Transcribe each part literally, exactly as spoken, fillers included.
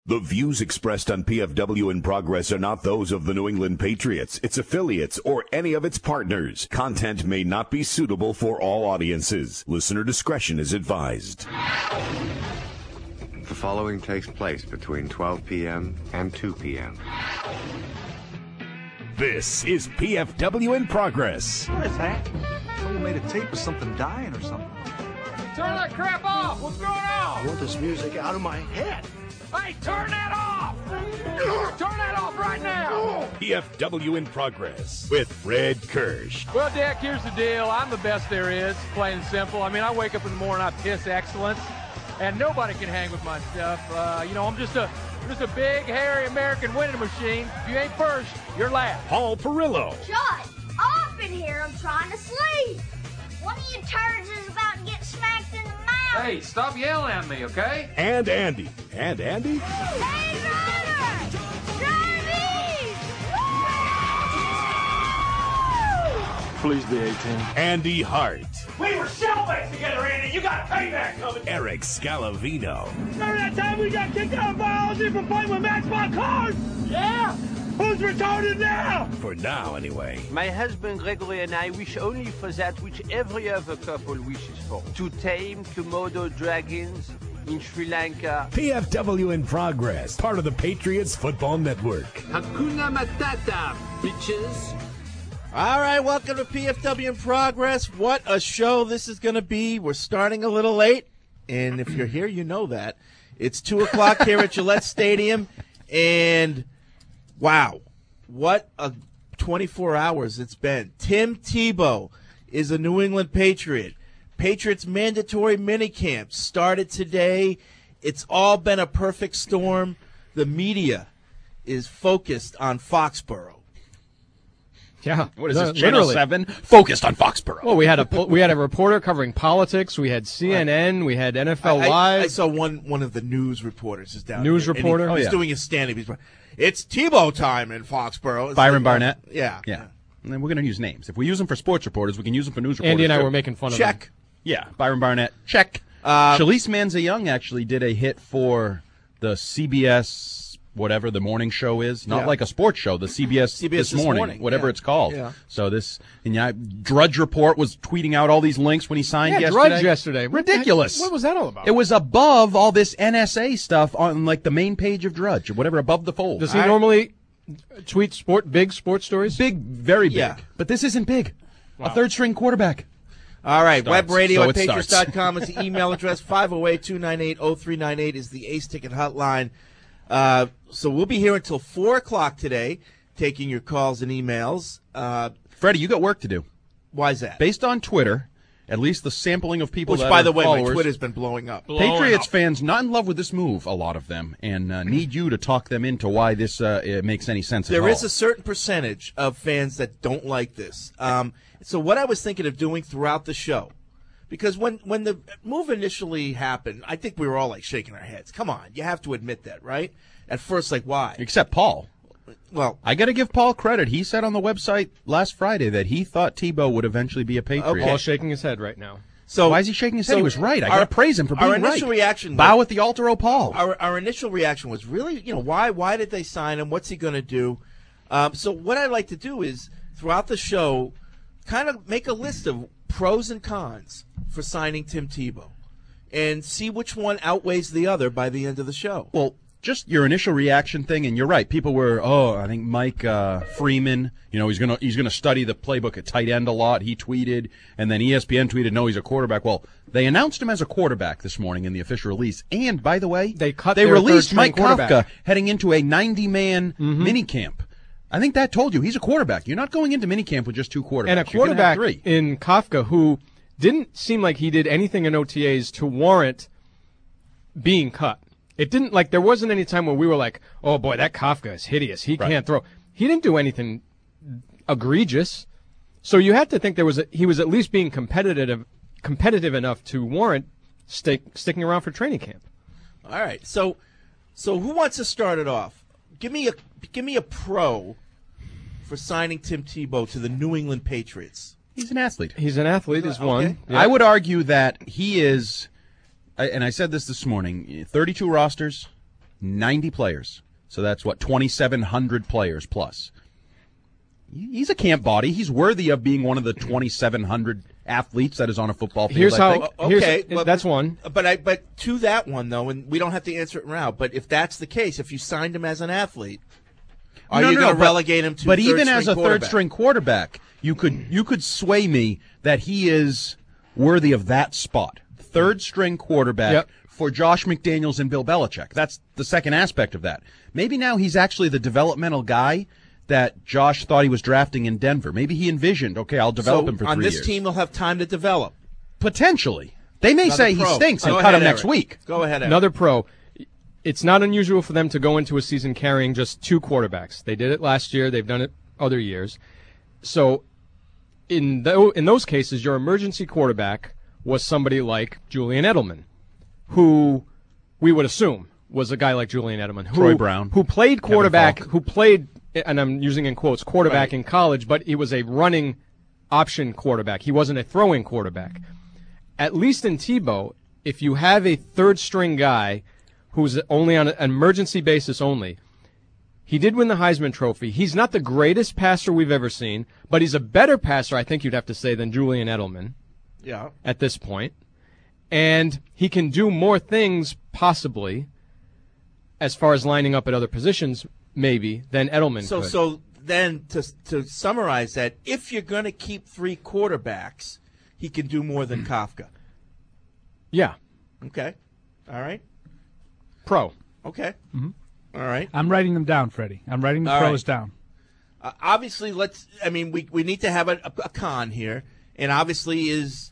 The views expressed on P F W in Progress are not those of the New England Patriots, its affiliates, or any of its partners. Content may not be suitable for all audiences. Listener discretion is advised. The following takes place between twelve p.m. and two p.m. This is P F W in Progress. What is that? Someone made a tape of something dying or something. Turn that crap off! What's going on? I want this music out of my head. Hey, turn that off! Turn that off right now! P F W in Progress with Fred Kirsch. Well, Dick, here's the deal. I'm the best there is, plain and simple. I mean, I wake up in the morning, I piss excellence, and nobody can hang with my stuff. Uh, you know, I'm just a just a big, hairy American winning machine. If you ain't first, you're last. Paul Perillo. Shut up in here. I'm trying to sleep. One of you turds is about to get smacked in the mouth. Hey, stop yelling at me, okay? And Andy. And Andy? Hey, Ryder! Drive east! Please be eighteen. Andy Hart. We were cellmates together, Andy. You got payback coming. Eric Scalavino. Remember that time we got kicked out of biology for playing with Matchbox cars? Yeah. Who's retarded now? For now, anyway. My husband Gregory and I wish only for that which every other couple wishes for. To tame Komodo dragons in Sri Lanka. P F W in Progress, part of the Patriots Football Network. Hakuna Matata, bitches. All right, welcome to P F W in Progress. What a show this is going to be. We're starting a little late, and if you're here, you know that. It's two o'clock here at Gillette Stadium, and wow, what a twenty-four hours it's been. Tim Tebow is a New England Patriot. Patriots mandatory minicamp started today. It's all been a perfect storm. The media is focused on Foxborough. Yeah, what is no, this? Channel literally. Seven focused on Foxborough. Well, we had a we had a reporter covering politics. We had C N N. We had N F L I, Live. I, I saw one one of the news reporters is down news there, reporter. He, oh, he's yeah. doing his stand-up. He's, it's Tebow time in Foxborough. It's Byron like, Barnett. Uh, yeah, yeah. And then we're going to use names. If we use them for sports reporters, we can use them for news reporters. Andy and I too. were making fun Check. of him. Yeah, Byron Barnett. Check. Uh, Shalise Manza-Young actually did a hit for the C B S whatever the morning show is, not yeah. like a sports show, the C B S, C B S this, this morning, morning, whatever yeah. it's called. Yeah. So this, and yeah, Drudge Report was tweeting out all these links when he signed yeah, yesterday. Drudge yesterday. Ridiculous. What was that all about? It was above all this N S A stuff on like the main page of Drudge, or whatever, above the fold. Does he I, normally tweet sport, big sports stories? Big, very big. Yeah. But this isn't big. Wow. A third string quarterback. All right, Starts. web radio So at it patriots dot com is the email address. five oh eight, two nine eight, oh three nine eight is the Ace Ticket hotline. Uh, so we'll be here until four o'clock today, taking your calls and emails. Uh, Freddie, you got work to do. why is that? Based on Twitter, at least the sampling of people Which, that by are the way, followers, my Twitter's been blowing up. Patriots fans not in love with this move, a lot of them, and uh, need you to talk them into why this uh, it makes any sense at all. There is a certain percentage of fans that don't like this. Um, so what I was thinking of doing throughout the show, because when, when the move initially happened, I think we were all like shaking our heads. Come on, you have to admit that, right? At first, like, why? Except Paul. Well, I got to give Paul credit. He said on the website last Friday that he thought Tebow would eventually be a Patriot. Okay. Paul's shaking his head right now. so Why is he shaking his head? so He was right. I our- got to praise him for being Our initial right. reaction, Bow was, at the altar, O Paul. our our initial reaction was really, you know, why why did they sign him? What's he going to do? Um, so what I'd like to do is throughout the show, kind of make a list of pros and cons for signing Tim Tebow, and see which one outweighs the other by the end of the show. Well, just your initial reaction thing, and you're right. People were, oh, I think Mike uh, Freeman, you know, he's gonna he's gonna study the playbook at tight end a lot. He tweeted, and then E S P N tweeted, no, he's a quarterback. Well, they announced him as a quarterback this morning in the official release, and by the way, They cut they their released third-string Mike Kafka quarterback. heading into a ninety-man Mm-hmm. minicamp. I think that told you he's a quarterback. You're not going into minicamp with just two quarterbacks. And a You're gonna have quarterback three. in Kafka who didn't seem like he did anything in O T As to warrant being cut. It didn't, like, there wasn't any time where we were like, oh, boy, that Kafka is hideous. He Right. can't throw. He didn't do anything egregious. So you have to think there was a, he was at least being competitive competitive enough to warrant stick, sticking around for training camp. All right, so so who wants to start it off? Give me a give me a pro for signing Tim Tebow to the New England Patriots. He's an athlete. He's an athlete, is Okay. one. Yeah. I would argue that he is, and I said this this morning, thirty-two rosters, ninety players. So that's what, twenty-seven hundred players plus. He's a camp body. He's worthy of being one of the twenty-seven hundred athletes that is on a football field. Here's I how. think. Okay, here's, well, that's one. But I, but to that one though, and we don't have to answer it now. But if that's the case, if you signed him as an athlete, are no, you no, going to no, relegate him to? But third even as a quarterback? third string quarterback, you could you could sway me that he is worthy of that spot. Third string quarterback Yep. for Josh McDaniels and Bill Belichick. That's the second aspect of that. Maybe now he's actually the developmental guy that Josh thought he was drafting in Denver. Maybe he envisioned, okay, I'll develop so him for on three this years. team, they'll have time to develop. Potentially. They may Another say pro. he stinks and Go cut ahead, him next Eric. week. Go ahead, Eric. Another pro. It's not unusual for them to go into a season carrying just two quarterbacks. They did it last year. They've done it other years. So in tho- in those cases, your emergency quarterback was somebody like Julian Edelman, who we would assume was a guy like Julian Edelman, who, Troy Brown. who played quarterback, Falk. who played, and I'm using in quotes, quarterback Right. in college, but he was a running option quarterback. He wasn't a throwing quarterback. At least in Tebow, if you have a third string guy who's only on an emergency basis only, he did win the Heisman Trophy. He's not the greatest passer we've ever seen, but he's a better passer, I think you'd have to say, than Julian Edelman Yeah. at this point. And he can do more things, possibly, as far as lining up at other positions, maybe, than Edelman So could. so then to to summarize that, if you're going to keep three quarterbacks, he can do more than Kafka. Yeah. Okay. All right. Pro. Okay. Mm-hmm. All right. I'm writing them down, Freddie. I'm writing the All pros right. down. Uh, obviously, let's. I mean, we we need to have a, a, a con here, and obviously is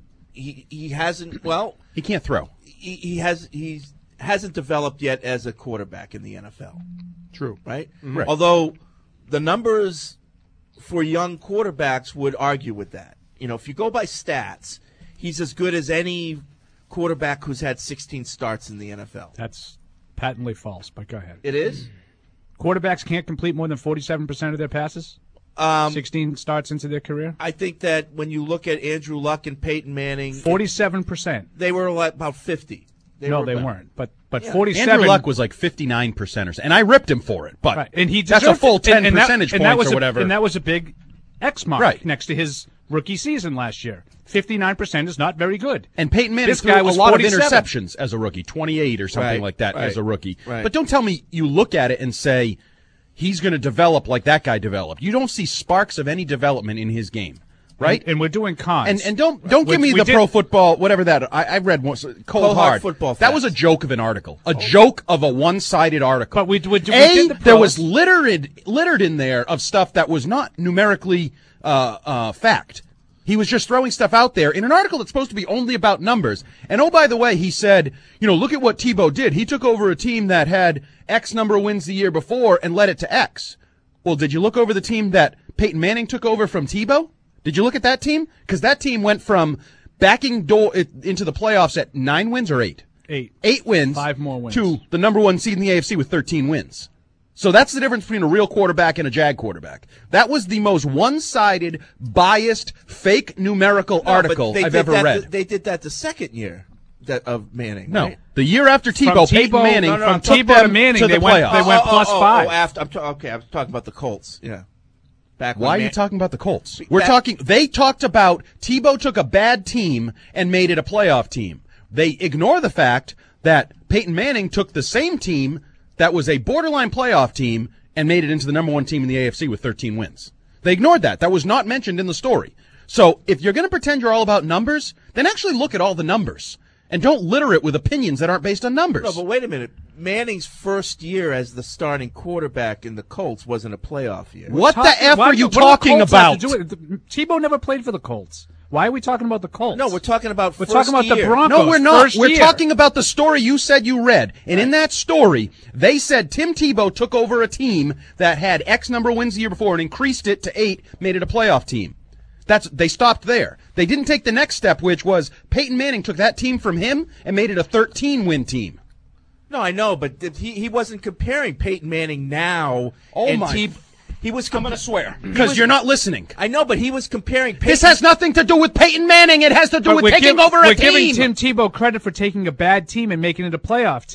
he he hasn't. Well, He can't throw. he, he has he's hasn't developed yet as a quarterback in the N F L. True. Right. Right. Although the numbers for young quarterbacks would argue with that. You know, if you go by stats, he's as good as any quarterback who's had sixteen starts in the N F L. That's patently false, but go ahead. It is? Quarterbacks can't complete more than forty-seven percent of their passes? Um, sixteen starts into their career? I think that when you look at Andrew Luck and Peyton Manning, forty-seven percent. they were like about fifty. They no, were they about- weren't. But but Yeah. forty-seven. Andrew Luck was like fifty-nine percenters, and I ripped him for it. But Right. And he that's a deserved full it. ten And- and that- percentage and points that was or a- whatever. And that was a big X mark Right. next to his rookie season last year. fifty-nine percent is not very good. And Peyton Manning This threw guy a was lot forty-seven. of interceptions as a rookie, twenty-eight or something Right, like that right, as a rookie. right. But don't tell me you look at it and say he's going to develop like that guy developed. You don't see sparks of any development in his game, right? And, and we're doing cons. And and don't don't We- give me we the did- pro football whatever that I, I read once cold, Cold Hard hard Football that Fest. was a joke of an article, a joke of a one-sided article. But we, we, we A, did the there pros. was littered littered in there of stuff that was not numerically uh, uh, fact. He was just throwing stuff out there in an article that's supposed to be only about numbers. And oh, by the way, he said, you know, look at what Tebow did. He took over a team that had X number of wins the year before and led it to X. Well, did you look over the team that Peyton Manning took over from Tebow? Did you look at that team? Because that team went from backing door it, into the playoffs at nine wins or eight? Eight. Eight wins. Five more wins. To the number one seed in the A F C with thirteen wins. So that's the difference between a real quarterback and a Jag quarterback. That was the most one-sided, biased, fake numerical No, but article they I've did ever that read. The, they did that the second year that, of Manning. No, right? the year after Tebow, From Peyton Tebow- Manning no, no, from took Tebow them to Manning, to they the went- playoffs. they went oh, plus oh, oh, five. Oh, after, I'm ta- okay, I was talking about the Colts. Yeah. Back when Why are you Man- talking about the Colts? We're That- talking. They talked about Tebow took a bad team and made it a playoff team. They ignore the fact that Peyton Manning took the same team that was a borderline playoff team and made it into the number one team in the A F C with thirteen wins. They ignored that. That was not mentioned in the story. So if you're going to pretend you're all about numbers, then actually look at all the numbers and don't litter it with opinions that aren't based on numbers. No, but wait a minute. Manning's first year as the starting quarterback in the Colts wasn't a playoff year. What Talk- the F why- are you what do the talking Colts have about? to do with it? Tebow never played for the Colts. Why are we talking about the Colts? No, we're talking about We're first talking about the year. Broncos. No, we're not. First We're year. talking about the story you said you read. And in that story, they said Tim Tebow took over a team that had X number of wins the year before and increased it to eight, made it a playoff team. That's, they stopped there. They didn't take the next step, which was Peyton Manning took that team from him and made it a thirteen win team. No, I know, but th- he he wasn't comparing Peyton Manning now. Oh, and my- Te- He was. Com- I'm going to swear. He Because was- you're not listening. I know, but he was comparing. Peyton- This has nothing to do with Peyton Manning. It has to do But with we're taking giv- over a we're team. giving Tim Tebow credit for taking a bad team and making it a playoff team.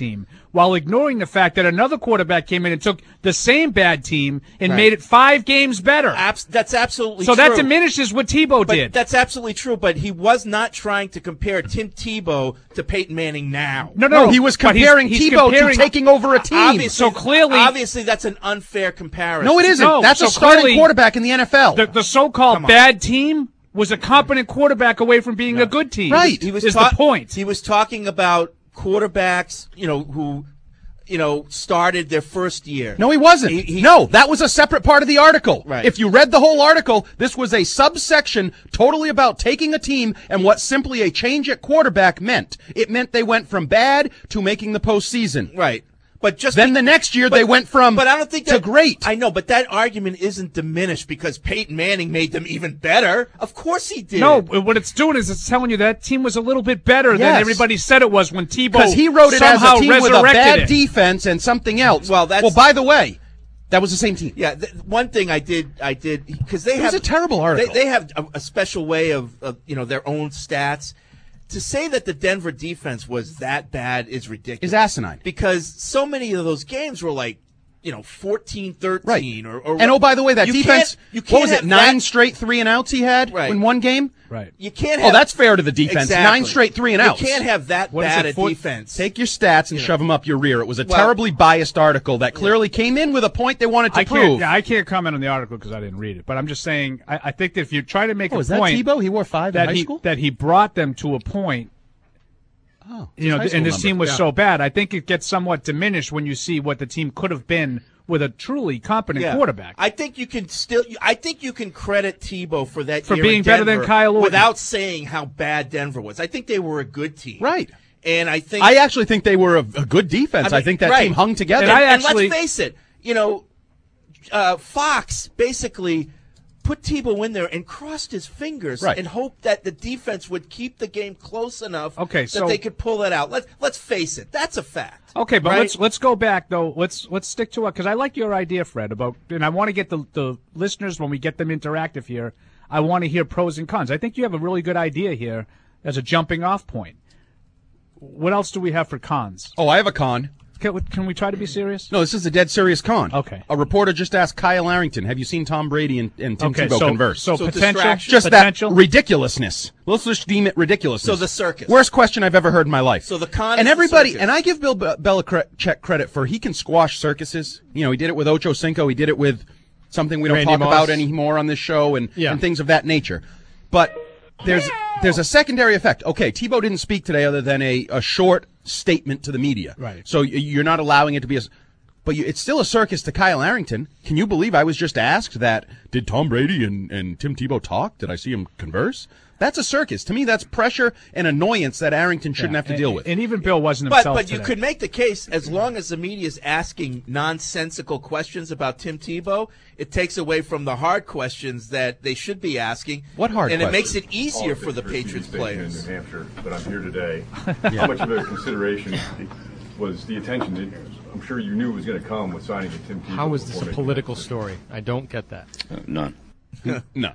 while ignoring the fact that another quarterback came in and took the same bad team and Right. made it five games better. Abs- that's absolutely so true. that diminishes what Tebow But did. That's absolutely true, but he was not trying to compare Tim Tebow to Peyton Manning now. No, no, No, he was but he's- comparing he's Tebow comparing- to taking over a team. Obviously, So clearly- obviously that's an unfair comparison. No, it isn't. No, That's so a starting clearly- quarterback in the N F L. The, the so-called bad team was a competent quarterback away from being a good team. Right. He was is ta- the point. He was talking about quarterbacks, you know, who, you know, started their first year. No, he wasn't. He- he- no, that was a separate part of the article. Right. If you read the whole article, this was a subsection totally about taking a team and what simply a change at quarterback meant. It meant they went from bad to making the postseason. Right. But just Then be- the next year but- they went from but I don't think to that, great. I know, but that argument isn't diminished because Peyton Manning made them even better. Of course he did. No, what it's doing is it's telling you that team was a little bit better than Yes. everybody said it was when Tebow Because he wrote it as somehow a team with a resurrected bad it. defense and something else. Well, that's- well, by the way, that was the same team. Yeah, th- one thing I did, I did because they It have was a terrible article. They, they have a, a special way of, of, you know, their own stats. To say that the Denver defense was that bad is ridiculous. Is asinine. Because so many of those games were like, you know, fourteen thirteen. Right. Or, or And oh, by the way, that you defense, can't- you what can't was it, have nine that- straight three and outs he had Right. in one game? Right. You can't Oh, have, that's fair to the defense. Exactly. Nine straight three and you outs. You can't have that What is bad it, a four- defense. Take your stats and You know. shove them up your rear. It was a Well- terribly biased article that clearly came in with a point they wanted to I prove. can't, yeah, I can't comment on the article because I didn't read it, but I'm just saying I, I think that if you try to make oh, a is that point Tebow? He wore five in that high he school? that he brought them to a point, oh, you know, high school and this number. team was Yeah. so bad. I think it gets somewhat diminished when you see what the team could have been with a truly competent Yeah. quarterback. I think you can still. I think you can credit Tebow for that For year being in better than Denver Kyle Orton. without saying how bad Denver was. I think they were a good team, Right. And I think I actually think they were a, a good defense. I, mean, think that right. team hung together. And, I and actually- let's face it, you know, uh, Fox basically put Tebow in there and crossed his fingers Right. and hoped that the defense would keep the game close enough Okay, that so- they could pull it out. Let's let's face it, that's a fact. Okay, but right? let's let's go back though. Let's let's stick to it because I like your idea, Fred. About and I want to get the the listeners when we get them interactive here. I want to hear pros and cons. I think you have a really good idea here as a jumping off point. What else do we have for cons? oh, I have a con. Can, can we try to be serious? No, this is a dead serious con. Okay. A reporter just asked Kyle Arrington, have you seen Tom Brady and, and Tim Okay, Tebow so, converse? so, So potential, distraction. just potential. that ridiculousness. Let's just deem it ridiculousness. So the circus. Worst question I've ever heard in my life. So the con And is the everybody, circus. and I give Bill Be- Belichick credit for he can squash circuses. You know, he did it with Ocho Cinco. He did it with something we don't Randy talk Moss. about anymore on this show and, Yeah. and things of that nature. But there's there's a secondary effect. Okay, Tebow didn't speak today other than a, a short statement to the media. Right. So y- you're not allowing it to be a... But you, it's still a circus to Kyle Arrington. Can you believe I was just asked that, did Tom Brady and, and Tim Tebow talk? Did I see him converse? That's a circus. To me, that's pressure and annoyance that Arrington shouldn't Yeah, have to and, deal with. And even Bill wasn't But himself but you today. could make the case as long as the media is asking nonsensical questions about Tim Tebow, it takes away from the hard questions that they should be asking. What hard And questions? it makes it easier for the Patriots players. In New Hampshire, but I'm here today. How much of a consideration was the attention that I'm sure you knew was going to come with signing the Tim Tebow? How is this before a making political that story? I don't get that. Uh, none. None.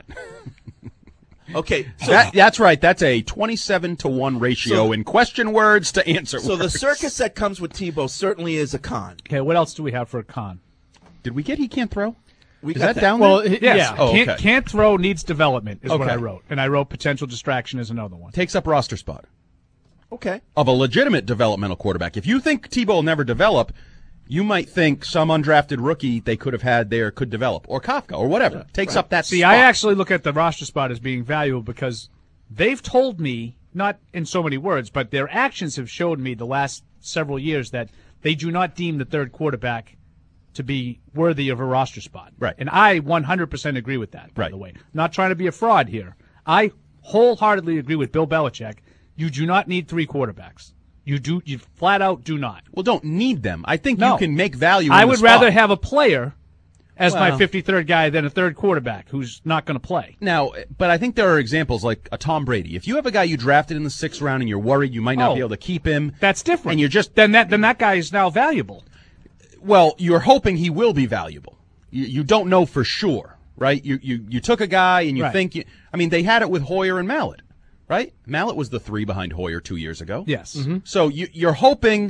Okay, so That, that's right. That's a twenty-seven to one ratio So- in question words to answer so the words. circus that comes with Tebow certainly is a con. Okay, what else do we have for a con? Did we get he can't throw? We Is got that, that. down Well, there? h- Yes, yeah. Oh, can't, okay. can't throw needs development is what Okay. I wrote, and I wrote potential distraction is another one. Takes up roster spot Okay. of a legitimate developmental quarterback. If you think Tebow will never develop, you might think some undrafted rookie they could have had there could develop, or Kafka, or whatever. Takes up that See, spot. I actually look at the roster spot as being valuable because they've told me, not in so many words, but their actions have showed me the last several years that they do not deem the third quarterback to be worthy of a roster spot. Right. And I one hundred percent agree with that, by Right. the way. Not trying to be a fraud here. I wholeheartedly agree with Bill Belichick. You do not need three quarterbacks. You do, you flat out do not. Well, don't need them. I think No. you can make value. I in the would spot. rather have a player as my Well- fifty-third guy than a third quarterback who's not going to play. Now, but I think there are examples like a Tom Brady. If you have a guy you drafted in the sixth round and you're worried you might not Oh. be able to keep him, That's different. and you're just then that then that guy is now valuable. well, you're hoping he will be valuable. You, you don't know for sure, right? You you you took a guy and you Right. think you. I mean, they had it with Hoyer and Mallett, right? Mallett was the three behind Hoyer two years ago. Yes. So you, you're hoping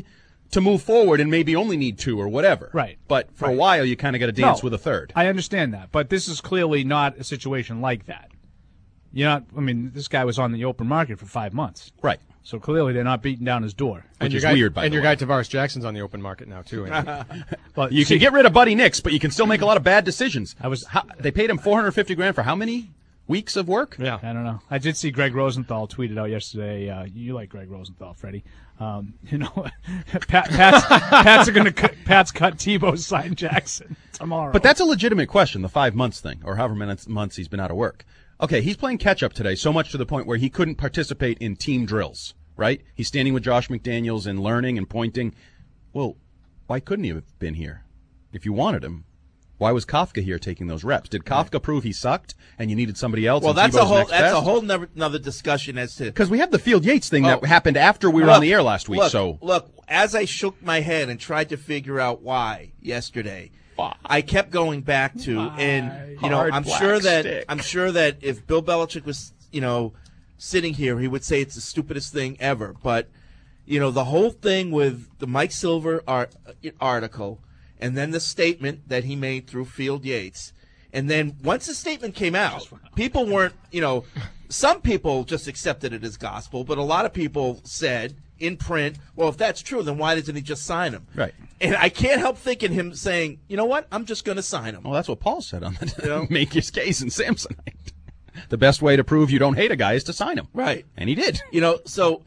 to move forward and maybe only need two or whatever. Right. But for right. a while, you kind of got to dance no, with a third. I understand that, but this is clearly not a situation like that. You're not. I mean, this guy was on the open market for five months. Right. So clearly, they're not beating down his door, and which is guy, weird. By and the your way. guy Tavares Jackson's on the open market now too. But you see, can get rid of Buddy Nix, but you can still make a lot of bad decisions. I was. How, they paid him four hundred fifty grand for how many weeks of work? Yeah, I don't know. I did see Greg Rosenthal tweeted out yesterday. Uh, you like Greg Rosenthal, Freddie? Um, you know, Pat, Pat's, Pat's are going to cut, Pat's cut Tebow, sign Jackson tomorrow. But that's a legitimate question, the five months thing, or however many months he's been out of work. Okay, he's playing catch up today, so much to the point where he couldn't participate in team drills. Right? He's standing with Josh McDaniels and learning and pointing. Well, why couldn't he have been here? If you wanted him, why was Kafka here taking those reps? Did Kafka right. prove he sucked and you needed somebody else? Well, and that's Tebow's a whole next that's best? a whole never, another discussion as to because we have the Field Yates thing well, that happened after we were look, on the air last week. Look, so look, as I shook my head and tried to figure out why yesterday, why? I kept going back to why? and you know Hard I'm sure that stick. I'm sure that if Bill Belichick was you know sitting here, he would say it's the stupidest thing ever, but. You know, the whole thing with the Mike Silver art, article and then the statement that he made through Field Yates. And then once the statement came out, people weren't, you know, some people just accepted it as gospel, but a lot of people said in print, well, if that's true, then why doesn't he just sign him? Right. And I can't help thinking him saying, you know what, I'm just going to sign him. Well, that's what Paul said on the you know? Make His Case in Samsonite. The best way to prove you don't hate a guy is to sign him. Right. And he did. You know, so...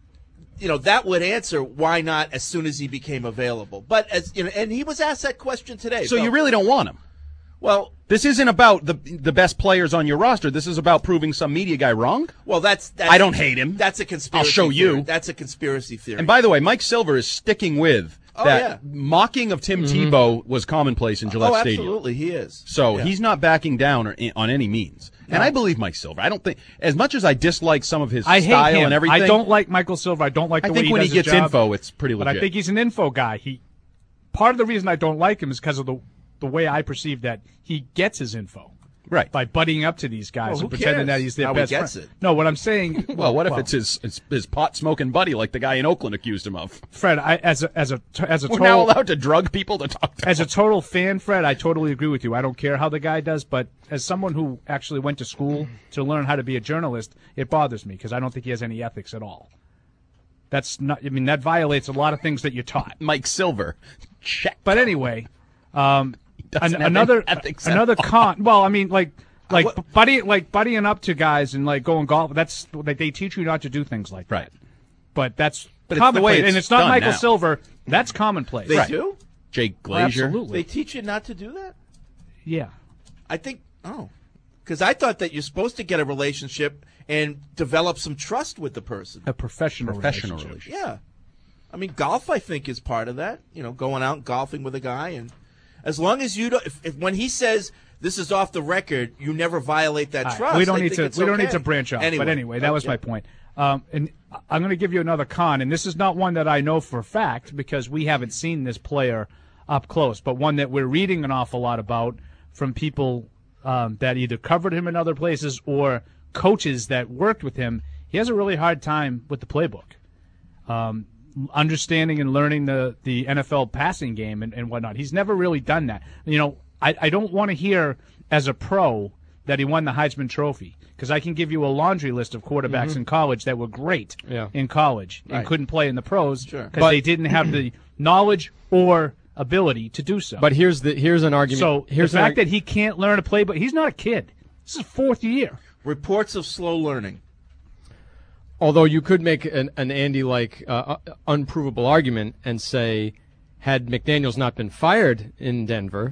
You know, that would answer why not as soon as he became available. But as you know, and he was asked that question today. So, so you really don't want him? Well, this isn't about the the best players on your roster. This is about proving some media guy wrong. Well, that's, that's I don't hate him. That's a conspiracy. I'll show theory. you. That's a conspiracy theory. And by the way, Mike Silver is sticking with oh, that yeah. mocking of Tim mm-hmm. Tebow was commonplace in Gillette oh, Stadium. Absolutely, he is. So yeah. he's not backing down or, on any means. And no. I believe Mike Silver. I don't think, as much as I dislike some of his I style hate him. and everything. I don't like Michael Silver. I don't like the I way think he when does he gets his job, info, it's pretty legit. But I think he's an info guy. He part of the reason I don't like him is because of the the way I perceive that he gets his info. Right. By buddying up to these guys well, and pretending cares that he's their how best he gets friend. It? No, what I'm saying. well, well, what if well, it's his, his his pot smoking buddy like the guy in Oakland accused him of? Fred, I, as a as a as a We're total, now allowed to drug people to talk to as a total fan, Fred, I totally agree with you. I don't care how the guy does, but as someone who actually went to school to learn how to be a journalist, it bothers me because I don't think he has any ethics at all. That's not. I mean, that violates a lot of things that you're taught. Mike Silver, check. But anyway, um, an, have another any ethics at another all. con. Well, I mean, like. Like What- buddy, like buddying up to guys and like going golf. That's like they teach you not to do things like Right. that. But that's But it's the commonplace, way it's and it's not done Michael now. Silver. That's commonplace. They Right. do? Jake Oh, Glazier. absolutely. They teach you not to do that? Yeah. I think, oh. Because I thought that you're supposed to get a relationship and develop some trust with the person. A professional, Professional relationship. relationship. Yeah. I mean, golf, I think, is part of that. You know, going out and golfing with a guy. And as long as you don't, if, if when he says this is off the record, you never violate that All right, trust. we don't I need think to. it's We don't okay. need to branch off. Anyway, but anyway, that was yeah. my point. Um, and I'm going to give you another con, and this is not one that I know for a fact because we haven't seen this player up close, but one that we're reading an awful lot about from people um, that either covered him in other places or coaches that worked with him. He has a really hard time with the playbook. Um, understanding and learning the, the N F L passing game and, and whatnot. He's never really done that. You know, I, I don't want to hear as a pro that he won the Heisman Trophy because I can give you a laundry list of quarterbacks Mm-hmm. in college that were great Yeah. in college Right. and couldn't play in the pros because Sure. they didn't have the knowledge or ability to do so. But here's the here's an argument. so here's the an fact arg- that he can't learn a playbook, he's not a kid. This is fourth year. Reports of slow learning. although you could make an, an Andy-like uh, unprovable argument and say, had McDaniels not been fired in Denver,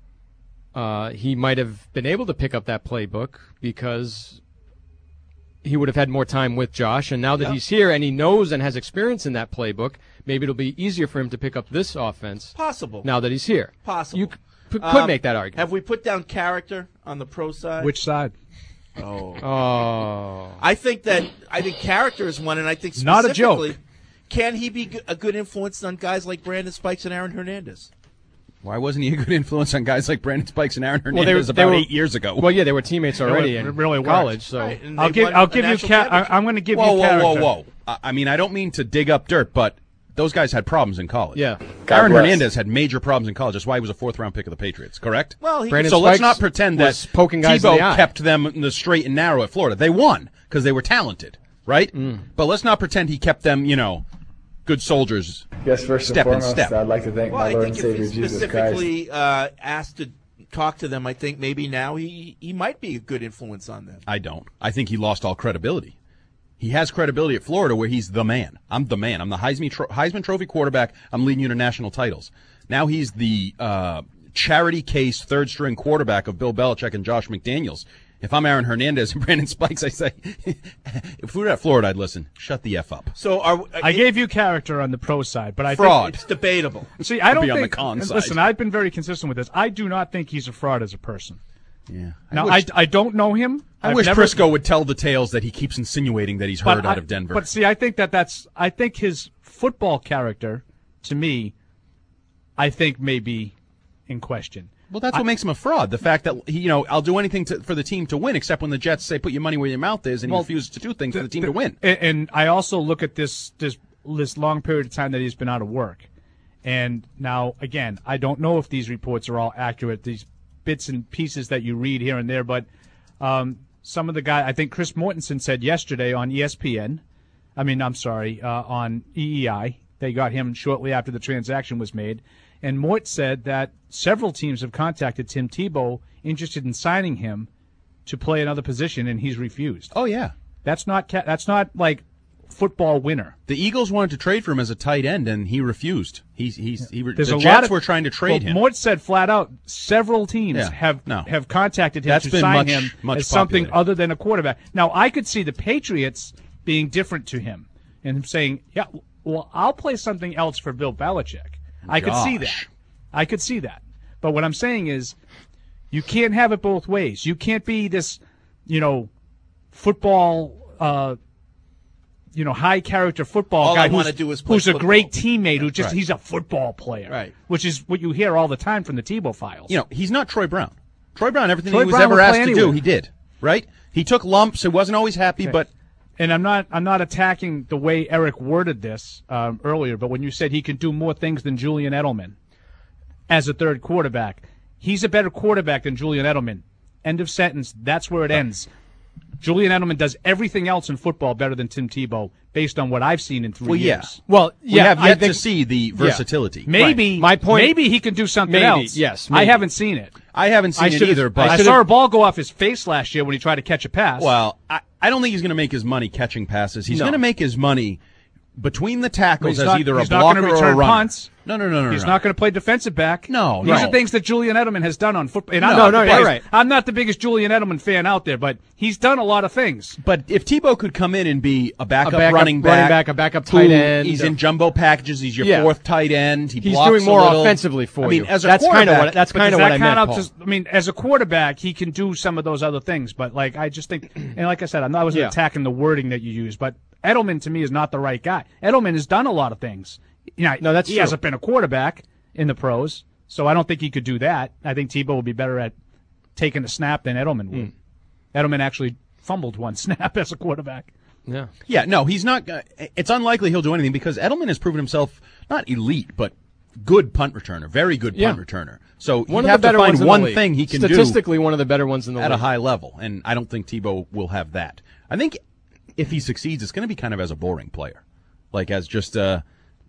uh, he might have been able to pick up that playbook because he would have had more time with Josh. And now that Yep. he's here and he knows and has experience in that playbook, maybe it'll be easier for him to pick up this offense. Possible. Now that he's here. Possible. You c- p- could Um, make that argument. Have we put down character on the pro side? Which side? Oh. Oh. I think that I think character is one, and I think Not a joke. specifically, can he be g- a good influence on guys like Brandon Spikes and Aaron Hernandez? Why wasn't he a good influence on guys like Brandon Spikes and Aaron Well, they Hernandez were- they about were- eight years ago? Well, yeah, they were teammates already It in really worked. college. So Right, and I'll they give won I'll a give you national ca- I, championship. I'm going to give whoa, you whoa, character. whoa, whoa! I I mean, I don't mean to dig up dirt, but those guys had problems in college. Yeah. Aaron bless. Hernandez had major problems in college. That's why he was a fourth-round pick of the Patriots, correct? Well, he, Brandon so let's Spikes not pretend that was poking guys in Tebow the eye. kept them in the straight and narrow at Florida. They won because they were talented, right? Mm. But let's not pretend he kept them, you know, good soldiers. Yes, first step and and foremost, step. I'd like to thank well, my I Lord think and Savior if he's Jesus Christ. specifically uh, asked to talk to them, I think maybe now he, he might be a good influence on them. I don't. I think he lost all credibility. He has credibility at Florida where he's the man. I'm the man. I'm the Heisman, tro- Heisman Trophy quarterback. I'm leading you to national titles. Now he's the uh, charity case third-string quarterback of Bill Belichick and Josh McDaniels. If I'm Aaron Hernandez and Brandon Spikes, I say, if we were at Florida, I'd listen. Shut the F up. So are, I gave you character on the pro side, but I fraud. think it's debatable. See, I don't be on think. the con side. Listen, I've been very consistent with this. I do not think he's a fraud as a person. Yeah. Now, wish, I, I don't know him. I I've wish never, Prisco would tell the tales that he keeps insinuating that he's heard but out I- of Denver. But see, I think that that's. I think his football character, to me, I think may be in question. Well, that's I- what makes him a fraud. The fact that he, you know, I'll do anything to, for the team to win, except when the Jets say "put your money where your mouth is," and Well, he refuses to do things for the team the- to win. And, and I also look at this this this long period of time that he's been out of work, and now again, I don't know if these reports are all accurate. These bits and pieces that you read here and there, but um, some of the guy, I think Chris Mortensen said yesterday on E S P N. I mean, I'm sorry, uh, on E E I. They got him shortly after the transaction was made. And Mort said that several teams have contacted Tim Tebow interested in signing him to play another position, and he's refused. Oh yeah, That's not ca- that's not like football winner. the Eagles wanted to trade for him as a tight end, and he refused. He's he's he, re- There's the a Jets lot of, were trying to trade well, him. Mort said flat out, several teams Yeah, have no. have contacted him That's to been sign much- him much as something popular. other than a quarterback. Now, I could see the Patriots being different to him and him saying, "Yeah, well, I'll play something else for Bill Belichick." I could see that. Gosh. I could see that. But what I'm saying is, you can't have it both ways. You can't be this, you know, football, uh, you know, high character football All guy I who's, wanna do is play who's a football. great teammate who just Right. he's a football player, Right. Which is what you hear all the time from the Tebow files. You know, he's not Troy Brown. Troy Brown, everything Troy he was Brown ever will asked play to do, anywhere. he did. Right? He took lumps. He wasn't always happy, Okay. but And I'm not I'm not attacking the way Eric worded this um, earlier, but when you said he can do more things than Julian Edelman as a third quarterback, he's a better quarterback than Julian Edelman. End of sentence. That's where it ends. Julian Edelman does everything else in football better than Tim Tebow, based on what I've seen in three well, yeah. years. Well, we yeah, have I yet think- to see the versatility. Maybe Right. My point- Maybe he can do something Maybe, else. yes, I maybe. haven't seen it. I haven't seen I it should've- either, but I should've- saw a ball go off his face last year when he tried to catch a pass. well, I, I don't think he's going to make his money catching passes. He's No. going to make his money between the tackles He's as not- either a he's not blocker gonna or a return runner. punts. No, no, no, no. He's no. not going to play defensive back. No, These no. are things that Julian Edelman has done on football. And I'm No, not no, the you're biggest, right. I'm not the biggest Julian Edelman fan out there, but he's done a lot of things. But if Tebow could come in and be a backup, A backup running back, running back, a backup who- tight end. he's in jumbo packages. He's your Yeah. fourth tight end. He He's blocks doing more a little. offensively for I mean, you. as a that's kind of quarterback- what that's But kind does of what that I count meant. out Paul. to- I mean, as a quarterback, he can do some of those other things, but like I just think, and like I said, I'm not I wasn't Yeah. attacking the wording that you use, but Edelman to me is not the right guy. Edelman has done a lot of things. You know, No, that's he true. hasn't been a quarterback in the pros, so I don't think he could do that. I think Tebow would be better at taking a snap than Edelman would. Mm. Edelman actually fumbled one snap as a quarterback. Yeah. Yeah, no, he's not. Uh, it's unlikely he'll do anything because Edelman has proven himself not elite, but good punt returner, very good punt Yeah. returner. So One you of have the better to find ones in the one league. thing he can do Statistically, one of the better ones in the at league. a high level, and I don't think Tebow will have that. I think if he succeeds, it's going to be kind of as a boring player, like as just a,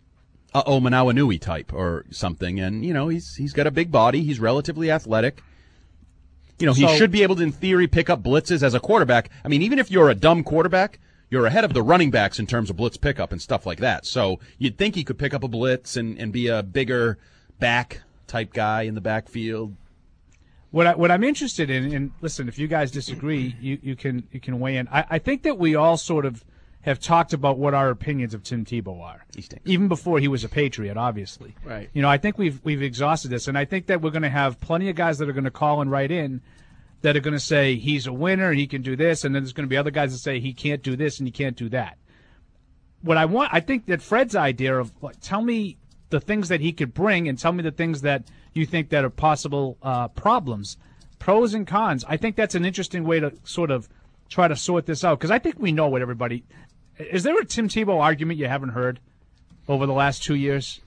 a Omanawanui type or something. And you know, he's he's got a big body, he's relatively athletic. You know, he So- should be able to, in theory, pick up blitzes as a quarterback. I mean, even if you're a dumb quarterback, you're ahead of the running backs in terms of blitz pickup and stuff like that. So you'd think he could pick up a blitz and, and be a bigger back type guy in the backfield. What I, what I'm interested in, and listen, if you guys disagree, you, you can you can weigh in. I, I think that we all sort of have talked about what our opinions of Tim Tebow are, even before he was a Patriot, obviously. Right. You know, I think we've we've exhausted this, and I think that we're going to have plenty of guys that are going to call and write in that are going to say he's a winner, he can do this, and then there's going to be other guys that say he can't do this and he can't do that. What I want, I think that Fred's idea of like, tell me the things that he could bring and tell me the things that you think that are possible uh, problems, pros and cons. I think that's an interesting way to sort of try to sort this out because I think we know what everybody. Is there a Tim Tebow argument you haven't heard? over the last two years?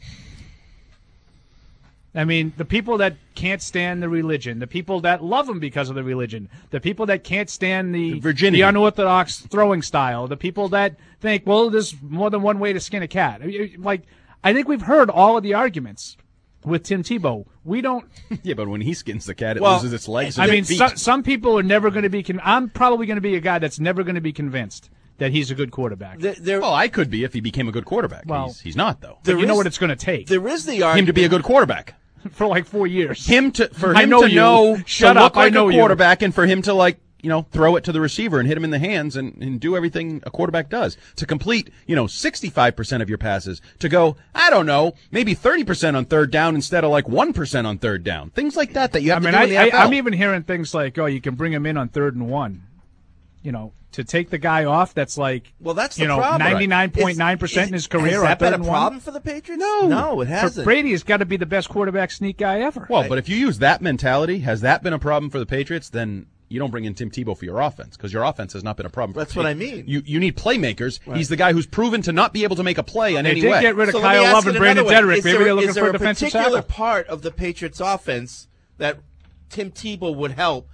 I mean, the people that can't stand the religion, the people that love him because of the religion, the people that can't stand the, Virginia. the unorthodox throwing style, the people that think, well, there's more than one way to skin a cat. I mean, like, I think we've heard all of the arguments with Tim Tebow. We don't. Yeah, but when he skins the cat, it well, loses its legs. I and mean, its feet. so, some people are never going to be. Con- I'm probably going to be a guy that's never going to be convinced that he's a good quarterback. There, there, well, I could be if he became a good quarterback. Well, he's, he's not, though. But you is, know what it's going to take. There is the argument. Him to be a good quarterback. For like four years. Him to for him I know to you. know Shut to up, look like I know a you. quarterback, and for him to like you know throw it to the receiver and hit him in the hands and, and do everything a quarterback does to complete you know sixty-five percent of your passes, to go I don't know maybe thirty percent on third down instead of like one percent on third down, things like that that you have I mean, to do I, in the I, N F L. I'm even hearing things like, oh, you can bring him in on third and one. You know, to take the guy off that's like, well, that's the you know, problem. ninety-nine point nine percent in his career. Has on that third been a and problem one? for the Patriots? No, no, it For hasn't. Brady has got to be the best quarterback sneak guy ever. Well, but if you use that mentality, has that been a problem for the Patriots? Then you don't bring in Tim Tebow for your offense because your offense has not been a problem. For That's the what I Patriots. mean. You you need playmakers. Right. He's the guy who's proven to not be able to make a play in They any did way. get rid of So let me Kyle ask Love it and another Brandon way. Dedrick. Is Maybe there- they're looking is for there a defensive particular tackle. part of the Patriots' offense that Tim Tebow would help?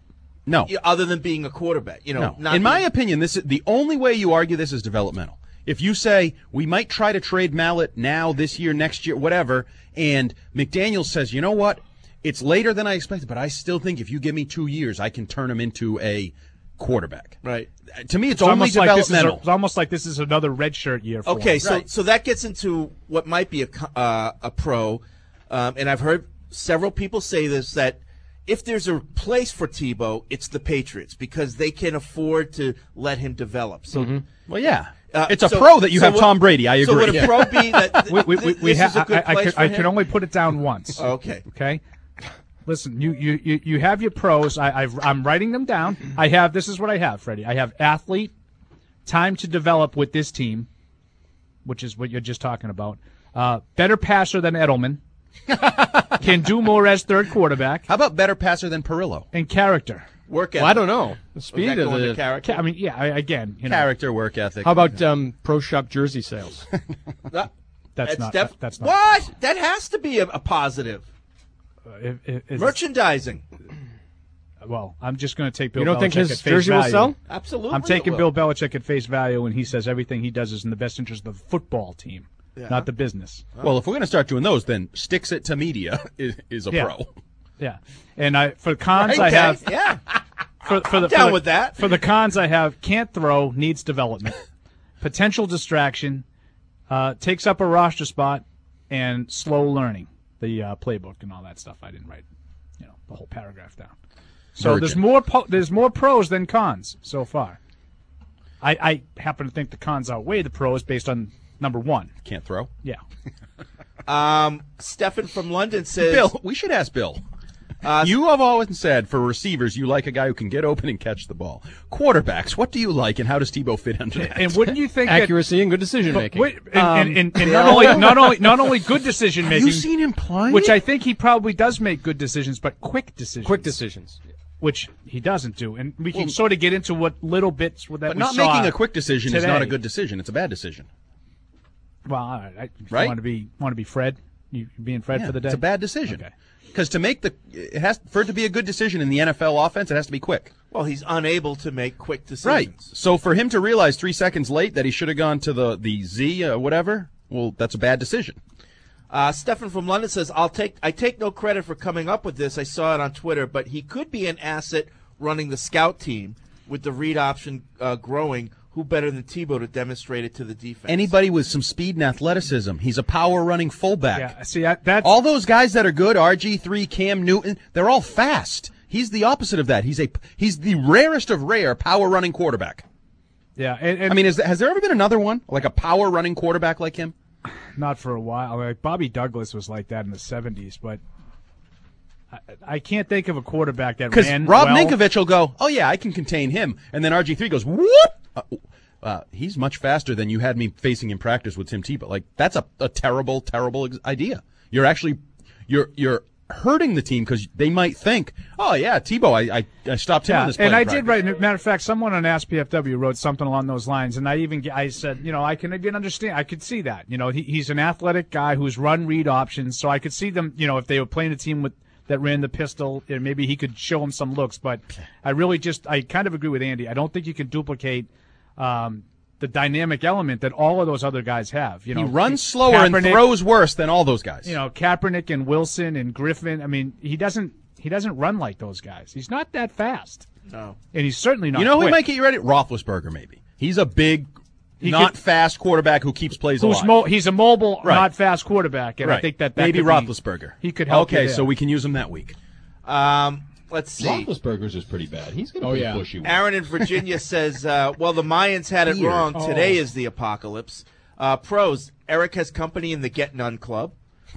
No. Other than being a quarterback, you know. No. Not In my being- opinion, this is the only way you argue this is developmental. If you say we might try to trade Mallett now, this year, next year, whatever, and McDaniel says, you know what, it's later than I expected, but I still think if you give me two years, I can turn him into a quarterback. Right. To me, it's, It's only almost like this is a, developmental. it's almost like this is another red shirt year for Okay, him. so so that gets into what might be a co- uh, a pro, um, and I've heard several people say this, that if there's a place for Tebow, it's the Patriots because they can afford to let him develop. So, Mhm. Well, yeah. uh, It's a so- pro that you so have would- Tom Brady. I So agree. would a pro be that we, we, we, this we is ha- a good I, I, place could, for I him? can only put it down once. Okay. Okay. Listen, you, you, you, you have your pros. I, I've, I'm writing them down. I have, this is what I have, Freddie. I have athlete, time to develop with this team, which is what you're just talking about. Uh, better passer than Edelman. Can do more as third quarterback. How about better passer than Perillo? And character. Work Well, I don't know. The speed that of going to the character? I mean, yeah, I, again, you know. Character, work ethic. How about um, pro shop jersey sales? That- That's not- def- that's not- What? That has to be a, a positive. Uh, if- if- if- Merchandising. Well, I'm just going to take Bill You don't Belichick think his at face jersey will value. sell? Absolutely. I'm taking it Bill will. Belichick at face value, and he says everything he does is in the best interest of the football team, Yeah. not the business. Well, if we're going to start doing those, then sticks it to media is, is a Yeah. pro. Yeah, and I for cons Right, I have Dave? Yeah. for, for the I'm down for the, with that. For the cons I have can't throw, needs development, potential distraction, uh, takes up a roster spot, and slow learning the uh, playbook and all that stuff. I didn't write, you know, the whole paragraph down. So Virgin. there's more po- there's more pros than cons so far. I, I happen to think the cons outweigh the pros based on number one. Can't throw. Yeah. Um, Stefan from London says, Bill, we should ask Bill. Uh, you have always said for receivers, you like a guy who can get open and catch the ball. Quarterbacks, what do you like, and how does Tebow fit under that? And wouldn't you think Accuracy and good decision that, making. wait, and, Um, and, and, and not only not only not only good decision making, Have you seen him play? which I think he probably does make good decisions, but quick decisions, Quick decisions. which he doesn't do. And we can sort of get into what little bits with that. But we not saw making a quick decision is not a today. good decision. It's a bad decision. Well, all right, I Right? want to be want to be Fred. You being Fred Yeah, for the day. It's a bad decision. Okay. Because to make the it has for it to be a good decision in the N F L offense, it has to be quick. well, he's unable to make quick decisions. Right. So for him to realize three seconds late that he should have gone to the the Z or whatever, well, that's a bad decision. Uh, Stefan from London says, "I'll take. I take no credit for coming up with this. I saw it on Twitter, but he could be an asset running the scout team with the read option uh, growing. Who better than Tebow to demonstrate it to the defense? Anybody with some speed and athleticism. He's a power running fullback. Yeah. See, I, that's All those guys that are good, R G three, Cam Newton, they're all fast. He's the opposite of that. He's a he's the rarest of rare power running quarterback. yeah. And, and I mean, is, has there ever been another one like a power running quarterback like him? not for a while. Like Bobby Douglas was like that in the seventies, but I, I can't think of a quarterback that Because ran Rob well. Ninkovich will go, oh yeah, I can contain him, and then R G three goes, whoop. Uh, uh, he's much faster than you had me facing in practice with Tim Tebow. Like that's a, a terrible, terrible ex- idea. You're actually you're you're hurting the team because they might think, oh, yeah, Tebow, I, I, I stopped him yeah, on this play. And I practice. did write, matter of fact, someone on Ask P F W wrote something along those lines, and I even I said, you know, I can even understand, I could see that. You know, he, he's an athletic guy who's run read options, so I could see them, you know, if they were playing a team with that ran the pistol, and maybe he could show him some looks. But I really just, I kind of agree with Andy. I don't think you can duplicate um, the dynamic element that all of those other guys have. You know, he runs slower and throws worse than all those guys. You know, Kaepernick and Wilson and Griffin. I mean, he doesn't he doesn't run like those guys. He's not that fast. No, and he's certainly not. You know quick. who might get you ready? Roethlisberger, maybe. He's a big, He not could- fast quarterback who keeps plays Who's alive. mo- he's a mobile, Right. not fast quarterback, and right. I think that, that maybe could be- Roethlisberger. he could help. Okay, you so there. we can use him that week. Um, let's see. Roethlisberger's is pretty bad. He's going to Oh, be yeah. bushy. Aaron in Virginia says, uh, well, the Mayans had it Weird. wrong. Oh. Today is the apocalypse. Uh, pros, Eric has company in the Get None Club.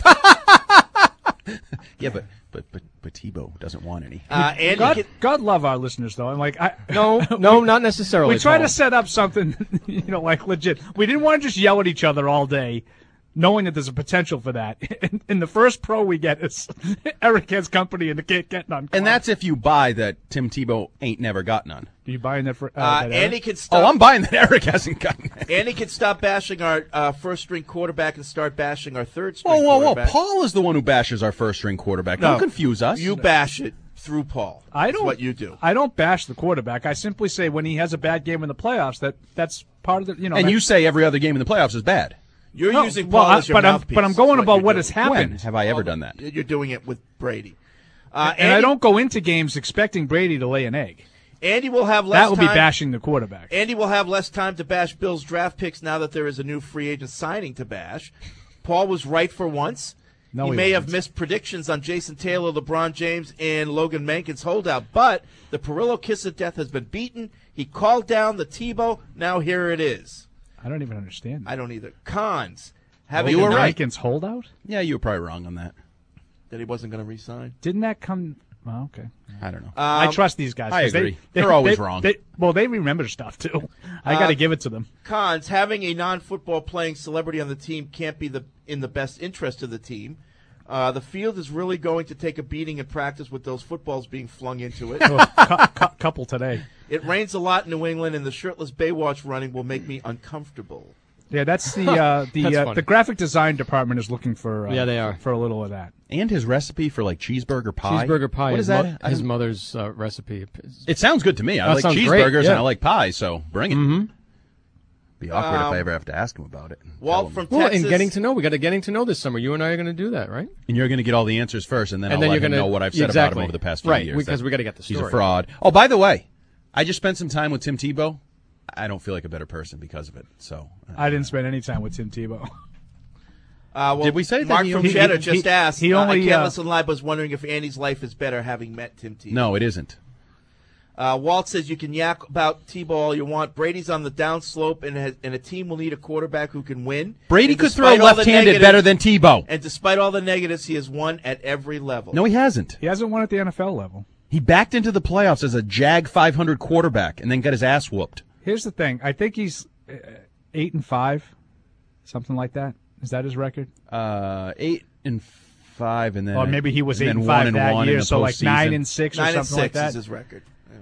Yeah, but but but but Tebow doesn't want any. Uh, Andy God, can- God love our listeners, though. I'm like, I, No, no, not necessarily. we try Paul. to set up something, you know, like legit. We didn't want to just yell at each other all day, knowing that there's a potential for that. And, and the first pro we get is Eric has company and the Get Get None. And that's if you buy that Tim Tebow ain't never got none. Do you buying that for? Uh, Uh, that Andy Eric? can stop. Oh, I'm buying that Eric hasn't gotten it. Andy can stop bashing our uh, first string quarterback and start bashing our third string Whoa, whoa, whoa! quarterback. Paul is the one who bashes our first string quarterback. Don't No. confuse us. You bash it through Paul. I That's don't. what you do. I don't bash the quarterback. I simply say when he has a bad game in the playoffs, that that's part of the. You know, and that- you say every other game in the playoffs is bad. You're No, using well, Paul I- as your but I'm- mouthpiece. but I'm going is about you're what doing. has happened. When have I ever done that? You're doing it with Brady. Uh, and I Andy- don't go into games expecting Brady to lay an egg. Andy will have less That would time. be bashing the quarterback. Andy will have less time to bash Bill's draft picks now that there is a new free agent signing to bash. Paul was right for once. No, he he may wasn't. have missed predictions on Jason Taylor, LeBron James, and Logan Mankin's holdout, but the Perillo kiss of death has been beaten. He called down the Tebow. Now here it is. I don't even understand. I don't either. Cons. Having you a were night- right. Jenkins holdout? Yeah, you were probably wrong on that. that he wasn't going to resign. Didn't that come? Well, okay. I don't know. I Um, trust these guys. I 'cause they- agree. They, They're always they- wrong. they- well, they remember stuff too. I Uh, got to give it to them. Cons, having a non-football playing celebrity on the team can't be the in the best interest of the team. Uh, the field is really going to take a beating in practice with those footballs being flung into it. Oh, cu- cu- couple today. It rains a lot in New England, and the shirtless Baywatch running will make me uncomfortable. Yeah, that's the uh, the That's uh, funny. the graphic design department is looking for. Uh, Yeah, they are. for a little of that. And his recipe for like cheeseburger pie. Cheeseburger pie. What his is that? mo- I his don't- mother's uh, recipe. It sounds good to me. I That like sounds cheeseburgers great, yeah. and I like pie, so bring it. Mm-hmm. Be awkward Um, if I ever have to ask him about it. Walt Tell him. from Well, Texas. and getting to know, we got a getting to know this summer. You and I are going to do that, right? And you're going to get all the answers first, and then And I'll then let you're him gonna- know what I've said about exactly. him over the past few Right, years. because that we gotta get the He's a story. fraud. Oh, by the way, I just spent some time with Tim Tebow. I don't feel like a better person because of it. So uh, I didn't spend any time with Tim Tebow. Uh, well, Did we say that Mark he- from he- Cheddar he- just he- asked. he uh, only, I can't uh, listen live. Was wondering if Andy's life is better having met Tim Tebow. no, it isn't. Uh, Walt says you can yak about Tebow all you want. Brady's on the downslope, and, has, and a team will need a quarterback who can win. Brady And could throw despite all the left-handed negatives- better than Tebow. And despite all the negatives, he has won at every level. No, he hasn't. He hasn't won at the N F L level. He backed into the playoffs as a Jag five hundred quarterback and then got his ass whooped. Here's the thing. I think he's uh, eight and five, something like that. Is that his record? Uh, eight and five, and then Or maybe he was and eight then and one five and that one in year, the so like postseason. nine and six or Nine and something six like that. is his record.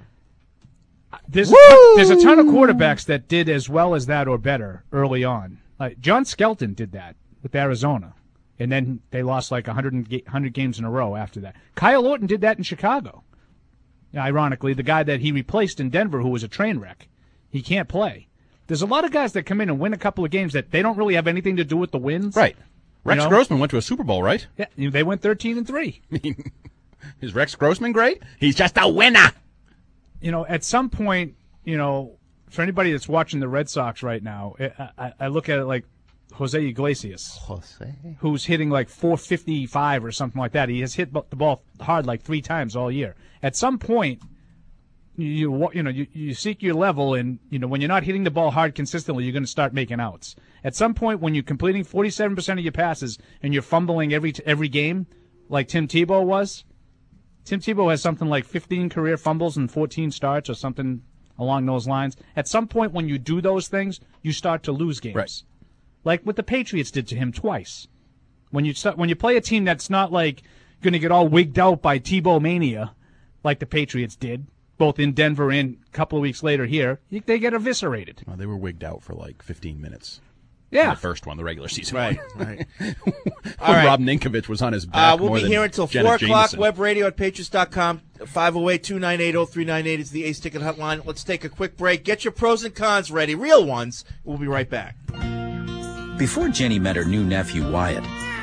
There's a, there's a ton of quarterbacks that did as well as that or better early on. Like John Skelton did that with Arizona, and then they lost like one hundred, one hundred games in a row after that. Kyle Orton did that in Chicago. Ironically, the guy that he replaced in Denver, who was a train wreck, he can't play. There's a lot of guys that come in and win a couple of games that they don't really have anything to do with the wins. Right. Rex know? Grossman went to a Super Bowl, right? Yeah, they went thirteen and three. Is Rex Grossman great? He's just a winner. You know, at some point, you know, for anybody that's watching the Red Sox right now, I, I, I look at it like Jose Iglesias, Jose. who's hitting like four fifty-five or something like that. He has hit the ball hard like three times all year. At some point, you you know you, you seek your level, and you know when you're not hitting the ball hard consistently, you're going to start making outs. At some point, when you're completing forty-seven percent of your passes and you're fumbling every every game, like Tim Tebow was. Tim Tebow has something like fifteen career fumbles and fourteen starts or something along those lines. At some point when you do those things, you start to lose games. Right. Like what the Patriots did to him twice. When you start, when you play a team that's not like, going to get all wigged out by Tebow mania like the Patriots did, both in Denver and a couple of weeks later here, they get eviscerated. Well, they were wigged out for like fifteen minutes. Yeah. The first one, the regular season Right, one. right. All right. Rob Ninkovich was on his back Uh, we'll more be than here until Janet four o'clock. Jameson. Web radio at patriots dot com. five oh eight, two nine eight, oh three nine eight is the Ace Ticket hotline. Let's take a quick break. Get your pros and cons ready, real ones. We'll be right back. Before Jenny met her new nephew, Wyatt,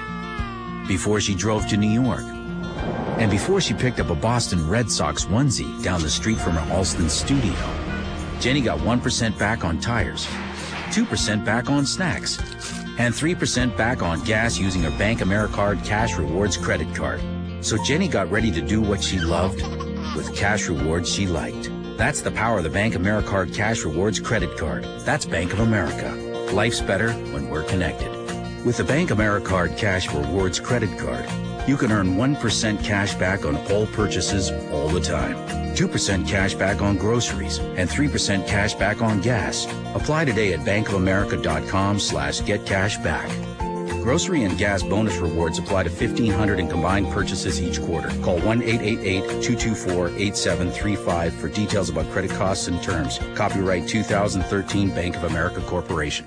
before she drove to New York, and before she picked up a Boston Red Sox onesie down the street from her Alston studio, Jenny got one percent back on tires, two percent back on snacks, and three percent back on gas using her Bank AmeriCard Cash Rewards credit card. So Jenny got ready to do what she loved with cash rewards she liked. That's the power of the Bank AmeriCard Cash Rewards credit card. That's Bank of America. Life's better when we're connected. With the Bank AmeriCard Cash Rewards credit card, you can earn one percent cash back on all purchases all the time, two percent cash back on groceries, and three percent cash back on gas. Apply today at bankofamerica.com slash get cash back. Grocery and gas bonus rewards apply to fifteen hundred in combined purchases each quarter. Call one eight eight eight, two two four, eight seven three five for details about credit costs and terms. Copyright two thousand thirteen Bank of America Corporation.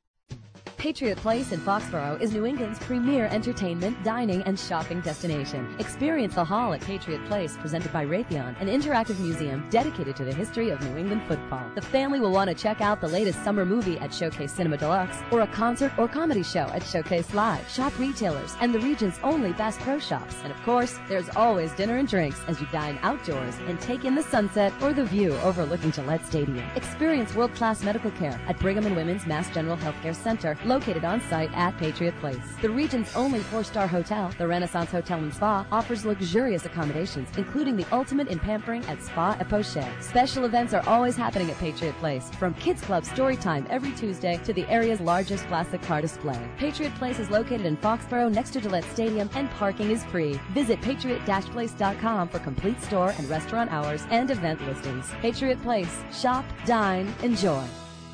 Patriot Place in Foxborough is New England's premier entertainment, dining, and shopping destination. Experience the Hall at Patriot Place, presented by Raytheon, an interactive museum dedicated to the history of New England football. The family will want to check out the latest summer movie at Showcase Cinema Deluxe, or a concert or comedy show at Showcase Live. Shop retailers and the region's only Bass Pro Shops. And of course, there's always dinner and drinks as you dine outdoors and take in the sunset or the view overlooking Gillette Stadium. Experience world-class medical care at Brigham and Women's Mass General Healthcare Center, located on site at Patriot Place. The region's only four-star hotel, the Renaissance Hotel and Spa, offers luxurious accommodations, including the ultimate in pampering at Spa et Poche. Special events are always happening at Patriot Place, from Kids Club Story Time every Tuesday to the area's largest plastic car display. Patriot Place is located in Foxborough next to Gillette Stadium, and parking is free. Visit patriot place dot com for complete store and restaurant hours and event listings. Patriot Place. Shop, dine, enjoy.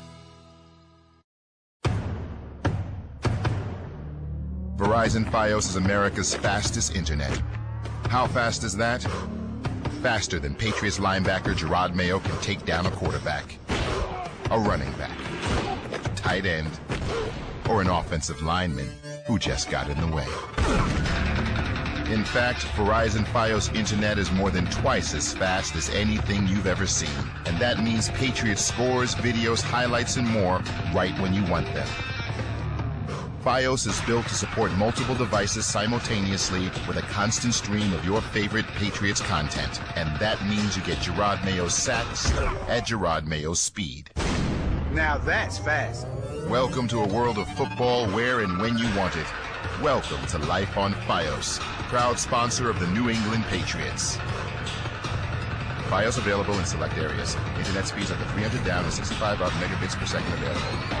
Verizon Fios is America's fastest internet. How fast is that? Faster than Patriots linebacker Gerard Mayo can take down a quarterback, a running back, tight end, or an offensive lineman who just got in the way. In fact, Verizon Fios internet is more than twice as fast as anything you've ever seen. And that means Patriots scores, videos, highlights, and more right when you want them. Fios is built to support multiple devices simultaneously with a constant stream of your favorite Patriots content. And that means you get Gerard Mayo's sacks at Gerard Mayo's speed. Now that's fast. Welcome to a world of football where and when you want it. Welcome to Life on Fios, proud sponsor of the New England Patriots. Fios available in select areas. Internet speeds up to three hundred down and sixty-five up megabits per second available.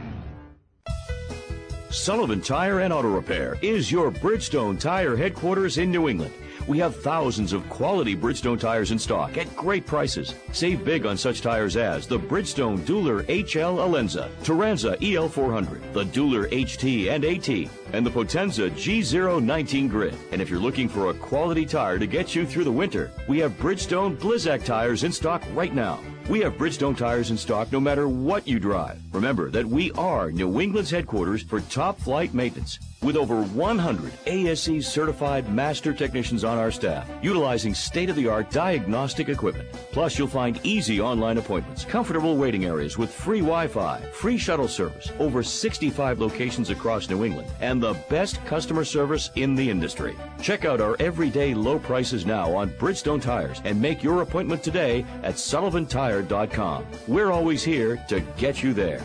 Sullivan Tire and Auto Repair is your Bridgestone Tire headquarters in New England. We have thousands of quality Bridgestone tires in stock at great prices. Save big on such tires as the Bridgestone Dueler H L Alenza, Turanza E L four hundred, the Dueler H T and AT, and the Potenza G zero nineteen Grid. And if you're looking for a quality tire to get you through the winter, we have Bridgestone Blizzak tires in stock right now. We have Bridgestone tires in stock no matter what you drive. Remember that we are New England's headquarters for top flight maintenance. With over one hundred A S E certified master technicians on our staff, utilizing state-of-the-art diagnostic equipment. Plus, you'll find easy online appointments, comfortable waiting areas with free Wi-Fi, free shuttle service, over sixty-five locations across New England, and the best customer service in the industry. Check out our everyday low prices now on Bridgestone tires and make your appointment today at sullivan tire dot com. We're always here to get you there.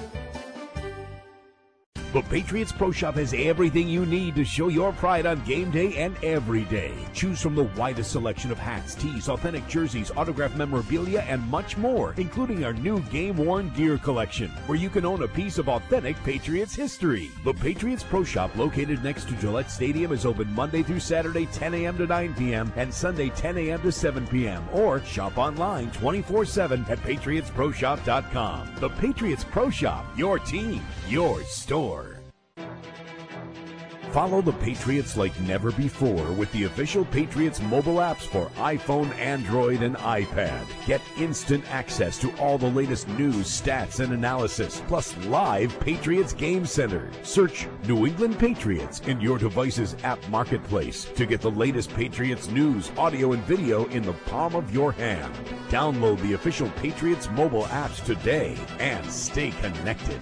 The Patriots Pro Shop has everything you need to show your pride on game day and every day. Choose from the widest selection of hats, tees, authentic jerseys, autographed memorabilia, and much more, including our new game-worn gear collection, where you can own a piece of authentic Patriots history. The Patriots Pro Shop, located next to Gillette Stadium, is open Monday through Saturday, ten a.m. to nine p.m., and Sunday, ten a.m. to seven p.m., or shop online twenty-four seven at patriots pro shop dot com. The Patriots Pro Shop, your team, your store. Follow the Patriots like never before with the official Patriots mobile apps for iPhone, Android, and iPad. Get instant access to all the latest news, stats, and analysis, plus live Patriots Game Center. Search New England Patriots in your device's app marketplace to get the latest Patriots news, audio, and video in the palm of your hand. Download the official Patriots mobile apps today and stay connected.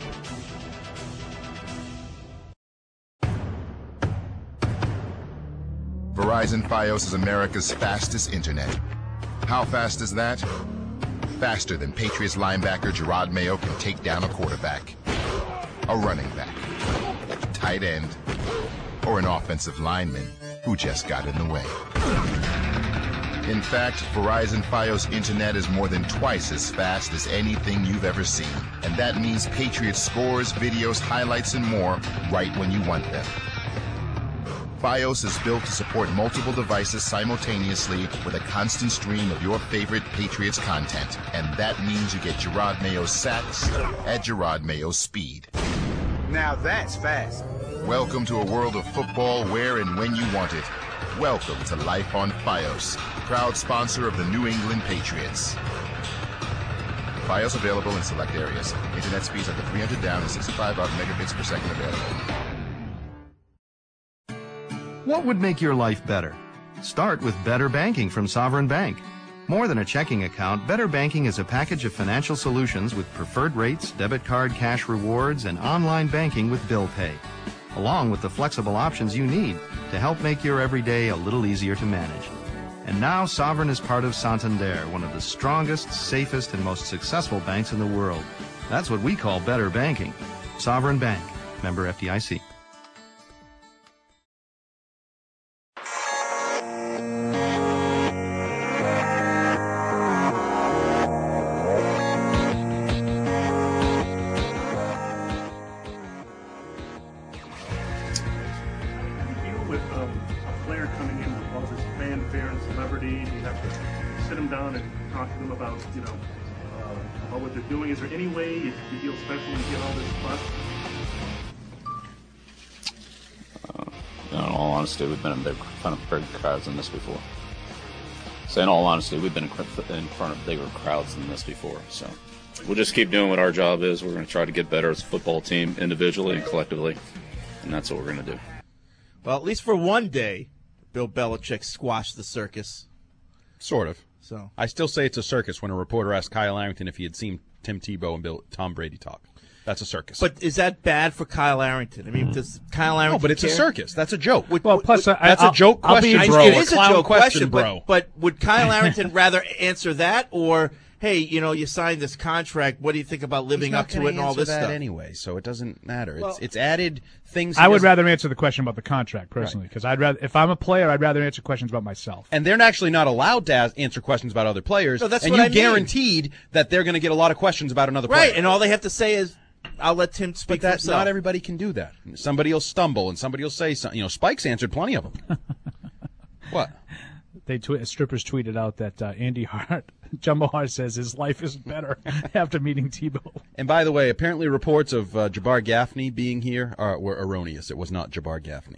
Verizon Fios is America's fastest internet. How fast is that? Faster than Patriots linebacker Gerard Mayo can take down a quarterback, a running back, tight end, or an offensive lineman who just got in the way. In fact, Verizon Fios internet is more than twice as fast as anything you've ever seen. And that means Patriots scores, videos, highlights, and more right when you want them. Fios is built to support multiple devices simultaneously with a constant stream of your favorite Patriots content. And that means you get Gerard Mayo's sacks at Gerard Mayo's speed. Now that's fast. Welcome to a world of football where and when you want it. Welcome to Life on Fios, proud sponsor of the New England Patriots. Fios available in select areas. Internet speeds up to three hundred down and sixty-five up megabits per second available. What would make your life better? Start with Better Banking from Sovereign Bank. More than a checking account, Better Banking is a package of financial solutions with preferred rates, debit card cash rewards, and online banking with bill pay, along with the flexible options you need to help make your everyday a little easier to manage. And now Sovereign is part of Santander, one of the strongest, safest, and most successful banks in the world. That's what we call Better Banking. Sovereign Bank, member F D I C. You know, uh, about what they're doing. Is there any way you, you feel special when you get all this fuss? Uh, in all honesty, we've been in big, front of big crowds than this before. So in all honesty, we've been in front of bigger crowds than this before. So we'll just keep doing what our job is. We're going to try to get better as a football team, individually and collectively, and that's what we're going to do. Well, at least for one day, Bill Belichick squashed the circus. Sort of. So I still say it's a circus when a reporter asked Kyle Arrington if he had seen Tim Tebow and Bill, Tom Brady talk. That's a circus. But is that bad for Kyle Arrington? I mean, does Kyle Arrington No, but it's care? a circus. That's a joke. Would, well, plus, would, I, that's I'll, a joke I'll question, be, bro. It a is a clown joke question, bro. But, but would Kyle Arrington rather answer that or, hey, you know, you signed this contract. What do you think about living He's up not to gonna it and all answer this that stuff? anyway, so it doesn't matter. Well, it's it's added things. I would doesn't- rather answer the question about the contract personally, because I'd rather, if I'm a player, I'd rather answer questions about myself. And they're actually not allowed to ask, answer questions about other players. No, that's and what you I mean. guaranteed that they're going to get a lot of questions about another player. Right, and all they have to say is, I'll let Tim speak But that, for himself. not everybody can do that. Somebody will stumble, and somebody will say something. You know, Spike's answered plenty of them. What? They tw- strippers tweeted out that uh, Andy Hart, Jumbo Hart says his life is better after meeting Tebow. And by the way, apparently reports of uh, Jabbar Gaffney being here are, were erroneous. It was not Jabbar Gaffney.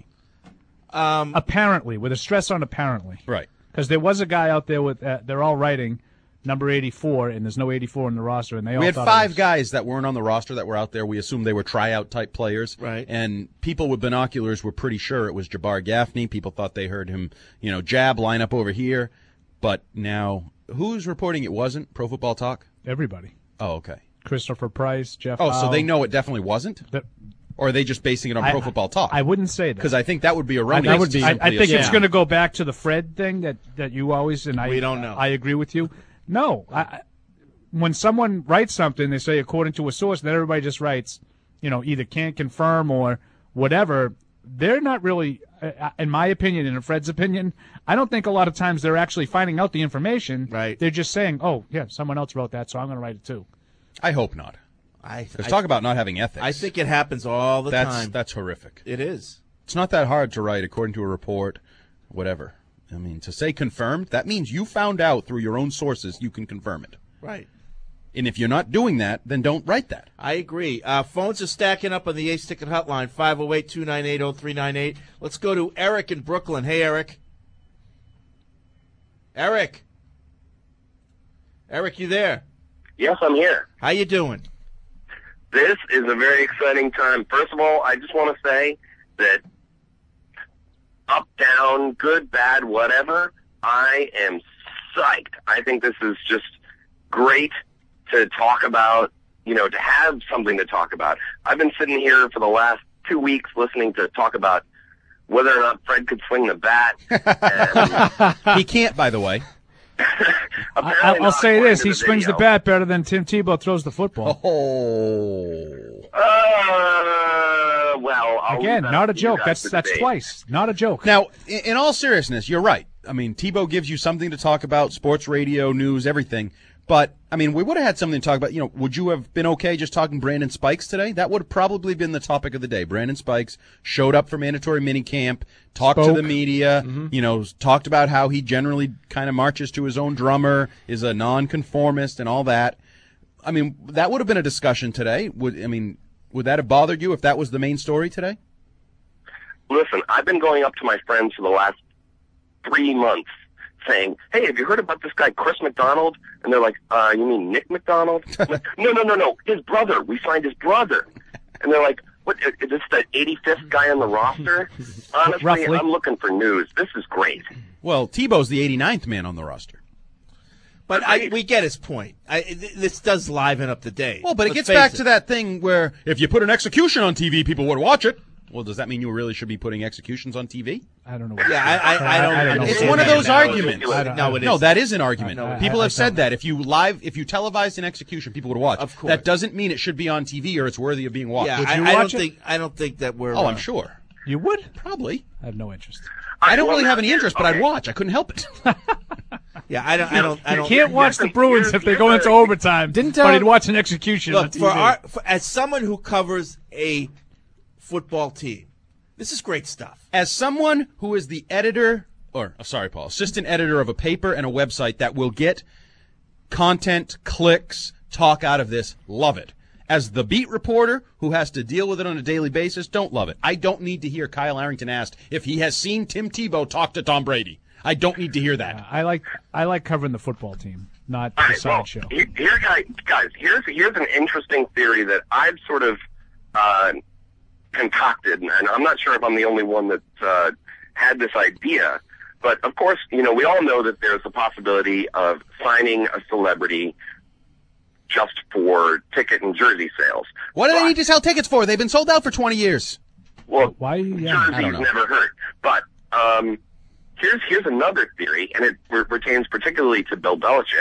Um, apparently, with a stress on apparently. Right. Because there was a guy out there with, uh, they're all writing number eighty-four, and there's no eighty-four in the roster, and they all We had thought five it was, guys that weren't on the roster that were out there. We assumed they were tryout type players. Right. And people with binoculars were pretty sure it was Jabbar Gaffney. People thought they heard him, you know, jab, line up over here. But now, who's reporting it wasn't? Pro Football Talk? everybody. Oh, okay. Christopher Price, Jeff Oh, so Howe. they know it definitely wasn't? That- Or are they just basing it on I- Pro Football Talk? I wouldn't say that. Because I think that would be I, erroneous. that would be, to I, simply I think assume. it's going to go back to the Fred thing that, that you always, and I, We don't know. I agree with you. No. I, I- when someone writes something, they say according to a source, then everybody just writes, you know, either can't confirm or whatever. They're not really, uh, in my opinion and in Fred's opinion, I don't think a lot of times they're actually finding out the information. Right. They're just saying, oh, yeah, someone else wrote that, so I'm going to write it too. I hope not. I, Let's I- talk about not having ethics. I think it happens all the that's, time. That's horrific. It is. It's not that hard to write according to a report, whatever. I mean, to say confirmed, that means you found out through your own sources you can confirm it. Right. And if you're not doing that, then don't write that. I agree. Uh, phones are stacking up on the Ace Ticket Hotline, five oh eight, two nine eight, oh three nine eight. Let's go to Eric in Brooklyn. Hey, Eric. Eric. Eric, you there? Yes, I'm here. How you doing? This is a very exciting time. First of all, I just want to say that up, down, good, bad, whatever, I am psyched. I think this is just great to talk about, you know, to have something to talk about. I've been sitting here for the last two weeks listening to talk about whether or not Fred could swing the bat. And he can't, by the way. I, I'll say this: he swings the bat better than Tim Tebow throws the football. Oh, uh, well, I'll again, not a joke. That's the that's debate. twice. Not a joke. Now, in, in all seriousness, you're right. I mean, Tebow gives you something to talk about: sports, radio, news, everything. But, I mean, we would have had something to talk about. You know, would you have been okay just talking Brandon Spikes today? That would have probably been the topic of the day. Brandon Spikes showed up for mandatory minicamp, talked Spoke. to the media, Mhm. you know, talked about how he generally kind of marches to his own drummer, is a nonconformist and all that. I mean, that would have been a discussion today. Would I mean, would that have bothered you if that was the main story today? Listen, I've been going up to my friends for the last three months saying, hey, have you heard about this guy, Chris McDonald? And they're like, uh, you mean Nick McDonald? I'm like, no, no, no, no, his brother. We signed his brother. And they're like, what, is this the eighty-fifth guy on the roster? Honestly, Roughly. I'm looking for news. This is great. Well, Tebow's the eighty-ninth man on the roster. But I, we get his point. I, th- this does liven up the day. Well, but it Let's gets face back it. to that thing where if you put an execution on T V, people would watch it. Well, does that mean you really should be putting executions on T V? I don't know. Yeah, I, I, I don't. I don't know. It's what one of that those is. arguments. I don't- No, it No, isn't. that is an argument. I know. People I- have I said don't. that if you live, if you televised an execution, people would watch. Of course. That doesn't mean it should be on T V or it's worthy of being watched. Yeah, Would I, you I watch don't it? think. I don't think that we're. Oh, uh, I'm sure. You would? Probably. I have no interest. I don't well, really have now any here's- interest, but I'd okay. watch. I couldn't help it. Yeah, I don't. I don't. I You don't. can't watch the here's- Bruins if they go here's into a- overtime. Didn't, but uh, he'd watch an execution on Look, T V. for our for, as someone who covers a football team, this is great stuff. As someone who is the editor, or oh, sorry, Paul, assistant editor of a paper and a website that will get content, clicks, talk out of this, love it. As the beat reporter who has to deal with it on a daily basis, don't love it. I don't need to hear Kyle Arrington asked if he has seen Tim Tebow talk to Tom Brady. I don't need to hear that. I like I like covering the football team, not All the right, well, sideshow. here, here, guys, guys, here's here's an interesting theory that I've sort of uh, concocted, and I'm not sure if I'm the only one that uh, had this idea. But of course, you know, we all know that there's a possibility of signing a celebrity just for ticket and jersey sales. What do they need to sell tickets for? They've been sold out for twenty years. Well, Why? Yeah. I don't jerseys know. never hurt. But um, here's here's another theory, and it re- pertains particularly to Bill Belichick.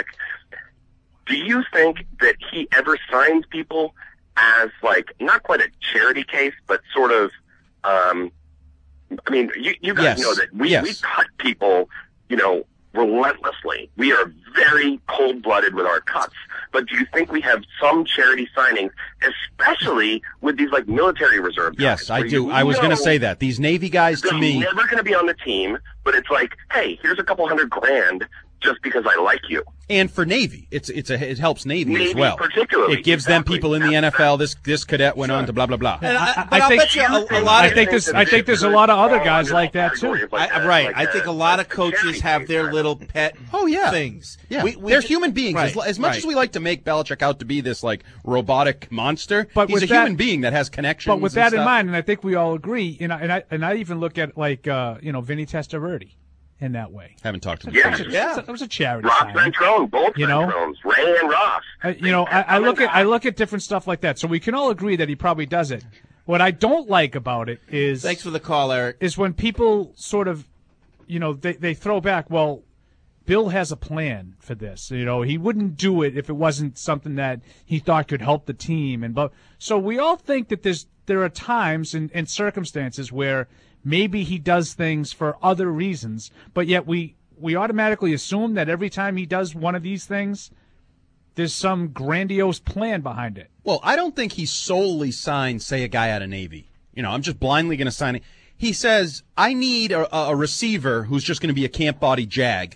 Do you think that he ever signs people as, like, not quite a charity case, but sort of, um, I mean, you, you guys Yes. know that we, Yes. we cut people, you know, relentlessly. We are very cold-blooded with our cuts. But do you think we have some charity signings, especially with these, like, military reserve guys? Yes, I where do. you I was going to know say that. These Navy guys, to they're me, never going to be on the team, but it's like, hey, here's a couple hundred grand just because I like you. and for Navy, it's it's a it helps Navy, as Navy well. particularly, It gives them exactly. people in the N F L. This this cadet went on to blah blah blah. And I, I- but I I'll think- bet you a, a lot I of think there's I think there's a lot of other guys like that too. I, right. I think a lot of coaches have their little pet Oh yeah, things. Yeah, We- we they're ju- human beings. Right, as, as much right. as we like to make Belichick out to be this like robotic monster, But he's with a human that- being that has connections. But with and that in stuff. mind, and I think we all agree, and I, and I and I even look at like uh, you know Vinny Testaverde in that way. haven't talked to him. Yeah. since. Yeah. It was a charity Ross signing. Ventrone, both You know? Ventrones, Ray and Ross. Uh, you know, I, I look at I look at different stuff like that, so we can all agree that he probably does it. What I don't like about it is Thanks for the call, Eric. is when people sort of, you know, they they throw back. Well, Bill has a plan for this. You know, he wouldn't do it if it wasn't something that he thought could help the team. And but so we all think that there's there are times and, and circumstances where maybe he does things for other reasons, but yet we we automatically assume that every time he does one of these things, there's some grandiose plan behind it. Well, I don't think he solely signed, say, a guy out of Navy. You know, I'm just blindly going to sign it. He says, I need a, a receiver who's just going to be a camp body jag.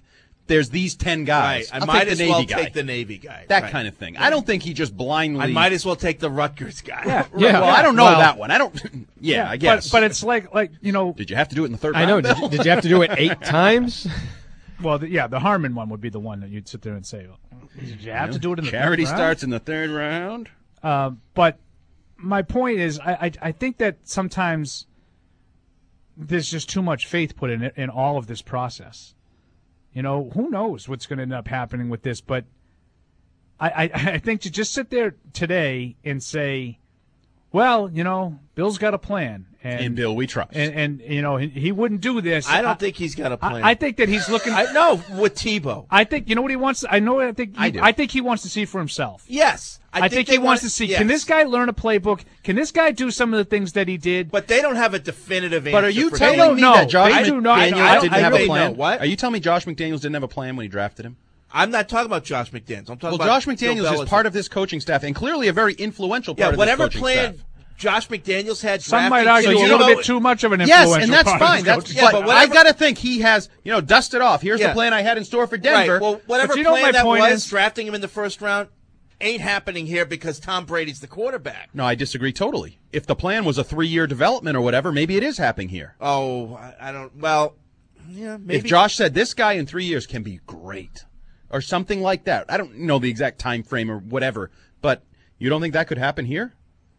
there's these ten guys. Right. I I'll might take the as Navy well guy. take the Navy guy. That Right. kind of thing. I don't think he just blindly. I might as well take the Rutgers guy. Yeah. Well, I don't know Well- that one. I don't. Yeah, I guess. But, but it's like like you know. Did you have to do it in the third I know. round? Did you, did you have to do it eight times? Well, the, yeah, the Harmon one would be the one that you'd sit there and say, well, "Did you have to do it in the Charity third round?" starts in the third round. Um, but my point is, I, I I think that sometimes there's just too much faith put in it in all of this process. You know, who knows what's going to end up happening with this? But I, I I think to just sit there today and say, well, you know, Bill's got a plan. And, In Bill we trust. And, and you know, he, he wouldn't do this. I don't think he's got a plan. I, I think that he's looking. I know with Tebow. I think you know what he wants. I know. I think. He, I do. I think he wants to see for himself. Yes, I, I think, think he they wants want- to see. yes. Can this guy learn a playbook? Can this guy do some of the things that he did? But they don't have a definitive answer. But are you for telling Tebow. me know. that Josh They do not. McDaniels I- I- didn't I have really a plan? know. What? Are you telling me Josh McDaniels didn't have a plan when he drafted him? I'm not talking about Josh McDaniels. I'm talking Well, about Josh Bill McDaniels is Belichick. part of this coaching staff, and clearly a very influential part Yeah, of this whatever coaching plan staff. Josh McDaniels had. Some drafting might argue Tebow- a little bit too much of an Yes, influential and that's part of fine. this That's coaching but, staff. I got to think he has, you know, dusted off. Here's Yeah. the plan I had in store for Denver. Right. Well, whatever But you know plan my that point was, is- drafting him in the first round ain't happening here because Tom Brady's the quarterback. No, I disagree totally. If the plan was a three-year development or whatever, maybe it is happening here. Oh, I, I don't. Well, yeah, maybe. If Josh said this guy in three years can be great, or something like that, I don't know the exact time frame or whatever, but you don't think that could happen here?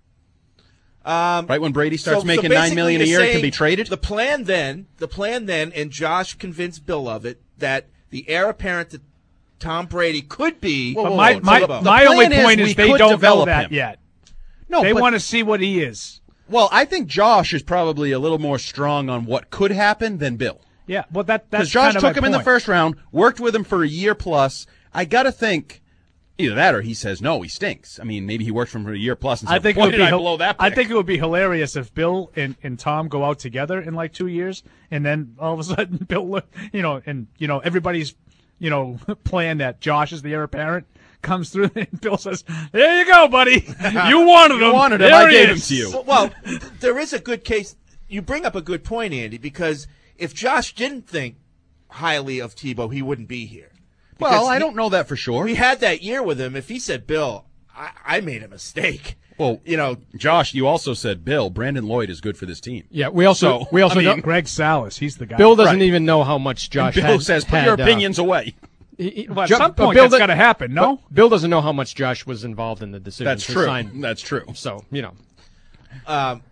Um, right when Brady starts so- so making nine basically million a you're year, it can saying be traded. The plan then, the plan then, and Josh convinced Bill of it that the heir apparent to Tom Brady could be. But my my, Tebow. my only point is, we they could don't know develop that him. yet. No, they but- want to see what he is. Well, I think Josh is probably a little more strong on what could happen than Bill. Yeah, well that that's Because Josh kind of took my him in the point. first round, worked with him for a year plus. I got to think either that or he says, no, he stinks. I mean, maybe he worked for him for a year plus and said, I think it boy, would did be I hil- blow that I pick. think it would be hilarious if Bill and, and Tom go out together in like two years, and then all of a sudden Bill, look- you know, and you know everybody's, you know, plan that Josh is the heir apparent comes through, and Bill says, "There you go, buddy. You wanted him. You wanted him. There I he gave him is." to you. Well, well, there is a good case. You bring up a good point, Andy, because if Josh didn't think highly of Tebow, he wouldn't be here. Well, Because I he- don't know that for sure. We had that year with him. If he said, Bill, I, I made a mistake. Well, you know, Josh, you also said, Bill, Brandon Lloyd is good for this team. Yeah, we also So, we also I mean, know Greg Salas, he's the guy. Bill doesn't Right. even know how much Josh. And Bill had, says, put had, your uh, opinions away. he- he- Well, at Jo- some but point Bill that's do- got to happen. No, but Bill doesn't know how much Josh was involved in the decision. That's to true. Sign. That's true. So you know, um,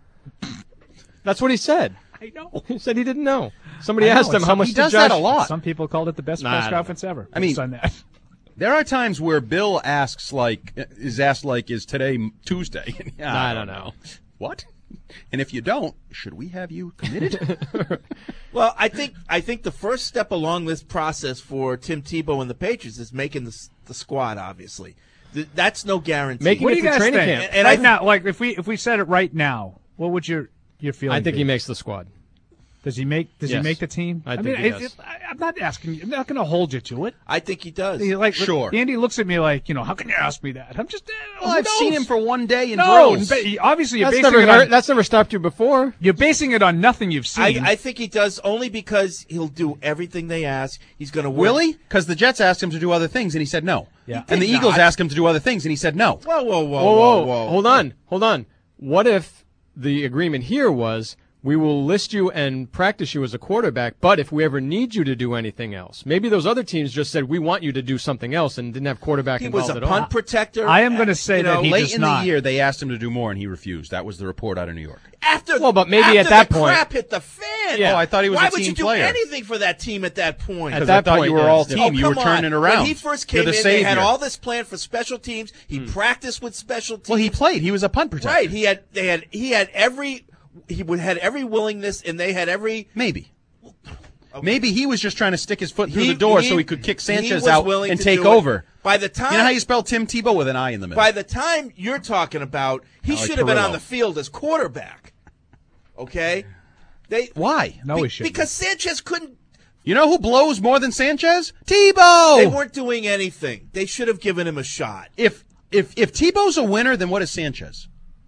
that's what he said. I know. He said he didn't know. Somebody I know, asked him and how some- much he did does Josh. that a lot. Some people called it the best Nah, I press don't know. conference ever. I mean- on that. There are times where Bill asks, like, is asked, like, is today Tuesday? Yeah, I don't know. What? And if you don't, should we have you committed? well, I think I think the first step along this process for Tim Tebow and the Patriots is making the the squad. Obviously, Th- that's no guarantee. Making What it do you to guys training think? camp. And right I- now, like if we if we said it right now, what would your your feeling? I think be? he makes the squad. Does he make Does Yes. he make the team? I think mean, he it- does. it- I, I'm not asking you. I'm not going to hold you to it. I think he does. He, like, Sure. Andy looks at me like, you know, how can you ask me that? I'm just. Uh, well, who I've seen knows? him for one day in No, drills. but he- obviously you're That's basing never it hurt, on. that's never stopped you before. You're basing it on nothing you've I, seen. I think he does only because he'll do everything they ask. He's going to Will he? Because the Jets asked him to do other things, and he said no. Yeah. And the did Eagles not. asked him to do other things, and he said no. Whoa, whoa, whoa, Whoa, whoa, whoa, whoa! hold on, hold on. What if the agreement here was we will list you and practice you as a quarterback, but if we ever need you to do anything else, maybe those other teams just said we want you to do something else and didn't have quarterback He involved was a at all. punt protector. I am going to say You that know, he Late does in not. the year, they asked him to do more, and he refused. That was the report out of New York. After Well, but maybe after at that the point- crap hit the fan. Yeah. Oh, I thought he was Why a would team you do player. anything for that team at that point? At Because that I thought point, you were yeah, all it's team. different. You Oh, were come turning on. around. When he first You're came the in, they had savior. all this plan for special teams. He practiced with special teams. Well, he played. He was a punt protector. Right. He had. They had. He had every. He would had every willingness, and they had every. Maybe. Maybe he was just trying to stick his foot through He- the door he- so he could kick he Sanchez was out willing and to take do it. over. By the time You know how you spell Tim Tebow with an I in the middle? By the time you're talking about, he I like should have been Perillo. on the field as quarterback. Okay. They. Why? No, be- he shouldn't. Because Sanchez couldn't. You know who blows more than Sanchez? Tebow! They weren't doing anything. They should have given him a shot. If if if Tebow's a winner, then what is Sanchez?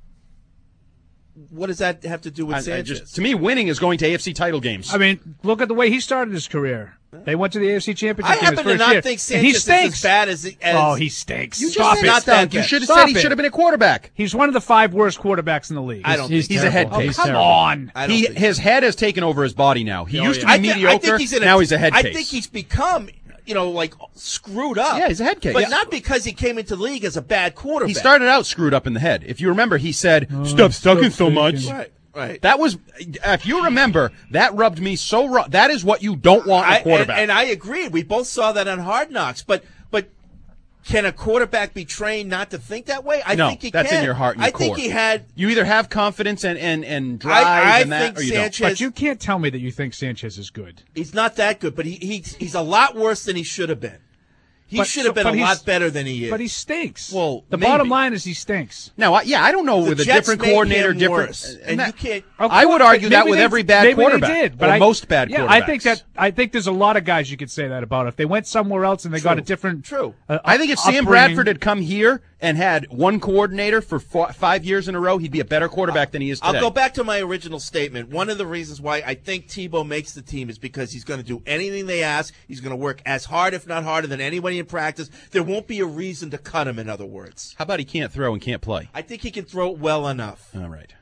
What does that have to do with I- I Sanchez? just- to me, winning is going to A F C title games. I mean, look at the way he started his career. They went to the A F C Championship I game happen his to first not year. think And he Sanchez is stinks. as bad as, as oh, he stinks. You just Stop said it. not that. You should have said he should have been a quarterback. He's one of the five worst quarterbacks in the league. I don't He's, think he's a head Oh, case. come Terrible. on. I don't He, think his head has taken over his body now. He Oh, used yeah. to I be thi- I mediocre. think he's in a, now he's a head I case. think he's become, you know, like screwed up. Yeah, he's a head case. But Yeah. not because he came into the league as a bad quarterback. He started out screwed up in the head. If you remember, he said, "Stop sucking so much." Right, right. That was, if you remember, that rubbed me so raw. That is what you don't want in I, a quarterback. And, and I agree. We both saw that on Hard Knocks. But but can a quarterback be trained not to think that way? I no, think he that's can. in your heart and your I think core. he had. You either have confidence and, and, and drive I, I and that, think or you Sanchez. But you can't tell me that you think Sanchez is good. He's not that good, but he, he's he's a lot worse than he should have been. He But- should have been but a he's- lot better than he is. But he stinks. Well, the maybe. bottom line is he stinks. Now, I, yeah, I don't know The with a Jets different made coordinator, him different. worse, and that- you can't. Of I would course, argue but that maybe with they- every bad maybe quarterback, they did, but or I, most bad yeah, quarterbacks. I think that I think there's a lot of guys you could say that about. If they went somewhere else and they got a different. True. Uh, I think if Sam upbringing- Bradford had come here and had one coordinator for four, five years in a row, he'd be a better quarterback than he is today. I'll go back to my original statement. One of the reasons why I think Tebow makes the team is because he's going to do anything they ask. He's going to work as hard, if not harder, than anybody in practice. There won't be a reason to cut him, in other words. How about he can't throw and can't play? I think he can throw it well enough. All right.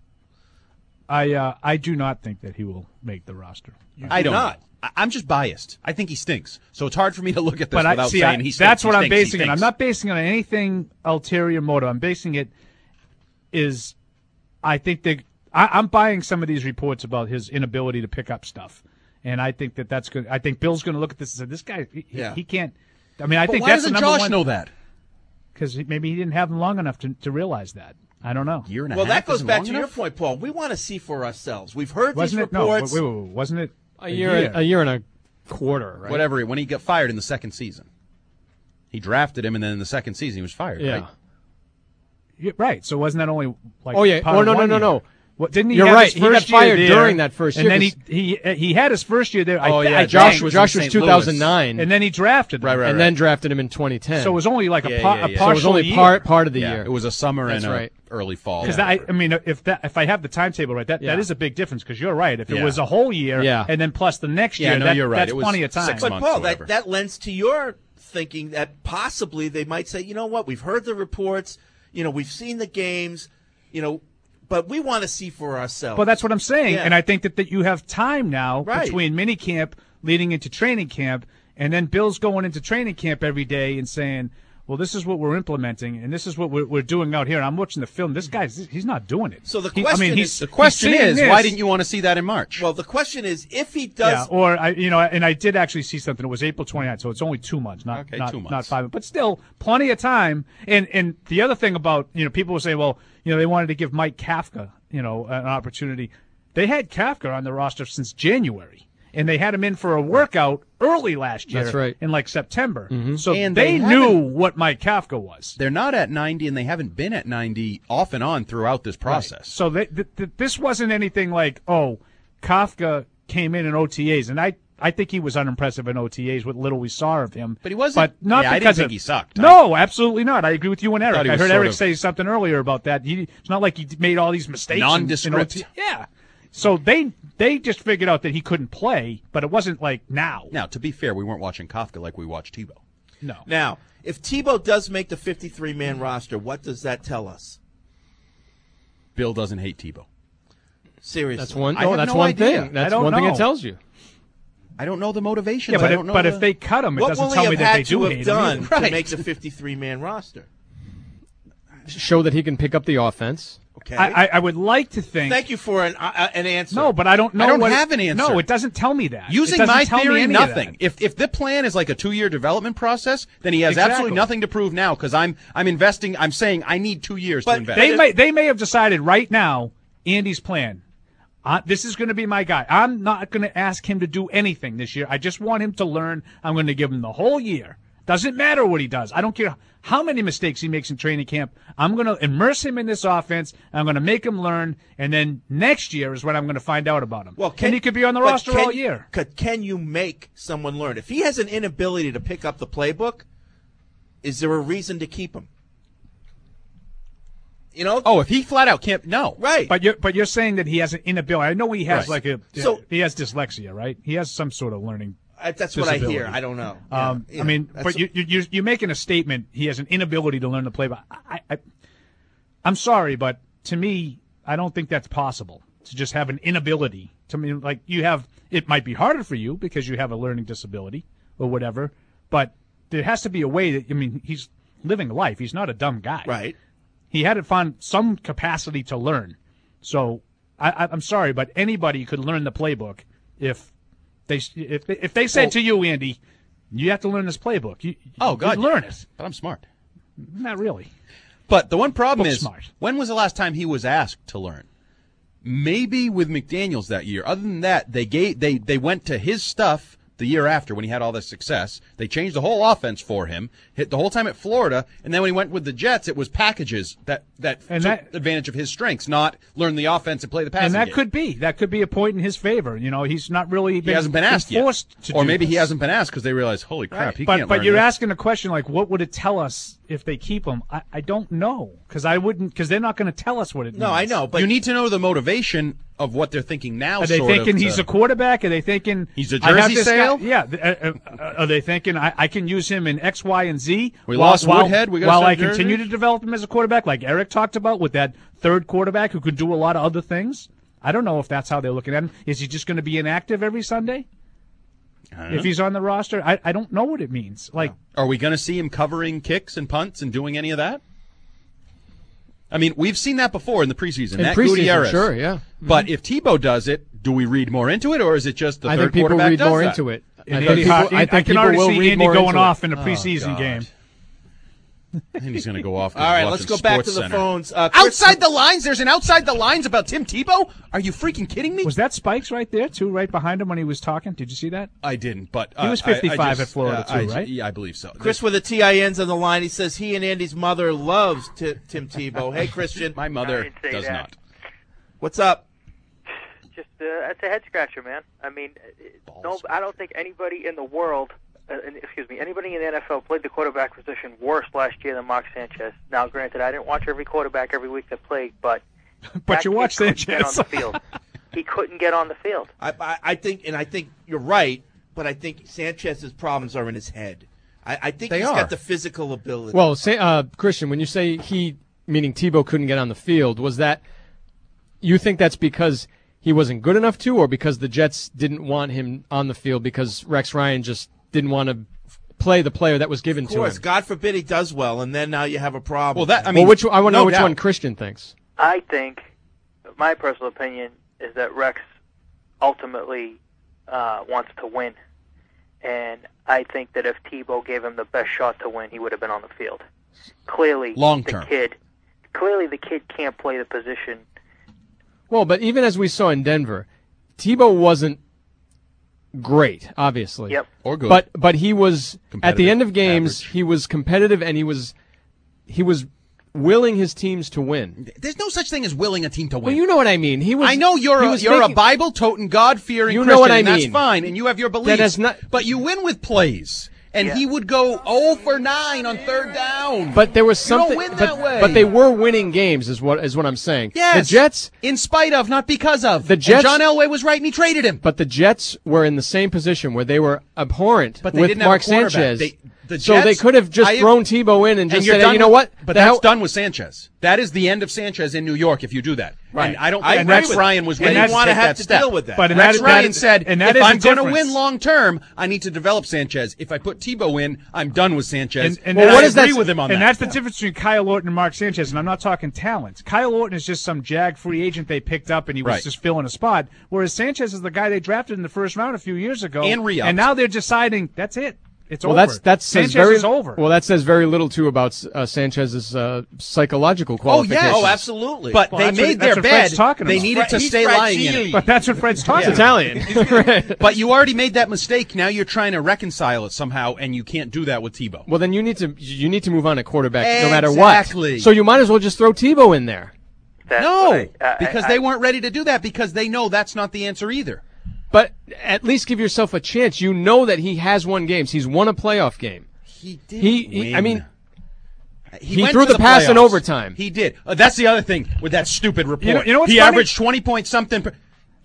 I uh, I do not think that he will make the roster. You I do don't. not. I- I'm just biased. I think he stinks. So it's hard for me to look at this But I without see. saying I, he stinks. that's he what I'm stinks, he basing it. I'm stinks. not basing it on anything ulterior motive. I'm basing it is I think that I, I'm buying some of these reports about his inability to pick up stuff, and I think that that's good. I think Bill's going to look at this and say, "This guy, he, Yeah. he can't." I mean, I But think why that's doesn't the number Josh one, know that? Because maybe he didn't have him long enough to, to realize that. I don't know. Year and a Well, half that goes isn't back long to your enough? point, Paul. We want to see for ourselves. We've heard Wasn't these it? No, wait, reports. wait, wait, wait, wasn't it A year, a year and a quarter, right? Whatever. When he got fired in the second season, he drafted him, and then in the second season he was fired. Yeah. Right? Yeah, right. So wasn't that only like? Oh, yeah. part Oh, of no, no, one no, year? no. What didn't he? You're have right. His He got first year fired there, during that first and year, then he 'cause- he uh, he had his first year there. Oh, I, yeah, I Josh, think, was Josh in was Saint two thousand nine, and then he drafted him. Right, right, and then drafted him in twenty ten. So it was only like a, Yeah, par- yeah, a yeah. So it partial was only year. part part of the Yeah, year. it was a summer That's and a right. early fall. Because I, I mean, if that if I have the timetable right, that, Yeah. that is a big difference. Because you're right. If it Yeah. was a whole year, Yeah. and then plus the next Yeah, year, no, that, you're right. that's It was plenty of time. six But months Paul, or that, whatever. that lends to your thinking that possibly they might say, you know what, we've heard the reports, you know, we've seen the games, you know, but we want to see for ourselves. But that's what I'm saying, Yeah. and I think that, that you have time now Right. between mini camp leading into training camp, and then Bill's going into training camp every day and saying, "Well, this is what we're implementing, and this is what we're, we're doing out here." And I'm watching the film. This guy's he's not doing it. So the He- question I mean, is- he's, the question he's seeing is, this. why didn't you want to see that in March? Well, the question is, if he does, Yeah, or I, you know, and I did actually see something. It was April twenty-ninth, so it's only two months, not Okay, not, two months. not five, but still plenty of time. And and the other thing about you know, people will say, well, you know, they wanted to give Mike Kafka, you know, an opportunity. They had Kafka on the roster since January, and they had him in for a workout early last year. That's right. In like September, so And they, they knew haven't- what Mike Kafka was. They're not at ninety, and they haven't been at ninety off and on throughout this process. So they, th- th- this wasn't anything like, oh, Kafka came in in O T As, and I, I think he was unimpressive in O T As. What little we saw of him, But he wasn't- But not yeah, I didn't because think of, he sucked. No, absolutely not. I agree with you and Eric. thought he I was heard sort Eric of say something earlier about that. He, it's not like he made all these mistakes. in- in Nondescript. O T Yeah. So they they just figured out that he couldn't play, but it wasn't like now. Now, to be fair, we weren't watching Kafka like we watched Tebow. No. now, if Tebow does make the fifty-three man roster, what does that tell us? Bill doesn't hate Tebow. Seriously. That's one. I Oh, have that's no one idea. thing. That's I don't one thing know. it tells you. I don't know the motivation. Yeah, but, I if, don't know but the- if they cut him, it What doesn't will tell he me have that they had do to hate have him done either. to Right. make the fifty-three man roster? Show that he can pick up the offense. Okay. I, I, I would like to think. Thank you for an uh, an answer. No, but I don't know. I don't what have it, an answer. No, it doesn't tell me that. It Using doesn't my tell me theory, any of nothing. that. If if the plan is like a two year development process, then he has Exactly. absolutely nothing to prove now because I'm I'm investing. I'm saying I need two years But to invest. They may they may have decided right now, Andy's plan. Uh, this is going to be my guy. I'm not going to ask him to do anything this year. I just want him to learn. I'm going to give him the whole year. Doesn't matter what he does. I don't care how many mistakes he makes in training camp. I'm going to immerse him in this offense. I'm going to make him learn, and then next year is when I'm going to find out about him. Well, and he could be on the but roster can- all year. Could, can you make someone learn? If he has an inability to pick up the playbook, is there a reason to keep him? You know? Oh, if he flat out can't, no. Right. But you're but you're saying that he has an inability. I know he has Right. like a So- he has dyslexia, right? He has some sort of learning. I, that's what I disability. hear. I don't know. Um, Yeah, I mean, that's- but you, you, you're, you're making a statement. He has an inability to learn the play. But I, I, I'm sorry, but to me, I don't think that's possible to just have an inability. To me, like you have, it might be harder for you because you have a learning disability or whatever. But there has to be a way that I mean, he's living life. He's not a dumb guy, right? He had to find some capacity to learn. So I, I, I'm sorry, but anybody could learn the playbook if they if if they said Well- to you, Andy, you have to learn this playbook. You, Oh, you God, learn yeah. it. But I'm smart. Not really. But the one problem Book is, smart. when was the last time he was asked to learn? Maybe with McDaniels that year. Other than that, they gave they they went to his stuff the year after when he had all this success. They changed the whole offense for him, hit the whole time at Florida, and then when he went with the Jets, it was packages that that And took that- advantage of his strengths, not learn the offense and play the passing And that game. could be that could be a point in his favor. You know, he's not really He been, hasn't been asked yet, forced to or do maybe he this. hasn't been asked because they realize, holy crap, Right. he but can't but learn you're this. asking a question like, what would it tell us if they keep him? I, I don't know because I wouldn't because they're not going to tell us what it. No, means. I know, but you need to know the motivation of what they're thinking now. Are they sort thinking of, he's to- a quarterback? Are they thinking He's a I have jersey this guy- sale? Yeah. th- Uh, uh, are they thinking I, I can use him in X, Y, and Z? We while, lost while, Woodhead, we gotta while sell I continue jerseys? to develop him as a quarterback, like Eric talked about, with that third quarterback who could do a lot of other things? I don't know if that's how they're looking at him. Is he just going to be inactive every Sunday? I don't If know. he's on the roster, I, I don't know what it means. Like, Are we going to see him covering kicks and punts and doing any of that? I mean, we've seen that before in the preseason. In Matt preseason, Gutierrez. sure, yeah. But if Tebow does it, do we read more into it, or is it just the I third think people quarterback read does more that? into it. And I Andy think Hop- people, I I think can people already will see read Andy more going into off it. in a preseason God. game. And he's going to go off. 'cause All right, he's let's watching go back to Sports the Center. phones. Uh, Chris- outside the lines? There's an outside the lines about Tim Tebow? Are you freaking kidding me? Was that Spikes right there, too, right behind him when he was talking? Did you see that? I didn't, but uh, He was I- I fifty-five just- at Florida, uh, too, I- right? Yeah, I believe so. Chris with the T I Ns on the line. He says he and Andy's mother loves Ti- Tim Tebow. Hey, Christian. My mother say does that. not. What's up? Just uh, it's a head scratcher, man. I mean, it- no, I don't think anybody in the world, uh, excuse me, anybody in the N F L played the quarterback position worse last year than Mark Sanchez. Now, granted, I didn't watch every quarterback every week that played, but But that you kid watched couldn't get on Sanchez. the field. He couldn't get on the field. I, I, I think, and I think you're right, but I think Sanchez's problems are in his head. I, I think They he's are. got the physical ability. Well, say, uh, Christian, when you say he, meaning Tebow, couldn't get on the field, was that you think that's because he wasn't good enough to, or because the Jets didn't want him on the field because Rex Ryan just didn't want to play the player that was given of to course, him? God forbid he does well, and then now you have a problem. Well, that I Well, mean, which I want to no know which doubt. one Christian thinks. I think, my personal opinion is that Rex ultimately uh, wants to win, and I think that if Tebow gave him the best shot to win, he would have been on the field. Clearly, Long the term. kid, clearly the kid can't play the position. Well, but even as we saw in Denver, Tebow wasn't great, obviously. Yep. Or good. But but he was at the Competitive, end of games, average. he was competitive and he was he was willing his teams to win. There's no such thing as willing a team to win. Well, you know what I mean. He was. I know you're he a, was you're making- a Bible toting, God fearing You Christian, know what I and that's mean. fine, and you have your beliefs. has not- But you win with plays, and he would go zero for nine on third down. But there was You don't something. win but, that way. but they were winning games, is what is what I'm saying. Yes, The Jets. in spite of, not because of. The Jets- And John Elway was right, and he traded him. But the Jets were in the same position where they were abhorrent But they with didn't have a Mark quarterback. Sanchez. They- the so they Jets- could have just I- thrown Tebow in and just you're said, hey, done you know with- what? But The that's hell- done with Sanchez. That is the end of Sanchez in New York if you do that. Right. And I don't I think agree Rex with Ryan that. was And ready they to wanna take have that to step. deal with that. But and Rex that- Ryan that- said, and that if is I'm the going to difference. win long term, I need to develop Sanchez. If I put Tebow in, I'm done with Sanchez. And, and Well, that- what I agree with him on and that. that's the difference between Kyle Orton and Mark Sanchez. And I'm not talking talent. Kyle Orton is just some jag free agent they picked up, and he was Right. just filling a spot. Whereas Sanchez is the guy they drafted in the first round a few years ago, And re-upped. and now they're deciding that's it. It's well, over. that's that says Sanchez very is over. well. That says very little too about uh, Sanchez's uh, psychological Oh, qualifications. yes. Oh, absolutely. But Well, they that's what- made that's their what bed. Fred's talking They about. needed to He's stay lying in fragile. it. But that's what Fred's talking It's about. Italian. But you already made that mistake. Now you're trying to reconcile it somehow, and you can't do that with Tebow. Well, then you need to you need to move on to quarterback no matter Exactly. what. So you might as well just throw Tebow in there. That's No, what I- I- because I- they weren't ready to do that because they know that's not the answer either. But at least give yourself a chance. You know that he has won games. He's won a playoff game. He did. He, he I mean, he went threw to the pass in playoffs. overtime. He did. Uh, that's the other thing with that stupid report. You know- you know what's he funny? averaged twenty points something. Per-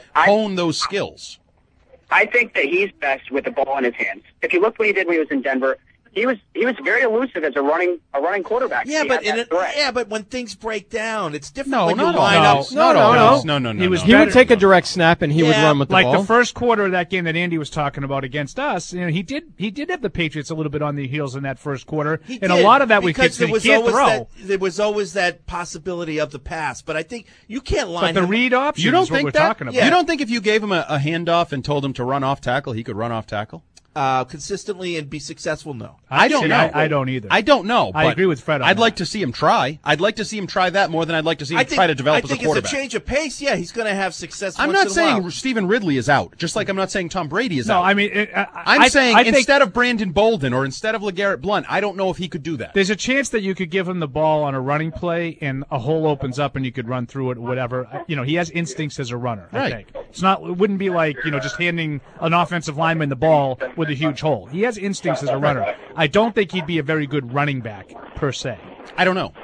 hone those skills? I think that he's best with the ball in his hands. If you look what he did when he was in Denver, he was he was very elusive as a running a running quarterback. Yeah, He but had in that a, threat. yeah, but when things break down, it's different No, when you not line always. up. No, no, always. no. No, no, no, He was no. He would better- take a direct snap and he would Yeah, run with the like ball. the first quarter of that game that Andy was talking about against us, you know, he did he did have the Patriots a little bit on their heels in that first quarter, He and did, a lot of that we could because see there was he can't always throw. that there was always that possibility of the pass. But I think you can't line But the him- read option You don't is what think we're that? talking about. Yeah. You don't think if you gave him a, a handoff and told him to run off tackle, he could run off tackle? uh, consistently and be successful. No, I don't See, know. I, I don't either. I don't know. I but agree with Fred on I'd that. like to see him try. I'd like to see him try that more than I'd like to see him I think, try to develop I as think a quarterback. it's a change of pace. Yeah, he's going to have success. I'm once not in a saying while. Stephen Ridley is out, just like I'm not saying Tom Brady is No, out. I mean, it, I, I'm I, saying I think instead of Brandon Bolden or instead of LeGarrette Blount, I don't know if he could do that. there's a chance that you could give him the ball on a running play and a hole opens up and you could run through it, whatever. You know, he has instincts as a runner. I Right. think it's not. It wouldn't be like you know just handing an offensive lineman the ball with a huge hole. He has instincts as a runner. I don't think he'd be a very good running back per se. I don't know.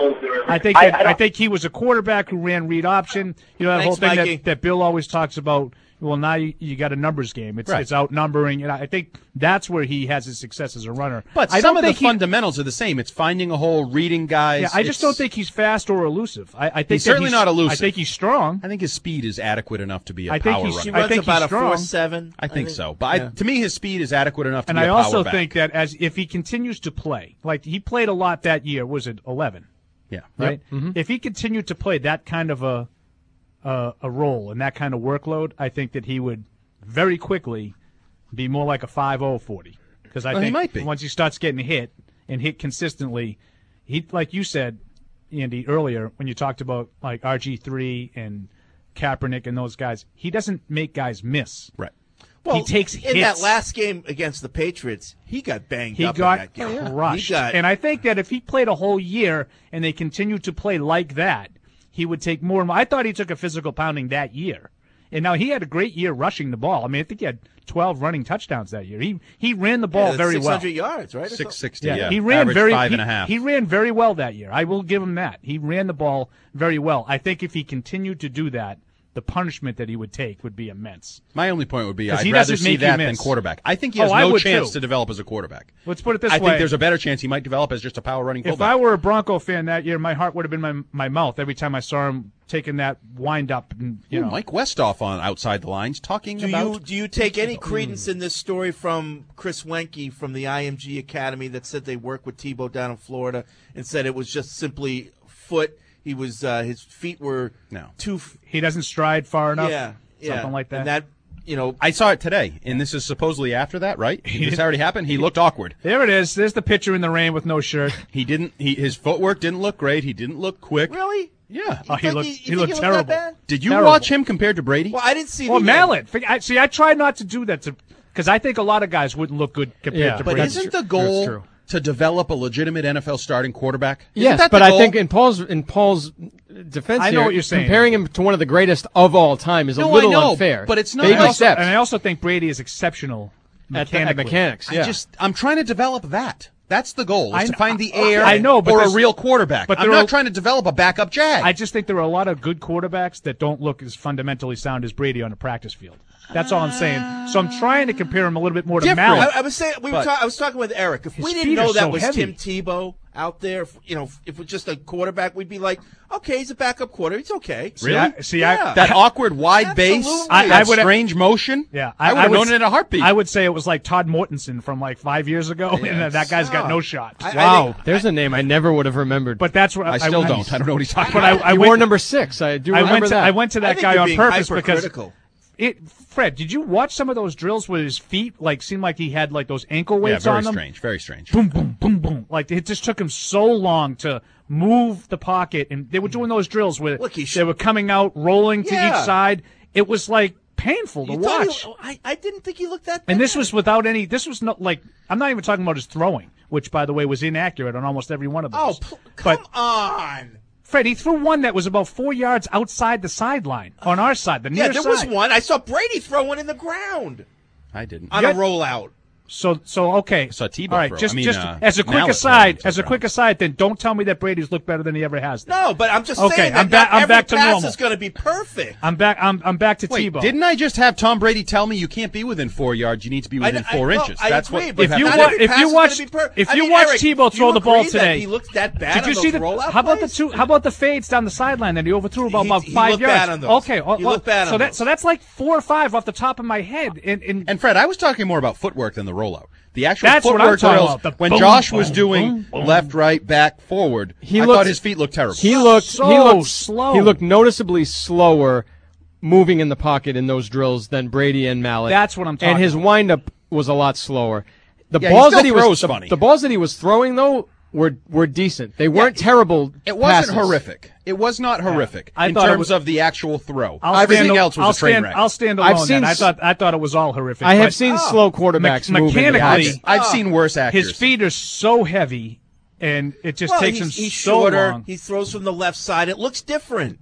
I think I- that, I I, don't- think he was a quarterback who ran read option. You know that Thanks, whole thing Mikey. that, that Bill always talks about. Well, now you, you got a numbers game. It's Right. it's outnumbering, and I think that's where he has his success as a runner. But I some don't of the think he- fundamentals are the same. It's finding a hole, reading guys. Yeah, I just It's- don't think he's fast or elusive. I, I think He's that certainly not elusive. I think he's strong. I think his speed is adequate enough to be a I think power he's- runner. He I runs think about he's a four strong. seven. I think so. But yeah. I, to me, his speed is adequate enough to And be I a power also back. think that as if he continues to play, like he played a lot that year, was it eleven? Yeah. Right. Yep. Mhm. If he continued to play that kind of a uh, a role and that kind of workload, I think that he would very quickly be more like a five oh forty. Because I Well, he think might be. once he starts getting hit and hit consistently, he like you said, Andy, earlier when you talked about like R G three and Kaepernick and those guys, he doesn't make guys miss. Right. Well, he takes in hits. that last game against the Patriots, he got banged He up. got in that game. crushed. He got, and I think that if he played a whole year and they continued to play like that, he would take more. I thought he took a physical pounding that year. And now he had a great year rushing the ball. I mean, I think he had twelve running touchdowns that year. He he ran the ball yeah, very six well. hundred yards, right? six sixty. Yeah, Yeah, he ran Average very five he, and a half. he ran very well that year. I will give him that. He ran the ball very well. I think if he continued to do that, the punishment that he would take would be immense. My only point would be 'Cause I'd he rather doesn't see make you that than miss. quarterback. I think he Oh, has I no would chance too. to develop as a quarterback. Let's put it this I way. think there's a better chance he might develop as just a power running If fullback. I were a Bronco fan that year, my heart would have been my my mouth every time I saw him taking that wind up. And, you Ooh, know, Mike Westhoff on outside the lines talking Do about. you do you take any credence in this story from Chris Wenke from the I M G Academy that said they worked with Tebow down in Florida and said it was just simply foot? He was uh, his feet were No. too. F- he doesn't stride far enough. yeah, yeah, something like that. And that you know, I saw it today, and this is supposedly after that, right? This already happened. He looked awkward. There it is. There's the picture in the rain with no shirt. He didn't. He, his footwork didn't look great. He didn't look quick. really. Yeah. Oh, he think looked he- you he think looked he looked that terrible. bad? Did you Terrible. watch him compared to Brady? Well, I didn't see. Well, the Mallet. I, see, I tried not to do that to because I think a lot of guys wouldn't look good compared Yeah, to but Brady. isn't the That's goal true. to develop a legitimate N F L starting quarterback? Isn't Yes, that but the I goal? think in Paul's in Paul's defense I know here, what you're saying. comparing him to one of the greatest of all time is a No, I little know, unfair. but it's not Baby like- also, steps and I also think Brady is exceptional at, the, at mechanically. mechanics. I Yeah. just I'm trying to develop that. That's the goal. Is I to kn- find the I- air. I know, but or a there's- real quarterback. but I'm there not are- trying to develop a backup jag. I just think there are a lot of good quarterbacks that don't look as fundamentally sound as Brady on a practice field. That's all I'm saying. So I'm trying to compare him a little bit more to Different. Mallet. I, I was saying we were But- talk, I was talking with Eric. If His we feet didn't are know that so was heavy. Tim Tebow out there, if, you know, if it was just a quarterback, we'd be like, okay, he's a backup quarter. He's okay. See, I- see, I- Yeah. that awkward wide base, Absolutely. I- that I would- strange motion. Yeah, I, would have would known s- it in a heartbeat. I would say it was like Todd Mortensen from like five years ago, and that guy's got no shot. I- I Wow, think- there's a name I never would have remembered. But that's what I still don't. I don't know what he's talking But I, about. I he went, wore number six. I do I remember went to that. I went to I that think guy you're on being purpose because hypercritical. it. Fred, did you watch some of those drills where his feet like seemed like he had like those ankle yeah, weights very on them? strange. Very strange. Boom, boom, boom, boom. Like it just took him so long to move the pocket, and they were doing those drills where Look, he they should- were coming out, rolling to Yeah. each side. It was like painful to You thought watch. he- I, I didn't think he looked that bad. And this was without any. This was not like I'm not even talking about his throwing, which by the way was inaccurate on almost every one of Oh, those. pl- come but on. Fred, he threw one that was about four yards outside the sideline on our side, the Yeah, near there side. was one. I saw Brady throw one in the ground I didn't. on Yeah. a rollout. So, so okay. I saw Tebow All right, throw. just, I mean, just uh, as a quick Mallett aside, throw as a into quick aside, then don't tell me that Brady's looked better than he ever has. Then. No, but I'm just okay, saying that I'm back. not I'm every back to pass normal. is going to be perfect. I'm back. I'm I'm back to Wait, Tebow. didn't I just have Tom Brady tell me you can't be within four yards? You need to be within I, four I, inches. No, That's I agree, what. but if you not wa- every if pass you is watch gonna be per- if I you mean, watch Eric, Tebow do throw you the ball agree that today, he looked that bad. did you on see those the? rollout How about the plays? two? How about the fades down the sideline that he overthrew about, He- about he five looked yards? bad on those. Okay, He well, looked bad so on that those. so that's like four or five off the top of my head. And and, And Fred, I was talking more about footwork than the rollout. The actual That's what I'm footwork talking drills, about, the when boom, Josh was boom, doing boom, boom. left, right, back, forward, He I looked- thought his feet looked terrible. He looked So he looked slow. He looked noticeably slower moving in the pocket in those drills than Brady and Mallett. That's what I'm talking And his about. windup was a lot slower. The Yeah, he balls still that he was throws the, funny. the balls that he was throwing though were were decent. They weren't it- terrible. It wasn't passes. horrific. It was not horrific I in thought it terms was- of the actual throw. I'll Everything stand, else was I'll a train stand, wreck. I'll stand I've alone. seen then. I s- thought I thought it was all horrific. I have but- seen Oh. slow quarterbacks Me- move into the mechanically- pocket. I've seen worse accuracy. His feet are so heavy, and it just well, takes he's, him he's so shorter. long. He throws from the left side. It looks different.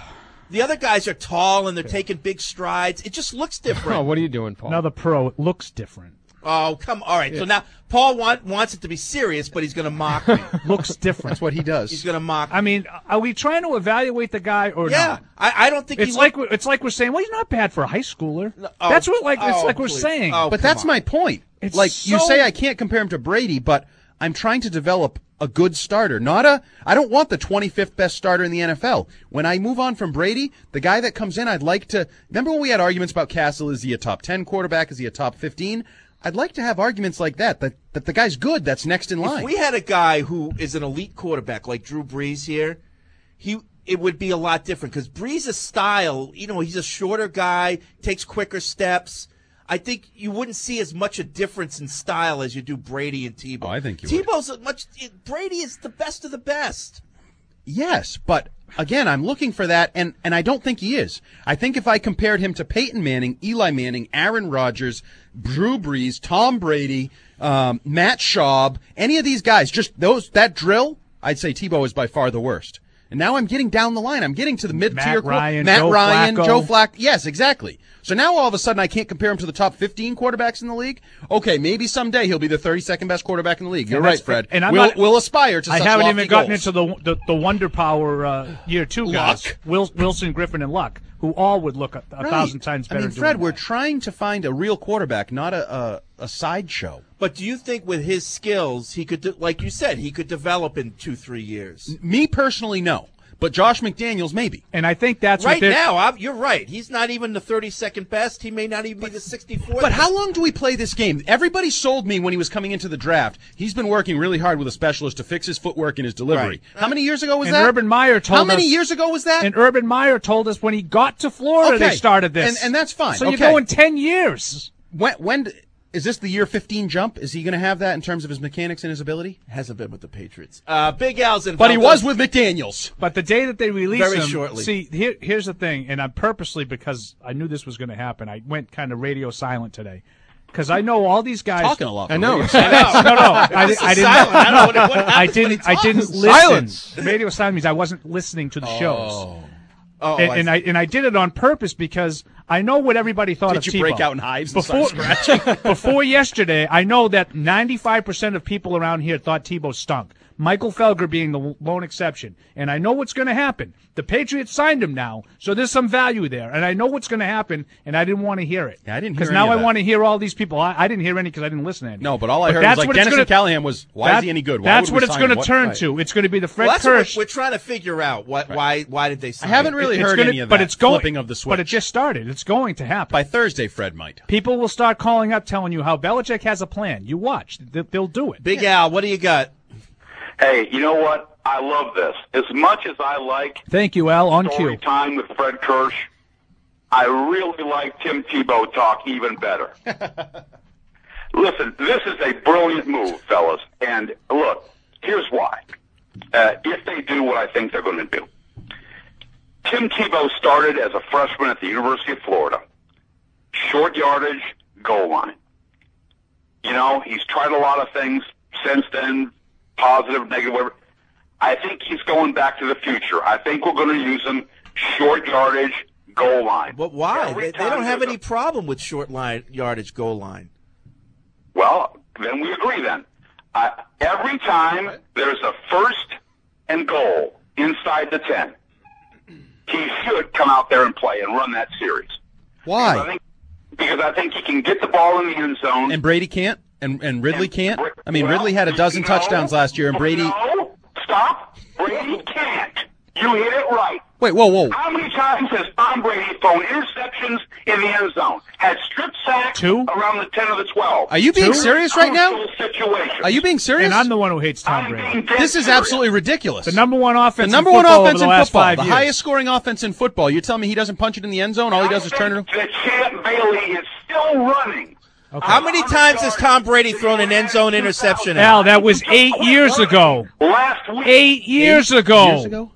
The other guys are tall and they're taking big strides. It just looks different. Oh, what are you doing, Paul? Another pro, it looks different. Oh, come. All right. So now Paul want, wants it to be serious, but he's going to mock me. Looks different. That's what he does. He's going to mock me. I mean, are we trying to evaluate the guy or yeah, not? I, I don't think It's he like looked- we're- it's like we're saying, well, he's not bad for a high schooler. oh, That's what like it's oh, like we're please. saying. Oh, But come that's on. my point. It's like you so- say, I can't compare him to Brady, but I'm trying to develop a good starter. Not a. I don't want the twenty-fifth best starter in the N F L. When I move on from Brady, the guy that comes in, I'd like to. Remember when we had arguments about Castle? Is he a top ten quarterback? Is he a top fifteen? I'd like to have arguments like that. That that the guy's good. That's next in line. If we had a guy who is an elite quarterback like Drew Brees here, he it would be a lot different because Brees' style, you know, he's a shorter guy, takes quicker steps. I think you wouldn't see as much a difference in style as you do Brady and Tebow. Oh, I think you would. Tebow's a much. Brady is the best of the best. Yes, but again, I'm looking for that, and, and I don't think he is. I think if I compared him to Peyton Manning, Eli Manning, Aaron Rodgers, Drew Brees, Tom Brady, um, Matt Schaub, any of these guys, just those that drill, I'd say Tebow is by far the worst. And now I'm getting down the line. I'm getting to the mid-tier. Matt Ryan, Matt Joe Ryan, Flacco. Joe Flacco. Yes, exactly. So now all of a sudden I can't compare him to the top fifteen quarterbacks in the league. Okay, maybe someday he'll be the thirty-second best quarterback in the league. You're And right, that's- Fred. And I'm we'll, not, we'll aspire to I such haven't lofty even gotten goals. into the, the the Wonder Power uh, year two guys, Luck. Wil- Wilson, Griffin, and Luck, who all would look a, a Right. thousand times better. I mean, doing Fred, that. we're trying to find a real quarterback, not a a, a sideshow. But do you think with his skills, he could, de- like you said, he could develop in two, three years? Me personally, no. But Josh McDaniels, maybe. And I think that's right what they're- now, I'm, you're right. He's not even the thirty-second best. He may not even be the sixty-fourth. But how long do we play this game? Everybody sold me when he was coming into the draft. He's been working really hard with a specialist to fix his footwork and his delivery. Right. How many years ago was and that? Urban Meyer told How many us, years ago was that? And Urban Meyer told us when he got to Florida, Okay. they started this, And, and that's fine. So okay. you're going ten years. When, when is this the year fifteen jump? Is he going to have that in terms of his mechanics and his ability? Hasn't been with the Patriots. Uh, Big Al's in. But he was with McDaniels. But the day that they released Very him, shortly. see, here, here's the thing, and I purposely, because I knew this was going to happen, I went kind of radio silent today. Because I know all these guys. Talking a lot. I know. no, no, I, This is I didn't. silent. I don't know what- what I happens when he didn't. I talks. didn't listen. Silence. Radio silent means I wasn't listening to the shows. Oh, and, I and I and I did it on purpose because I know what everybody thought Did of you Tebow. break out in hives and before start scratching? before yesterday. I know that ninety-five percent of people around here thought Tebow stunk. Michael Felger being the lone exception. And I know what's going to happen. The Patriots signed him now, so there's some value there. And I know what's going to happen, and I didn't want to hear it. Yeah, I didn't hear Because any now of I that. want to hear all these people. I, I didn't hear any because I didn't listen to any. No, but all I heard that's was like what it's Dennis gonna- and Callahan was, why that- is he any good? Why That's would what we it's sign going him? to What- turn right. to. It's going to be the Fred Well, that's what Kirsch. we're, we're trying to figure out. What, why, why did they I sign haven't him? really It's heard gonna- any of that. but it's going, flipping of the switch. But it just started. It's going to happen. By Thursday, Fred might. People will start calling up telling you how Belichick has a plan. You watch. They- They'll do it. Big Al, what do you got? Hey, you know what? I love this. As much as I like Thank you, Al. On story cue. time with Fred Kirsch, I really like Tim Tebow talk even better. Listen, this is a brilliant move, fellas. And look, here's why. Uh, if they do what I think they're going to do. Tim Tebow started as a freshman at the University of Florida. Short yardage, goal line. You know, he's tried a lot of things since then, positive, negative, whatever. I think he's going back to the future. I think we're going to use him short yardage, goal line. But why? Every They, they time don't have there's any problem with short line yardage goal line. Well, then we agree then. Uh, every time there's a first and goal inside the ten, he should come out there and play and run that series. Why? Because I think, because I think he can get the ball in the end zone. And Brady can't? And and Ridley And can't? Br- I mean, well, Ridley had a dozen no, touchdowns last year, and Brady... No, stop. Brady can't. You hit it right. Wait, whoa, whoa. How many times has Tom Brady thrown interceptions in the end zone? Had strip sacks Two? around the ten or the twelve? Are you being Two? serious right now? Crucial situations. Are you being serious? And I'm the one who hates Tom I'm Brady. being dead This is serious. absolutely ridiculous. The number one The offense number in one football offense over the in last football, five the years. highest scoring offense in football. You're telling me he doesn't punch it in the end zone? All he does is turn it. The Champ Bailey is still running. Okay. How many times has Tom Brady thrown an end zone interception? Al, Al? that was eight years ago. Last week. Eight years ago. Years ago?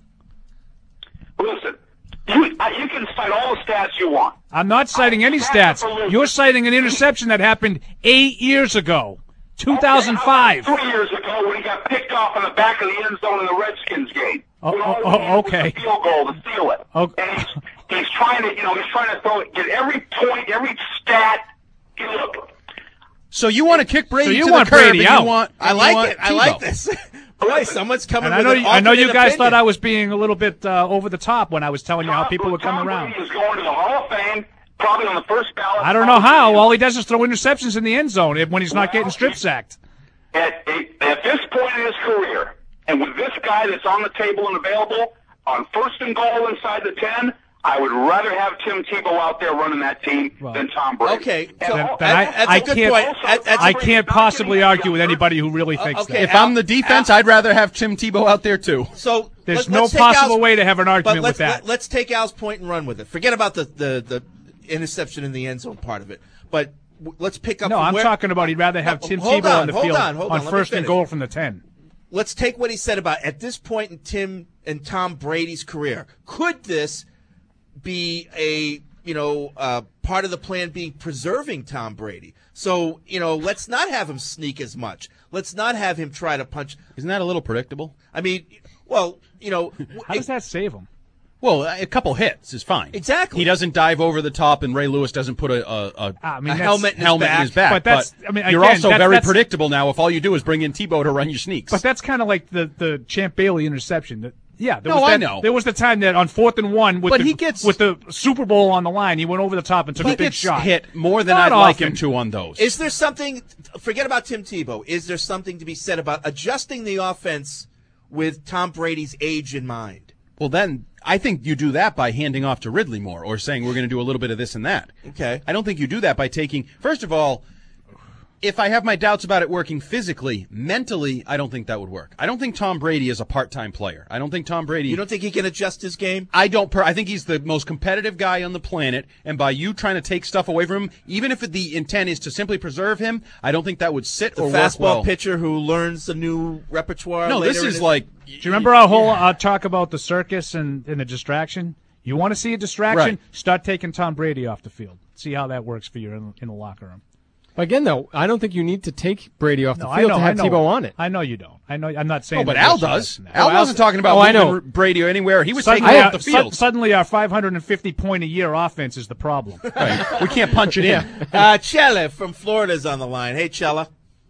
Listen, you, uh, you can cite all the stats you want. I'm not citing any stats. You're citing an interception that happened eight years ago, two thousand five. Okay, three years ago when he got picked off in the back of the end zone in the Redskins game. Oh, When all oh, he had was okay. a field goal to steal it. Okay. And he's, he's trying to, you know, he's trying to throw it, get every point, every stat. You look. So you want to kick Brady So you to want the curb, Brady and out. you want, I and you like want it. I like Tebow. this. Boy, someone's coming And I with know, an you, I know you alternate guys opinion. thought I was being a little bit uh, over the top when I was telling you how people were coming Tom around. Brady is going to the Hall of Fame, probably on the first ballot. I don't know how. All he does is throw interceptions in the end zone when he's not getting strip sacked. At, at this point in his career, and with this guy that's on the table and available, on first and goal inside the ten, I would rather have Tim Tebow out there running that team Well, than Tom Brady. Okay, And so Then, all- then I, that's a I good can't. point. That- that's I a- can't possibly argue with anybody who really thinks okay, that. If I'm the defense, I'd rather have Tim Tebow out there too. So There's let- no let's take possible Al's- way to have an but argument let's, with that. Let, us take Al's point and run with it. Forget about the, the, the interception in the end zone part of it. But w- let's pick up. No, from I'm where, talking about he'd rather have No, Tim hold Tebow on, on the hold field on, hold on, let me first and finish. goal from the ten. Let's take what he said about at this point in Tim and Tom Brady's career. Could this be a you know uh, part of the plan being preserving Tom Brady? So you know, let's not have him sneak as much. Let's not have him try to punch. Isn't that a little predictable? I mean, well, you know, How does that save him? Well, a couple hits is fine. Exactly. He doesn't dive over the top, and Ray Lewis doesn't put a, a, a, I mean, a that's- helmet in his helmet back. in his back. But that's- I mean, you're again, also that- very that's- predictable now if all you do is bring in Tebow to run your sneaks. But that's kind of like the, the Champ Bailey interception. That, yeah, there No, was I that, know. There was the time that on fourth and one with, But the, he gets- with the Super Bowl on the line, he went over the top and took he a big gets shot. hit more than Not I'd like often. him to on those. Is there something? Forget about Tim Tebow. Is there something to be said about adjusting the offense with Tom Brady's age in mind? Well, then I think you do that by handing off to Ridley more, or saying we're going to do a little bit of this and that. Okay. I don't think you do that by taking. First of all, if I have my doubts about it working physically, mentally, I don't think that would work. I don't think Tom Brady is a part-time player. I don't think Tom Brady. You don't think he can adjust his game? I don't. Per, I think he's the most competitive guy on the planet, and by you trying to take stuff away from him, even if the intent is to simply preserve him, I don't think that would sit The or fastball work well. pitcher who learns the new repertoire. No, later this in is his- like. Do you remember our whole uh, talk about the circus and, and the distraction? You want to see a distraction? Right. Start taking Tom Brady off the field. See how that works for you in, in the locker room. Again, though, I don't think you need to take Brady off the No, I field know, to have I know. Tebow on it. I know you don't. I know. I'm not saying. Oh, but that Al you're does. suggesting that. Al Oh, wasn't talking about Oh, I moving know. Brady or anywhere. He was Suddenly, taking him our, off the su- field. suddenly, our five hundred fifty point a year offense is the problem. Right. We can't punch it in. Uh, Chella from Florida is on the line. Hey, Chella.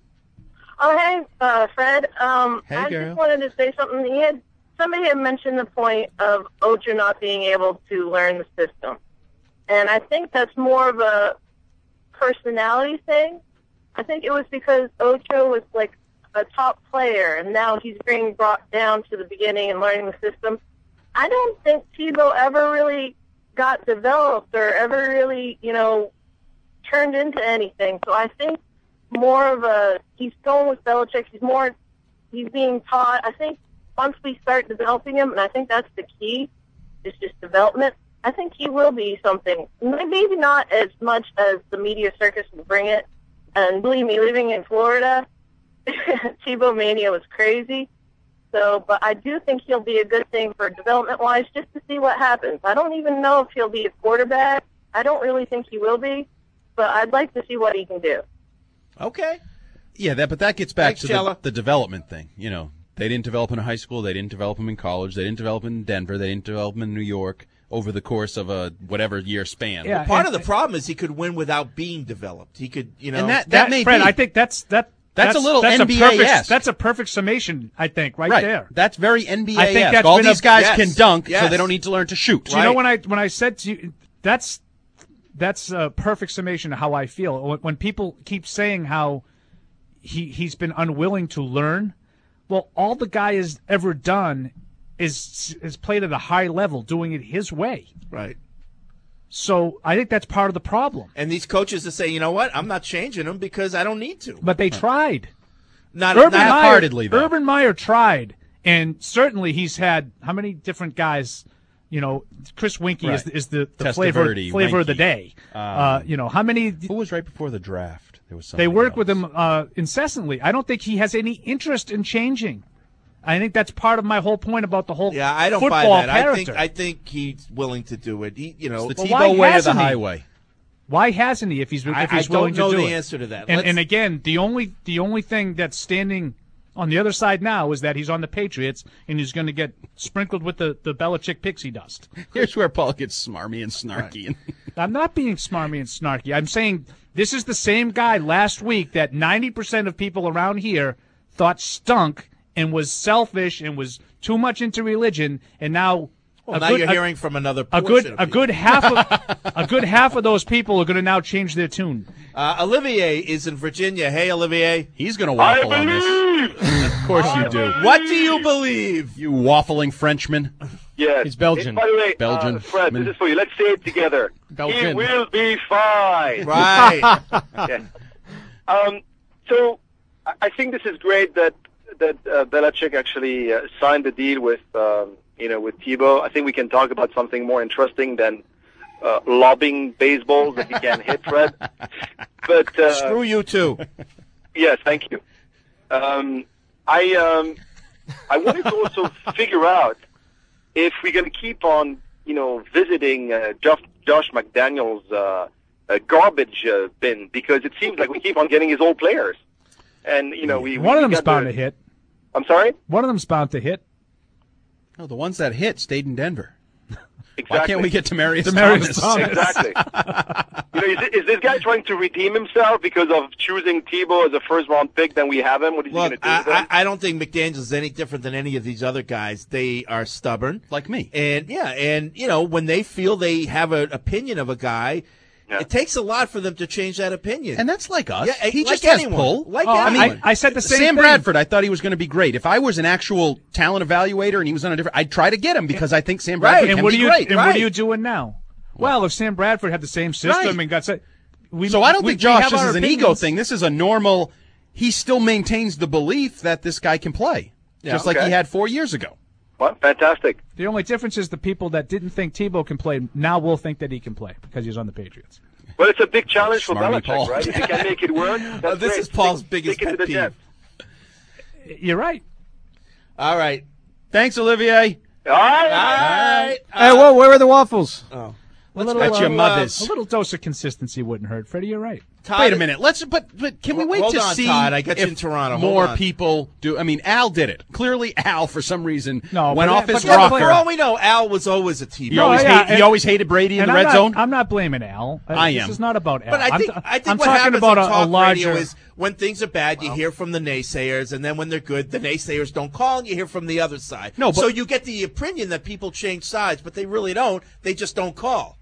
Oh, hey, uh, Fred. Um, Hey, I girl. just wanted to say something. He had, somebody had mentioned the point of Ocho not being able to learn the system. And I think that's more of a personality thing. I think it was because Ocho was like a top player, and now he's being brought down to the beginning and learning the system. I don't think Tebow ever really got developed or ever really, you know, turned into anything. So I think more of a, he's going with Belichick. He's more, he's being taught. I think once we start developing him, and I think that's the key, is just development, I think he will be something. Maybe not as much as the media circus will bring it. And believe me, living in Florida, Tebow mania was crazy. So, but I do think he'll be a good thing for development-wise, just to see what happens. I don't even know if he'll be a quarterback. I don't really think he will be, but I'd like to see what he can do. Okay. Yeah, that, but that gets back Thanks, to the, Chella. the development thing. You know, they didn't develop him in high school. They didn't develop him in college. They didn't develop him in Denver. They didn't develop him in New York. over the course of a whatever year span. Well, part of the problem is he could win without being developed. He could, you know, And that- that may Fred, be. I think that's that. That's a little that's N B A-esque. perfect, That's a perfect summation, I think, right, Right. there. That's very N B A-esque. I think that's All been these a- guys yes, can dunk, so yes. they don't need to learn to shoot. Do you know when I when I said to you, that's that's a perfect summation of how I feel. When, when people keep saying how he he's been unwilling to learn, well, all the guy has ever done is is played at a high level, doing it his way. Right. So I think that's part of the problem. And these coaches that say, you know what, I'm not changing him because I don't need to. But they tried. Not Urban not Meyer, half-heartedly, though. Urban Meyer tried, and certainly he's had how many different guys? You know, Chris Winkie is, Right. is the, the flavor Testaverde, flavor of the Winkie. day. Um, uh, you know, how many? Who was right before the draft? There was They something work else. with him uh, incessantly. I don't think he has any interest in changing. I think that's part of my whole point about the whole Yeah, I don't football buy that. I character. think I think he's willing to do it. He, you know, It's the Well, why Tebow way or the hasn't he? highway. Why hasn't he? If he's if I- he's I don't willing know to do the it? answer to that. And, Let's- and again, the only the only thing that's standing on the other side now is that he's on the Patriots and he's going to get sprinkled with the the Belichick pixie dust. Here's where Paul gets smarmy and snarky. I'm not being smarmy and snarky. I'm saying this is the same guy last week that ninety percent of people around here thought stunk and was selfish and was too much into religion, and now Well, a now good- you're a- hearing from another a portion good of a good half of a good half of those people are going to now change their tune. Uh, Olivier is in Virginia. Hey, Olivier. He's going to waffle on this. Of course you do. What do you believe? You waffling Frenchman. Yes. He's Belgian. By the way, Belgian. uh, Fred, this is for you. Let's say it together. Belgian. He will be fine. Right. Yes. Um, so I- I think this is great that that uh, Belichick actually uh, signed the deal with um, you know with Tebow. I think we can talk about something more interesting than uh, lobbing baseballs that he can hit, Fred. But uh, Screw you too. Yes, thank you. Um, I um, I wanted to also figure out if we're going to keep on, you know, visiting uh, Josh, Josh McDaniels' uh, uh, garbage uh, bin, because it seems like we keep on getting his old players, and you know we One we of them's got bound the- to hit. I'm sorry. One of them's bound to hit. No, the ones that hit stayed in Denver. Exactly. Why can't we get Demarius, Demarius Thomas? Thomas. Exactly. you know, is, is this guy trying to redeem himself because of choosing Tebow as a first round pick? Then we have him. What is Look, he going to do? with I, him? I, I don't think McDaniels is any different than any of these other guys. They are stubborn, like me. And yeah, and you know when they feel they have an opinion of a guy, it takes a lot for them to change that opinion. And that's like us. Yeah, he like just has anyone. pull. Like Oh, I mean, anyone. I, I said the same Sam thing. Bradford, I thought he was going to be great. If I was an actual talent evaluator and he was on a different, I'd try to get him because I think Sam Bradford Right, and can what be are you great. and what are you doing now? Well, if Sam Bradford had the same system Right. and got set, we, so I don't we- think we Josh, have this our is an ego opinions. thing. This is a normal. He still maintains the belief that this guy can play, Yeah, just like okay. he had four years ago. Well, fantastic. The only difference is the people that didn't think Tebow can play now will think that he can play because he's on the Patriots. Well, it's a big challenge for Smarmy Belichick, Paul. right? If he can make it work, that's Uh, this great. is Paul's Take- biggest take it to pet the Jets. You're right. All right. Thanks, Olivier. All right. All right. Hey, whoa, where are the waffles? Oh. A Let's little, bet your uh, mothers. A little dose of consistency wouldn't hurt. Freddie, you're right. Todd, Wait a minute. Let's. But but can we Hold- wait hold to on, see Todd. I got you if in Toronto. Hold more on. people do? I mean, Al did it. Clearly, Al for some reason No, went but off that- his but that- rocker. For all we know, Al was always a T V. He always yeah, hate, he and- always hated Brady in And the I'm red not, zone. I'm not blaming Al. Uh, I this am. is not about Al. But I I'm think t- I think I'm what talking happens about on a, talk a larger. radio is when things are bad, you hear from the naysayers, and then when they're good, the naysayers don't call, and you hear from the other side. No, but- so you get the opinion that people change sides, but they really don't. They just don't call.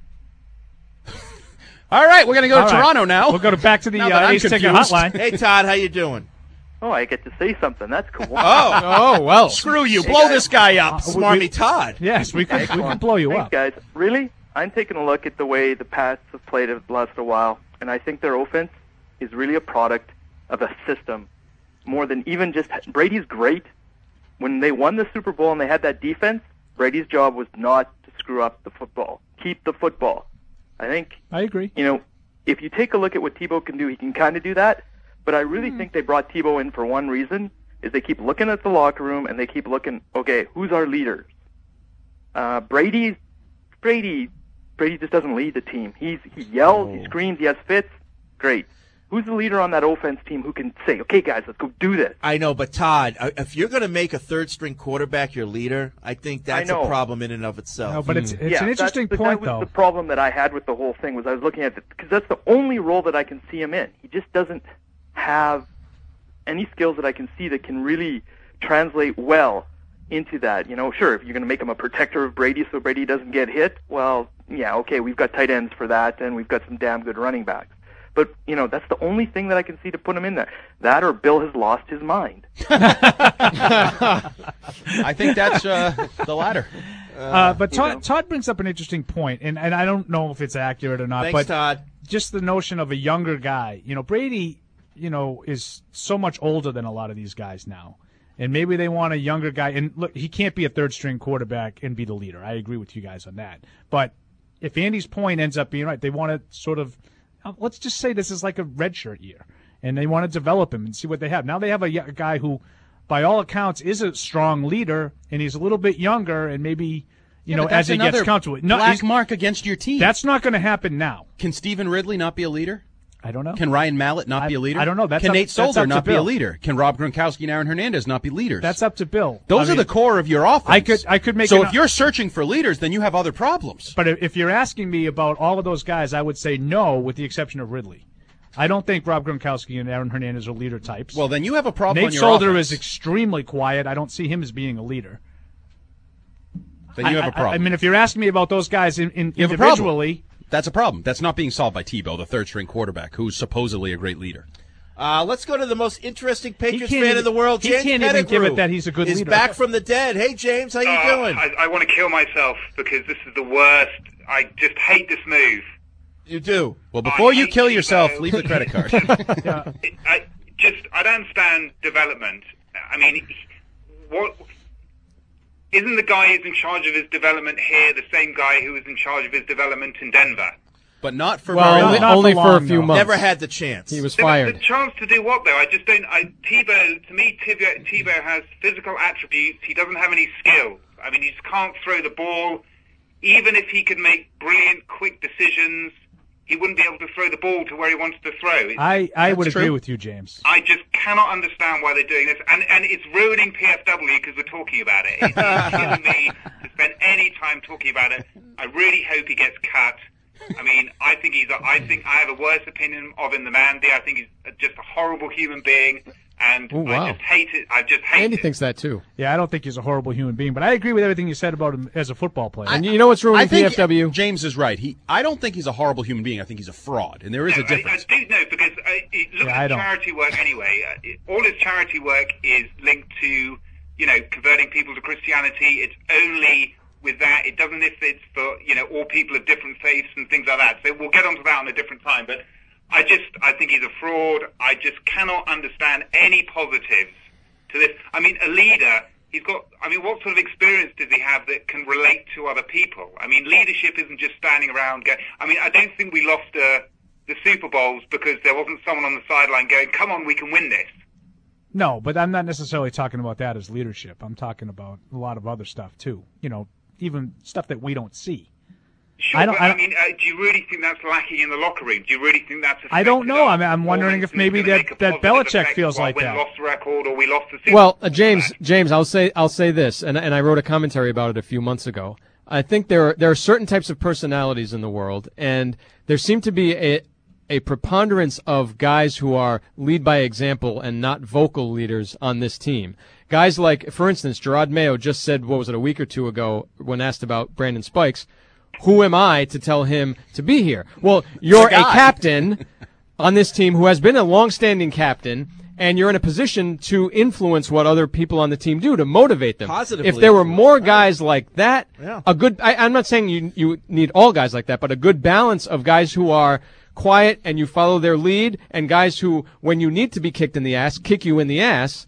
All right, we're going to go to All right. Toronto now. We'll go to back to the Now that uh, I'm Ace Ticket confused. Hotline. Hey, Todd, how you doing? Oh, I get to say something. That's cool. Oh, Oh, well. Screw you. Blow this guy up. Smarmy Todd. Yes, we could, we Excellent. could blow you Thanks, up. guys. Really? I'm taking a look at the way the Pats have played it the last a while, and I think their offense is really a product of a system more than even just Brady's great. When they won the Super Bowl and they had that defense, Brady's job was not to screw up the football. Keep the football. I think, I agree. you know, if you take a look at what Tebow can do, he can kind of do that. But I really think they brought Tebow in for one reason, is they keep looking at the locker room and they keep looking, okay, who's our leaders? Uh, Brady, Brady, Brady just doesn't lead the team. He's he yells, he screams, he has fits. Great. Who's the leader on that offense team who can say, okay, guys, let's go do this? I know, but Todd, uh, if you're going to make a third-string quarterback your leader, I think that's I know. a problem in and of itself. No, but it's it's yeah, an interesting that's, point, that was though. The problem that I had with the whole thing was I was looking at it because that's the only role that I can see him in. He just doesn't have any skills that I can see that can really translate well into that. You know, sure, if you're going to make him a protector of Brady so Brady doesn't get hit, well, yeah, okay, we've got tight ends for that, and we've got some damn good running backs. But, you know, that's the only thing that I can see to put him in there. That or Bill has lost his mind. I think that's uh, the latter. Uh, but Todd, Todd brings up an interesting point, and, and I don't know if it's accurate or not. Thanks, but Todd. Just the notion of a younger guy. You know, Brady, you know, is so much older than a lot of these guys now. And maybe they want a younger guy. And look, he can't be a third-string quarterback and be the leader. I agree with you guys on that. But if Andy's point ends up being right, they want to sort of – let's just say this is like a redshirt year, and they want to develop him and see what they have. Now they have a, a guy who, by all accounts, is a strong leader, and he's a little bit younger, and maybe, you yeah, know, as he gets comfortable. No, black mark against your team. That's not going to happen now. Can Stephen Ridley not be a leader? I don't know. Can Ryan Mallett not I, be a leader? I don't know. That's Can up, Nate Solder up not be Bill. a leader? Can Rob Gronkowski and Aaron Hernandez not be leaders? That's up to Bill. Those I are mean, the core of your offense. I could, I could make. So an, if you're searching for leaders, then you have other problems. But if you're asking me about all of those guys, I would say no, with the exception of Ridley. I don't think Rob Gronkowski and Aaron Hernandez are leader types. Well, then you have a problem. Nate on your Solder offense. is extremely quiet. I don't see him as being a leader. Then you have a problem. I, I mean, if you're asking me about those guys in, in you have individually, a problem. That's a problem. That's not being solved by Tebow, the third-string quarterback, who's supposedly a great leader. Uh, let's go to the most interesting Patriots can't fan even- in the world. he James can't even Pettigrew give it that he's a good is leader. back from the dead. Hey, James, how you Uh, doing? I, I want to kill myself because this is the worst. I just hate this move. You do. Well, before you kill yourself, leave the credit card. It, I just I don't understand development. I mean, what isn't the guy who's in charge of his development here the same guy who was in charge of his development in Denver? But not for well, very only, long. only for for long, a few though. months. Never had the chance. He was The, fired. the chance to do what though? I just don't. I, Tebow, to me, Tebow, Tebow has physical attributes. He doesn't have any skill. I mean, he just can't throw the ball. Even if he could make brilliant, quick decisions, he wouldn't be able to throw the ball to where he wants to throw. It's, I, I would That's agree true. with you, James. I just cannot understand why they're doing this, and and it's ruining P F W because we're talking about it. It's killing me to spend any time talking about it. I really hope he gets cut. I mean, I think he's. A, I think I have a worse opinion of him than Andy. I think he's just a horrible human being, and Ooh, wow. I just hate it. I just hate Andy it. thinks that too. Yeah, I don't think he's a horrible human being, but I agree with everything you said about him as a football player. And you know what's I ruining P think F W? James is right. He, I don't think he's a horrible human being. I think he's a fraud, and there is No, a difference. I, I do know because uh, it, look Yeah, I at don't. charity work anyway. Uh, it, all his charity work is linked to, you know, converting people to Christianity. It's only with that. It doesn't if it's for, you know, all people of different faiths and things like that. So we'll get onto that on a different time. But I just, I think he's a fraud. I just cannot understand any positives to this. I mean, a leader, he's got, I mean, what sort of experience does he have that can relate to other people? I mean, leadership isn't just standing around going, I mean, I don't think we lost uh, the Super Bowls because there wasn't someone on the sideline going, come on, we can win this. No, but I'm not necessarily talking about that as leadership. I'm talking about a lot of other stuff, too. You know, even stuff that we don't see. Sure, I don't- but I I, don't- mean, uh, do you really think that's lacking in the locker room? Do you really think that's I don't know. I mean, I'm wondering if maybe that, that Belichick feels like we that. lost the record or we lost the Super Well, uh, James, James, I'll say I'll say this, and and I wrote a commentary about it a few months ago. I think there are, there are certain types of personalities in the world, and there seem to be a a preponderance of guys who are lead by example and not vocal leaders on this team. Guys like, for instance, Gerard Mayo just said, what was it, a week or two ago, when asked about Brandon Spikes, who am I to tell him to be here? Well, you're a captain on this team who has been a long-standing captain, and you're in a position to influence what other people on the team do, to motivate them. Positively If there were influence, more guys like that, Yeah. a good, I, I'm not saying you, you need all guys like that, but a good balance of guys who are quiet and you follow their lead, and guys who, when you need to be kicked in the ass, kick you in the ass,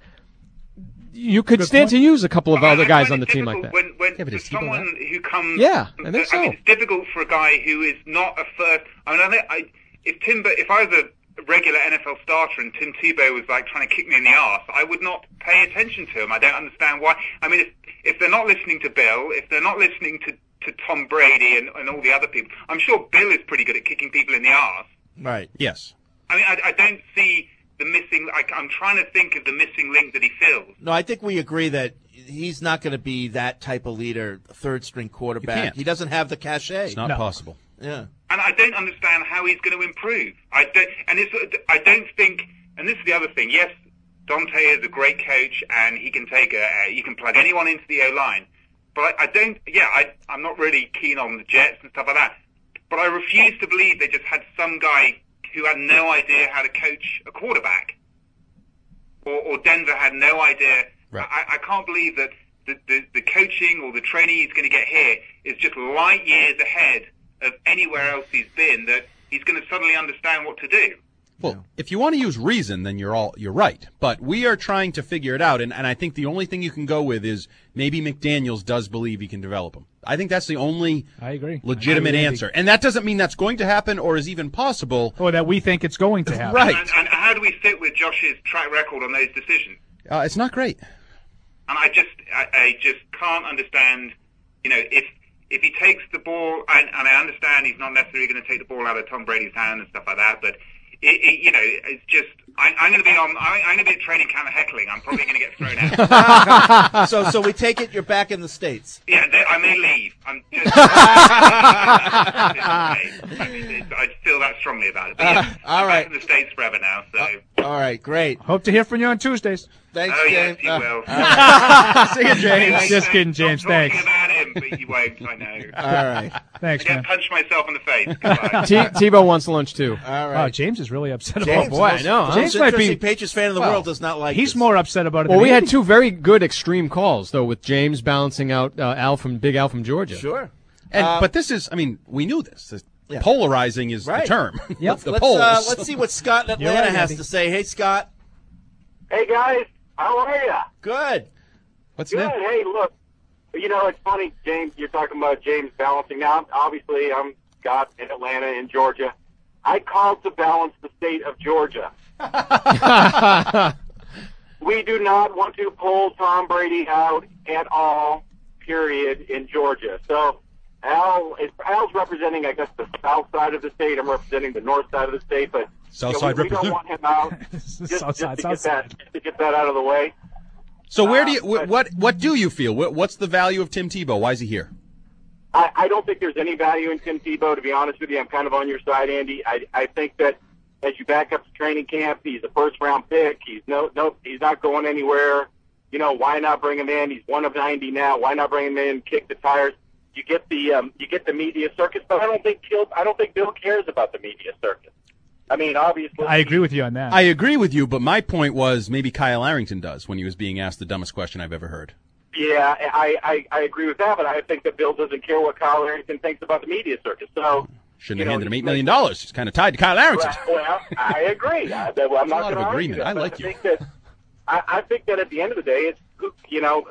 you could Good stand point. to use a couple of I- other I guys find on the it team like difficult that. When, when Yeah, but for is Tebow someone who comes, Yeah, I think I so. mean, it's difficult for a guy who is not a first. I mean, I think I, if Tim, if I was a regular N F L starter and Tim Tebow was like trying to kick me in the arse, I would not pay attention to him. I don't understand why. I mean, if if they're not listening to Bill, if they're not listening to to Tom Brady and, and all the other people, I'm sure Bill is pretty good at kicking people in the arse. Right. Yes. I mean, I, I don't see the missing. I, I'm trying to think of the missing link that he fills. No, I think we agree that he's not going to be that type of leader, third string quarterback. can't. He doesn't have the cachet. It's not No. possible. Yeah. And I don't understand how he's going to improve. I don't, and it's, I don't think. And this is the other thing. Yes, Dante is a great coach, and he can take a. a you can plug anyone into the O line, but I, I don't. Yeah, I, I'm not really keen on the Jets and stuff like that. But I refuse to believe they just had some guy who had no idea how to coach a quarterback, or, or Denver had no idea. Right. I, I can't believe that the, the, the coaching or the training he's going to get here is just light years ahead of anywhere else he's been, that he's going to suddenly understand what to do. Well, if you want to use reason, then you're all you're right. But we are trying to figure it out, and, and I think the only thing you can go with is maybe McDaniels does believe he can develop him. I think that's the only I agree. legitimate I agree. answer. And that doesn't mean that's going to happen or is even possible. Or that we think it's going to happen. Right. And, and how do we fit with Josh's track record on those decisions? Uh, it's not great. And I just, I, I just can't understand, you know, if if he takes the ball, and, and I understand he's not necessarily going to take the ball out of Tom Brady's hand and stuff like that, but it, it, you know, it's just, I, I'm going to be on, I, I'm going to be at training camp heckling. I'm probably going to get thrown out. so, so we take it you're back in the States. Yeah, they, I may leave. I'm just, I, mean, it's, I feel that strongly about it. But yeah, Uh, all I'm right. back in the States forever now, so. All right, great. Hope to hear from you on Tuesdays. Thanks, Oh, yes, James. he Uh, will. all right. See you, James. Just kidding, James. Stop talking Thanks. about him, but you won't, I know. All right. Thanks, I'm man. going to punch myself in the face. Goodbye. T- Tebow wants lunch too. All Wow, right. James is really upset James, about the boy, most- I know, the huh? most James might be- interesting Patriots fan in the Well, world does not like He's this. more upset about it Well, than we had Andy. two very good extreme calls though, with James balancing out uh, Al from Big Al from Georgia. Sure. And Uh, but this is, I mean, we knew this. This- Yeah. Polarizing is Right. the term. Yep. the let's, polls. uh, let's see what Scott in You're Atlanta right, has Andy. to say. Hey, Scott. Hey guys, how are ya? Good. What's Good. new? Hey, look, you know it's funny, James. You're talking about James balancing. Now, obviously, I'm Scott in Atlanta, in Georgia. I called to balance the state of Georgia. We do not want to pull Tom Brady out at all. Period. In Georgia. So Al is Al's representing, I guess, the south side of the state. I'm representing the north side of the state, but South you know, side we, we don't represent- want him out. just, just South side, to south get that, side. just to get that out of the way. So where do Uh, you wh- but- what what do you feel? What, what's the value of Tim Tebow? Why is he here? I, I don't think there's any value in Tim Tebow, to be honest with you. I'm kind of on your side, Andy. I, I think that as you back up to training camp, he's a first round pick. He's no, no, he's not going anywhere. You know, why not bring him in? He's one of ninety now. Why not bring him in? Kick the tires. You get the, um, you get the media circus, but I don't think Bill, I don't think Bill cares about the media circus. I mean, obviously, I agree with you on that. I agree with you, but my point was maybe Kyle Arrington does when he was being asked the dumbest question I've ever heard. Yeah, I, I, I agree with that, but I think that Bill doesn't care what Kyle Arrington thinks about the media circus. So Shouldn't you have know, handed him he eight million dollars. He's kind of tied to Kyle Arrington. Well, well, I agree. I, I'm There's a not lot going of to argue agreement. that, I but like I you. think that I, I think that at the end of the day, it's you know,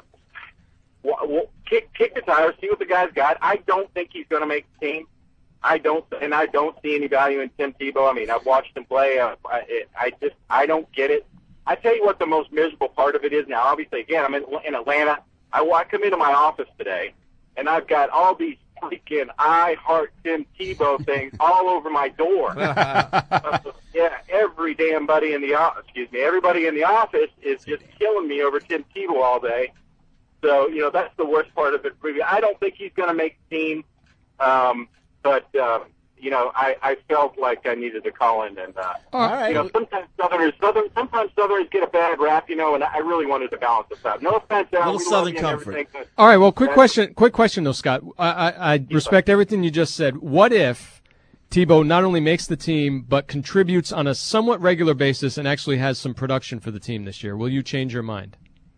w- w- kick kick the tires, see what the guy's got. I don't think he's going to make the team. I don't, and I don't see any value in Tim Tebow. I mean, I've watched him play. Uh, I, it, I just, I don't get it. I tell you what, the most miserable part of it is now. Obviously, again, I'm in, in Atlanta. I, I come into my office today, and I've got all these freaking "I heart Tim Tebow" things all over my door. uh, yeah, every damn buddy in the office, excuse me, everybody in the office is just killing me over Tim Tebow all day. So, you know, that's the worst part of it. I don't think he's going to make the team. Um, But, uh, you know, I, I felt like I needed to call in. And, uh, All right. you know, sometimes Southerners, Southern, sometimes Southerners get a bad rap, you know, and I really wanted to balance this out. No offense, Al. Little we love Southern you and comfort. everything, but- All right. Well, quick Yeah. question. Quick question, though, Scott. I, I, I respect everything you just said. What if Tebow not only makes the team but contributes on a somewhat regular basis and actually has some production for the team this year? Will you change your mind?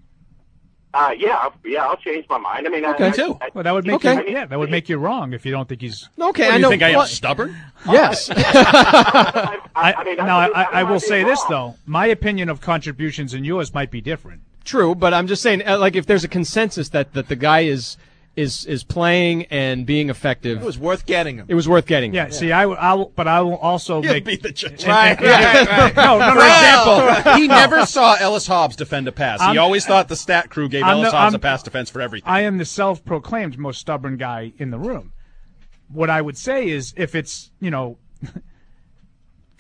Uh, yeah, I'll- yeah, I'll change my mind. I mean, Okay. I, Me too. I, I, Well, that would make Okay. you, yeah, that would make you wrong if you don't think he's. Okay, What, I do know. you think I am what- stubborn? Yes. I, I, I mean, now, I, could be- I, I might will be say this wrong. though: my opinion of contributions and yours might be different. True, but I'm just saying, uh, like, if there's a consensus that, that the guy is is is playing and being effective, It was worth getting him. it was worth getting. Yeah. See, I, will- I will, but I will also He'll make. be the judge. Right, right, right. No, no, For no. example, he never saw Ellis Hobbs defend a pass. He I'm- always thought the stat crew gave I'm Ellis the- Hobbs I'm- a pass defense for everything. I am the self-proclaimed most stubborn guy in the room. What I would say is, if it's you know,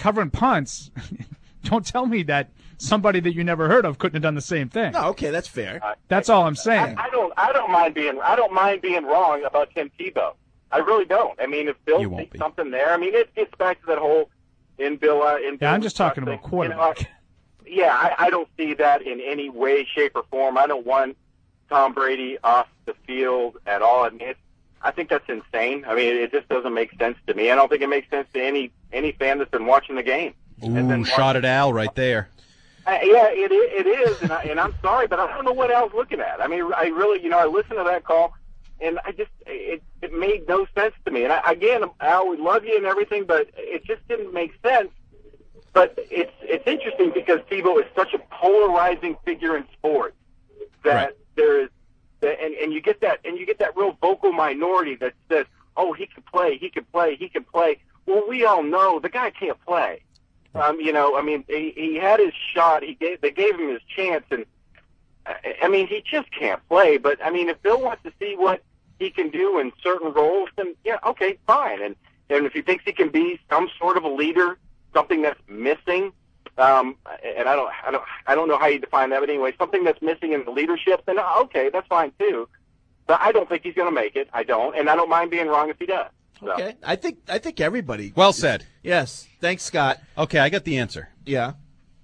covering punts, don't tell me that somebody that you never heard of couldn't have done the same thing. No, okay, that's fair. That's all I'm saying. I, I don't. I don't mind being. I don't mind being wrong about Tim Tebow. I really don't. I mean, if Bill sees something there, I mean, it gets back to that whole in Bill. Uh, in Yeah, Bill I'm just talking about quarterback. You know, yeah, I, I don't see that in any way, shape, or form. I don't want Tom Brady off the field at all. I mean, it's, I think that's insane. I mean, it just doesn't make sense to me. I don't think it makes sense to any any fan that's been watching the game. Ooh, shot at Al right there. Uh, yeah, it i- it is, and, I, and I'm sorry, but I don't know what Al's looking at. I mean, I really, you know, I listened to that call, and I just it it made no sense to me. And I, again, Al, we love you and everything, but it just didn't make sense. But it's it's interesting because Tebow is such a polarizing figure in sports that Right. there is, that, and and you get that and you get that real vocal minority that says, "Oh, he can play, he can play, he can play." Well, we all know the guy can't play. Um, you know, I mean, he, he had his shot. He gave they gave him his chance, and I, I mean, he just can't play. But I mean, if Bill wants to see what he can do in certain roles, then yeah, okay, fine. And and if he thinks he can be some sort of a leader, something that's missing, um, and I don't, I don't, I don't know how you define that, but anyway, something that's missing in the leadership, then okay, that's fine too. But I don't think he's going to make it. I don't, and I don't mind being wrong if he does. So. Okay, I think I think everybody. Well said. Yes, thanks, Scott. Okay, I got the answer. Yeah.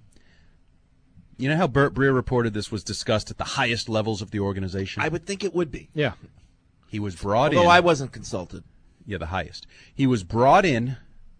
You know how Burt Breer reported this was discussed at the highest levels of the organization? I would think it would be. Yeah. He was brought in. Although I wasn't consulted. Yeah, the highest. He was brought in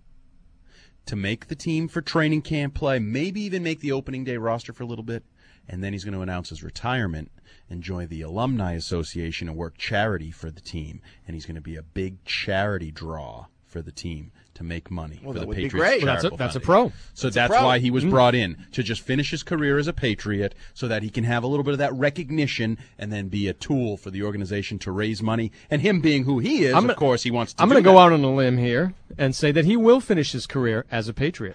to make the team for training camp play, maybe even make the opening day roster for a little bit, and then he's going to announce his retirement and join the Alumni Association and work charity for the team. And he's going to be a big charity draw for the team to make money Well, for that the would be Patriots. great. Well, that's a- Charitable that's a Foundation. pro. So That's a that's pro. why he was Mm. brought in, to just finish his career as a Patriot so that he can have a little bit of that recognition and then be a tool for the organization to raise money. And him being who he is, I'm of gonna- course, he wants to I'm do going to go that. out on a limb here and say that he will finish his career as a Patriot.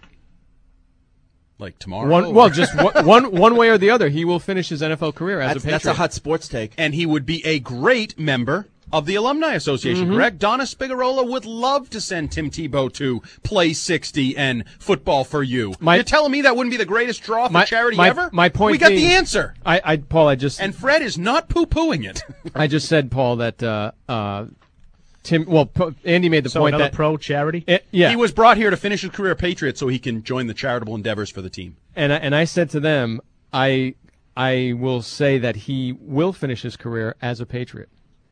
Like tomorrow? One, well, just one, one one way or the other, he will finish his N F L career as That's- a Patriot. that's a hot sports take. And he would be a great member of the Alumni Association, Mhm. correct? Donna Spigarola would love to send Tim Tebow to Play sixty and Football for You. My- You're telling me that wouldn't be the greatest draw for charity my, ever? My point We got being- the answer. I, I, Paul, I just And Fred is not poo-pooing it. I just said, Paul, that uh, uh, Tim. Well, P- Andy made the So point another that pro charity. It- yeah, He was brought here to finish his career a Patriot so he can join the charitable endeavors for the team. and I, and I said to them, I I will say that he will finish his career as a Patriot.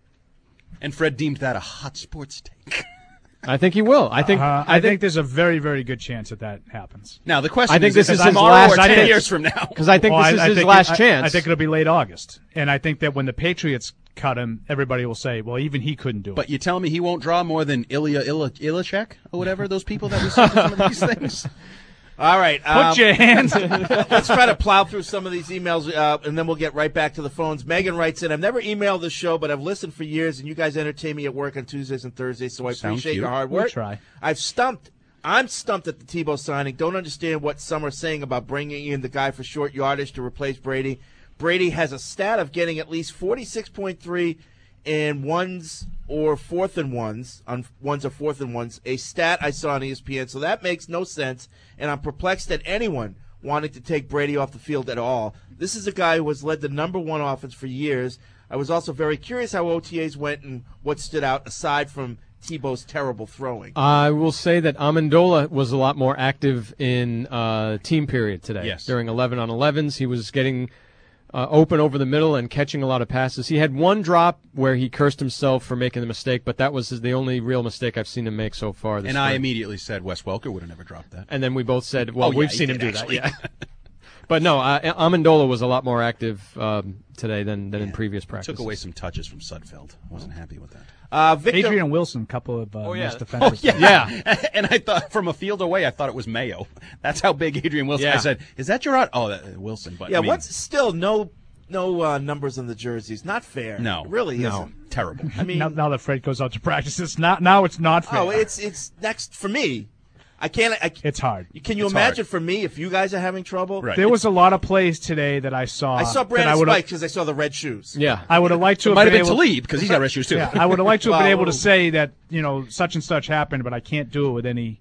And Fred deemed that a hot sports take. I think he will. I think. Uh, I, I think there's a very, very good chance that that happens. Now the question I think is, this if is it's his tomorrow last or ten chance. years from now. Because I think Well, this is I his think last I- chance. I think it'll be late August, and I think that when the Patriots cut him, everybody will say, "Well, even he couldn't do it." But you tell me he won't draw more than Ilya Ila- Ilachek or whatever, those people that we saw for some of these things? All right. Put um, your hands. Let's try to plow through some of these emails, uh, and then we'll get right back to the phones. Megan writes in, I've never emailed the show, but I've listened for years, and you guys entertain me at work on Tuesdays and Thursdays, so I Sounds appreciate cute. your hard We'll work. try. I've stumped. I'm stumped at the Tebow signing. Don't understand what some are saying about bringing in the guy for short yardage to replace Brady. Brady has a stat of getting at least forty-six point three in ones or fourth and ones, on ones or fourth and ones, a stat I saw on E S P N. So that makes no sense, and I'm perplexed at anyone wanting to take Brady off the field at all. This is a guy who has led the number one offense for years. I was also very curious how O T As went and what stood out aside from Tebow's terrible throwing. I will say that Amendola was a lot more active in uh, team period today. Yes. During eleven on elevens, he was getting uh, open over the middle and catching a lot of passes. He had one drop where he cursed himself for making the mistake, but that was his, the only real mistake I've seen him make so far. This And I spring. immediately said Wes Welker would have never dropped that. And then we both said, well, Oh, yeah, we've he seen him did, do actually. that. Yeah. But no, uh, Amendola was a lot more active um, today than, than in previous practices. Took away some touches from Sudfeld. I wasn't happy with that. Uh, Victor, Adrian Wilson, couple of uh, Oh, yeah. missed defenders. Oh, yeah. And I thought from a field away, I thought it was Mayo. That's how big Adrian Wilson. Yeah. I said, "Is that Gerard?" Oh, that, uh, Wilson. But yeah, I mean, what's still no no uh, numbers on the jerseys? Not fair. No, It really no, isn't. terrible. I mean, now, now that Fred goes out to practice, it's not. Now it's not fair. oh, it's it's next for me. I can't. I, it's hard. Can you It's imagine for me if you guys are having trouble? Right. There was a lot of plays today that I saw. I saw that I Brandon would've- Spike because I saw the red shoes. Yeah. I would have liked to It have might have been been able, Talib because he's got red shoes too. Yeah, I would have liked to have been Well, able to say that, you know, such and such happened, but I can't do it with any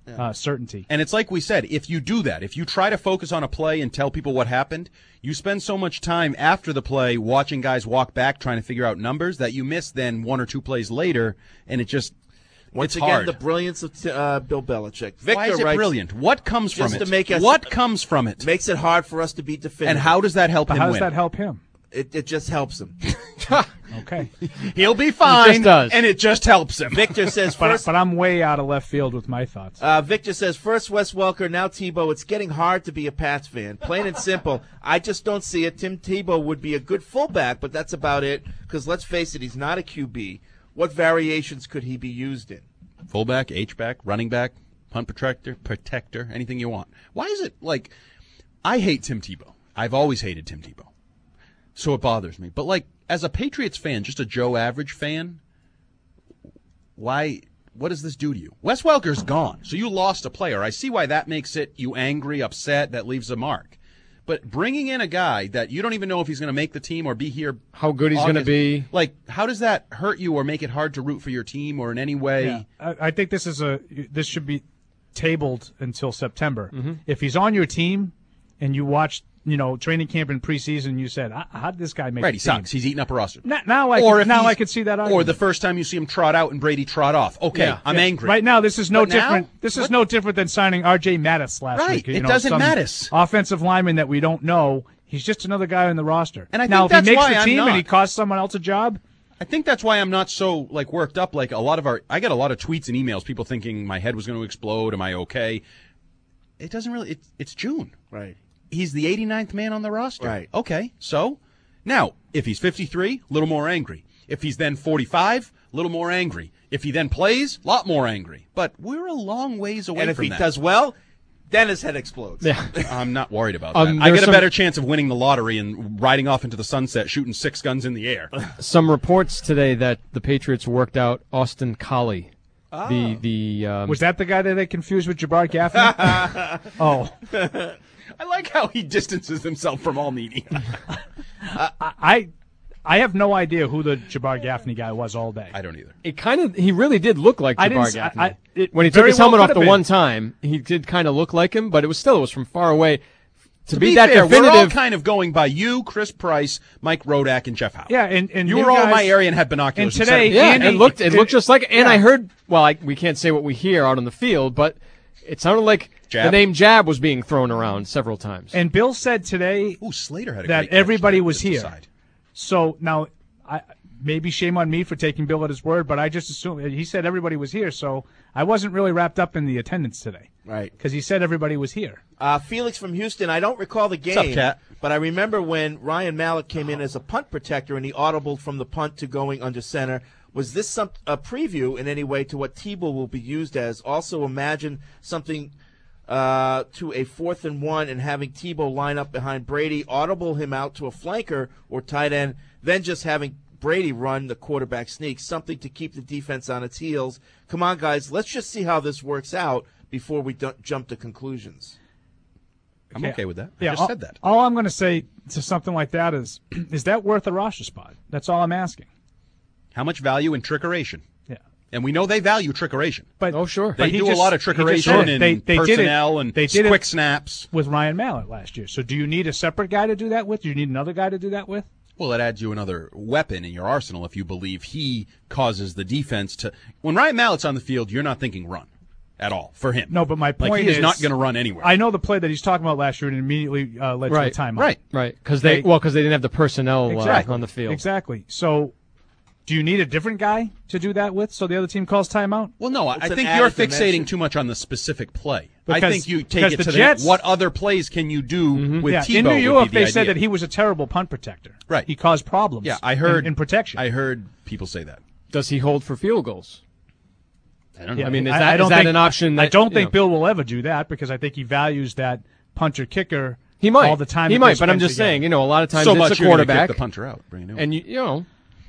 uh, certainty. And it's like we said, if you do that, if you try to focus on a play and tell people what happened, you spend so much time after the play watching guys walk back trying to figure out numbers that you miss then one or two plays later, and it just Once it's again, hard. the brilliance of uh, Bill Belichick. Victor Why is it writes, brilliant? What comes from just it? To make us, what comes from it? Makes it hard for us to be definitive. And how does that help But him how does win? that help him? It, it just helps him. Okay. He'll be fine, It just does. and it just helps him. Victor says but, first. but I'm way out of left field with my thoughts. Uh, Victor says, first Wes Welker, now Tebow. It's getting hard to be a Pats fan. Plain and simple. I just don't see it. Tim Tebow would be a good fullback, but that's about it. Because let's face it, he's not a Q B. What variations could he be used in? Fullback, H-back, running back, punt protector, protector, anything you want. Why is it like I hate Tim Tebow. I've always hated Tim Tebow. So it bothers me. But like as a Patriots fan, just a Joe Average fan, why what does this do to you? Wes Welker's gone. So you lost a player. I see why that makes it you angry, upset, that leaves a mark. But bringing in a guy that you don't even know if he's going to make the team or be here, how good he's going to be, like how does that hurt you or make it hard to root for your team or in any way? Yeah, I, I think this is a this should be tabled until September. Mm-hmm. If he's on your team and you watch, you know, training camp and preseason, you said, how did this guy make Right, the he team? sucks. He's eating up a roster. Now, now I or can, if now he's- I could see that Or argument. the first time you see him trot out and Brady trot off. Okay, Yeah. I'm Yeah. angry. Right now, this is no But now? different. This is What? no different than signing R J Mattis last Right, week. You it know, doesn't some Mattis. Offensive lineman that we don't know. He's just another guy on the roster. And I now, think if that's he makes why the I'm team not. and he costs someone else a job, I think that's why I'm not so like worked up. Like a lot of our, I get a lot of tweets and emails, people thinking my head was going to explode. Am I okay? It doesn't really. It, it's June. Right. He's the eighty-ninth man on the roster. Right. Okay. So now, if he's fifty-three, a little more angry. If he's then forty-five, a little more angry. If he then plays, a lot more angry. But we're a long ways away And if from he that. does well, then his head explodes. Yeah. I'm not worried about Um, that. I there's get a some- better chance of winning the lottery and riding off into the sunset, shooting six guns in the air. Some reports today that the Patriots worked out Austin Collie. Oh. The the um, was that the guy that they confused with Jabbar Gaffney? oh, I like how he distances himself from all media. I, I I have no idea who the Jabbar Gaffney guy was all day. I don't either. It kind of he really did look like I didn't Jabbar s- I- Gaffney. I- it when he took very his well helmet could off have the been. one time, he did kind of look like him, but it was still it was from far away. To, To be, be that fair, we're all definitive, kind of going by you, Chris Price, Mike Rodak, and Jeff Howe. Yeah, and, and you you were all in guys- my area and had binoculars. And today, said, yeah, Andy- it looked it did- looked just like. And yeah. I heard, well, I, we can't say what we hear out on the field, but it sounded like Jab. the name Jab was being thrown around several times. And Bill said today Ooh, Slater had a that great catch everybody there, was just here. aside. So now, I, maybe shame on me for taking Bill at his word, but I just assumed he said everybody was here, so I wasn't really wrapped up in the attendance today. Right. Because he said everybody was here. Uh, Felix from Houston, I don't recall the game, What's up, Cat? but I remember when Ryan Mallett came in as a punt protector and he audibled from the punt to going under center. Was this some a preview in any way to what Tebow will be used as? Also, imagine something uh, to a fourth and one and having Tebow line up behind Brady, audible him out to a flanker or tight end, then just having Brady run the quarterback sneak, something to keep the defense on its heels. Come on, guys, let's just see how this works out before we don't jump to conclusions. I'm okay with that. I Yeah, just all, said that. All I'm going to say to something like that is, is that worth a roster spot? That's all I'm asking. How much value in trickeration? Yeah. And we know they value trickeration. But oh, sure. They But he do just- a lot of he just trickeration said it. and They- they did it- personnel and they did it quick snaps. with Ryan Mallett last year. So do you need a separate guy to do that with? Do you need another guy to do that with? Well, it adds you another weapon in your arsenal if you believe he causes the defense to. When Ryan Mallett's on the field, you're not thinking run at all for him. No, but my point like, he is, is not going to run anywhere. I know the play that he's talking about last year and immediately uh, led right, to a timeout. right, right. Because they, They- well, because they didn't have the personnel Exactly. uh, on the field. Exactly. So do you need a different guy to do that with so the other team calls timeout? Well, no, I It's an think you're added fixating dimension. too much on the specific play. I Because- think you take because it the to Jets- the what other plays can you do with yeah, Tebow in New would York, be the they said idea. that he was a terrible punt protector. Right. He caused problems. Yeah, I heard in, in protection. I heard people say that. Does he hold for field goals? I don't know. I mean, is I- that I is don't that think- an option? I that, don't you think know, Bill will ever do that because I think he values that punter kicker. he might all the time. He that might, they're but I'm spent just together. saying, you know, a lot of times so it's much a you're gonna kick quarterback, the punter out. Bring a new one. and you, you know,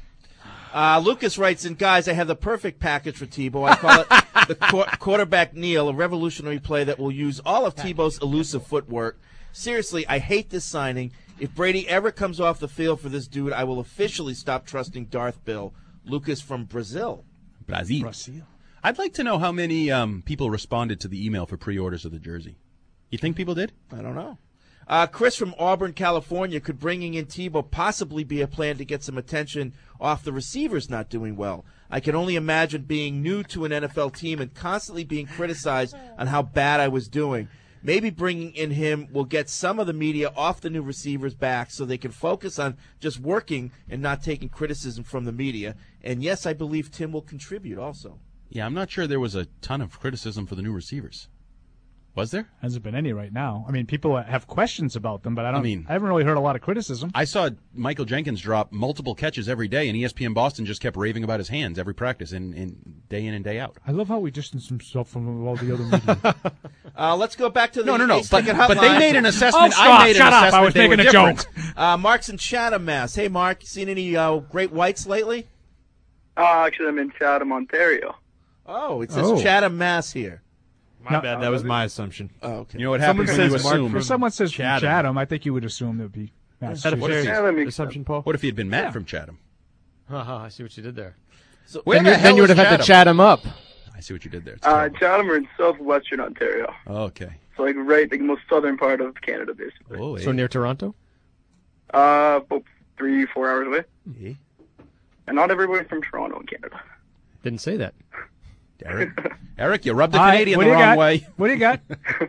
Uh, Lucas writes in, guys, I have the perfect package for Tebow. I call it the qu- quarterback kneel, a revolutionary play that will use all of Tebow's elusive footwork. Seriously, I hate this signing. If Brady ever comes off the field for this dude, I will officially stop trusting Darth Bill. Lucas from Brazil. Brazil. Brazil. I'd like to know how many um, people responded to the email for pre-orders of the jersey. You think people did? I don't know. Uh, Chris from Auburn, California, could bringing in Tebow possibly be a plan to get some attention off the receivers not doing well? I can only imagine being new to an N F L team and constantly being criticized on how bad I was doing. Maybe bringing in him will get some of the media off the new receivers' back so they can focus on just working and not taking criticism from the media. And, yes, I believe Tim will contribute also. Yeah, I'm not sure there was a ton of criticism for the new receivers. Was there? Hasn't been any right now. I mean, people have questions about them, but I don't. I mean, I haven't really heard a lot of criticism. I saw Michael Jenkins drop multiple catches every day, and E S P N Boston just kept raving about his hands every practice, and, and day in and day out. I love how he distanced himself from all the other media. uh, let's go back to the no, no, no. Ace But, Ticket but Hotline. they made an assessment. Oh, stop. I made Shut an up. assessment. I was they making were a different. joke. Uh, Mark's in Chatham, Mass. Hey, Mark, seen any uh, great whites lately? Uh, actually, I'm in Chatham, Ontario. Oh, it says Oh. Chatham, Mass here. My No, bad. That was my assumption. Oh, okay. You know what Someone happens when you says Mark assume? If someone says from Chatham. Chatham, I think you would assume it would be Is that a What if fair he- assumption, Paul? What if he had been Matt Yeah. from Chatham? Haha, I see what you did there. So Where then the you, hell then you would is have had to Chatham? chat him up. I see what you did there. It's Uh, terrible. Chatham are in southwestern Ontario. Okay. So, like, right, like, the most southern part of Canada, basically. Oh, So near Toronto? Uh, about three, four hours away. eh? And not everybody from Toronto in Canada. Didn't say that. Eric, Eric, you rubbed the All right, Canadian what the do you wrong got? way. What do you got?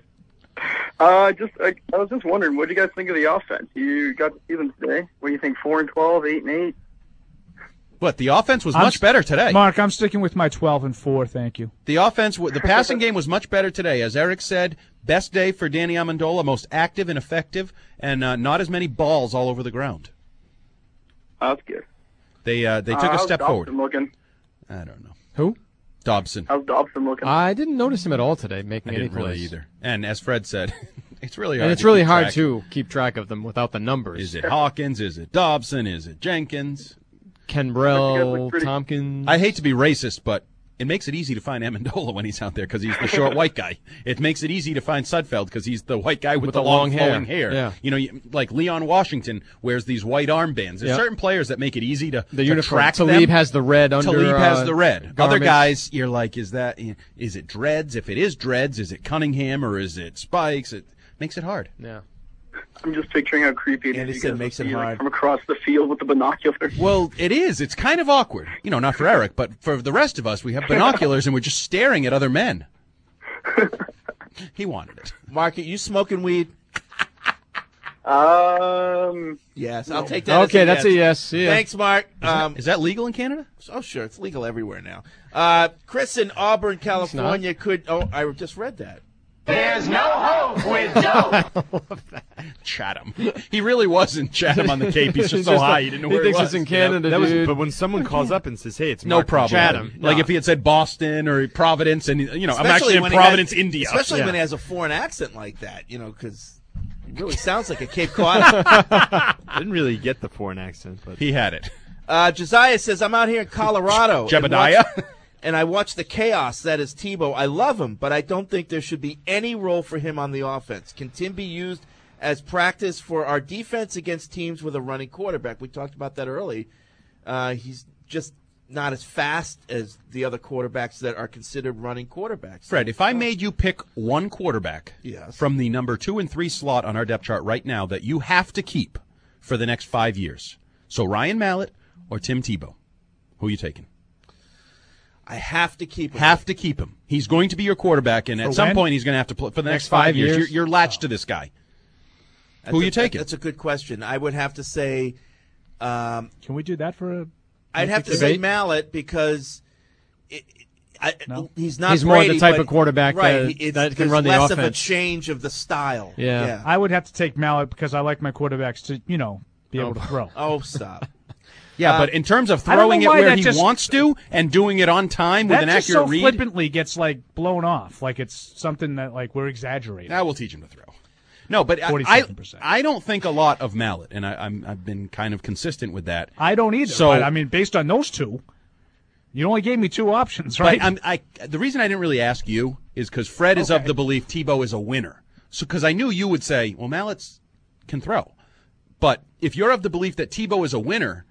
Uh, just, I, I was just wondering, what do you guys think of the offense? You got to see them today. What do you think, four and twelve, eight and eight? What, the offense was I'm much st- better today. Mark, I'm sticking with my twelve and four. Thank you. The offense, w- the passing game was much better today. As Eric said, best day for Danny Amendola, most active and effective, and uh, not as many balls all over the ground. That's good. They uh, they Uh, took a how's step Dobson forward. looking? I don't know. Who? Dobson. How's Dobson looking? I didn't notice him at all today I making any didn't really plays. either. And as Fred said, it's really hard. And it's to really keep hard track. to keep track of them without the numbers. Is it Hawkins? Is it Dobson? Is it Jenkins? Kenbrell, Tompkins? I hate to be racist, but it makes it easy to find Amendola when he's out there because he's the short white guy. It makes it easy to find Sudfeld because he's the white guy with, With the, the long, long hair. flowing hair. Yeah. You know, you- like Leon Washington wears these white armbands. There's Yep. certain players that make it easy to, The to uniform. track Talib them. has the red under, Talib has uh, the red. Other garments. guys, you're like, is that is it Dreads? If it is Dreads, is it Cunningham or is it Spikes? It makes it hard. Yeah. I'm just picturing how creepy it is. Andy You said guys makes will it see, like, hard. from across the field with the binoculars. Well, it is. It's kind of awkward. You know, not for Eric, but for the rest of us, we have binoculars and we're just staring at other men. He wanted it. Mark, are you smoking weed? Um. Yes, I'll take that. Okay, as a that's yes. a yes. See ya. Thanks, Mark. Is, that, Um, is that legal in Canada? oh, sure, it's legal everywhere now. Uh, Chris in Auburn, California, could. Oh, I just read that. There's no hope with Joe. Chatham. He really was in Chatham on the Cape. He's just He's so just high, like- he didn't know he where thinks he it's was. in Canada, That was, dude. but when someone calls up and says, "Hey, it's No Mark from problem. Chatham," Like no. if he had said Boston or Providence, and you know, I'm Especially actually in when he Providence, has- India. Especially Yeah. when he has a foreign accent like that, you know, because he really sounds like a Cape Cod. Didn't really get the foreign accent, but He had it. Uh, Josiah says, I'm out here in Colorado. and Jebediah? watch- And I watch the chaos that is Tebow. I love him, but I don't think there should be any role for him on the offense. Can Tim be used as practice for our defense against teams with a running quarterback? We talked about that early. Uh, he's just not as fast as the other quarterbacks that are considered running quarterbacks. Fred, if I made you pick one quarterback Yes. from the number two and three slot on our depth chart right now that you have to keep for the next five years, so Ryan Mallett or Tim Tebow, who are you taking? I have to keep him. Have to keep him. He's going to be your quarterback, and For at some when? point he's going to have to play for the next, Next five years. years? You're, you're latched to this guy. That's Who are a- you taking? That's a good question. I would have to say, um, Can we do that for a? I'd have to Debate? say Mallett because it, I, No. he's not. He's more the Brady, type but- of quarterback right, that- it's- that can there's run the less of a offense. change of the style. Yeah. I would have to take Mallett because I like my quarterbacks to, you know, be able to throw. Oh, stop. Yeah, Uh, but in terms of I don't throwing know it why where that he just- wants to and doing it on time with That an just accurate so read, flippantly gets like blown off, like it's something that like we're exaggerating. I will teach him to throw. No, but I, I, forty-seven percent. I don't think a lot of Mallett, and I, I'm, I've been kind of consistent with that. I don't either. So- but I mean, based on those two, you only gave me two options, But right? I'm, I, the reason I didn't really ask you is because Fred is of Okay. the belief Tebow is a winner. So because I knew you would say, well, Mallett can throw. But if you're of the belief that Tebow is a winner,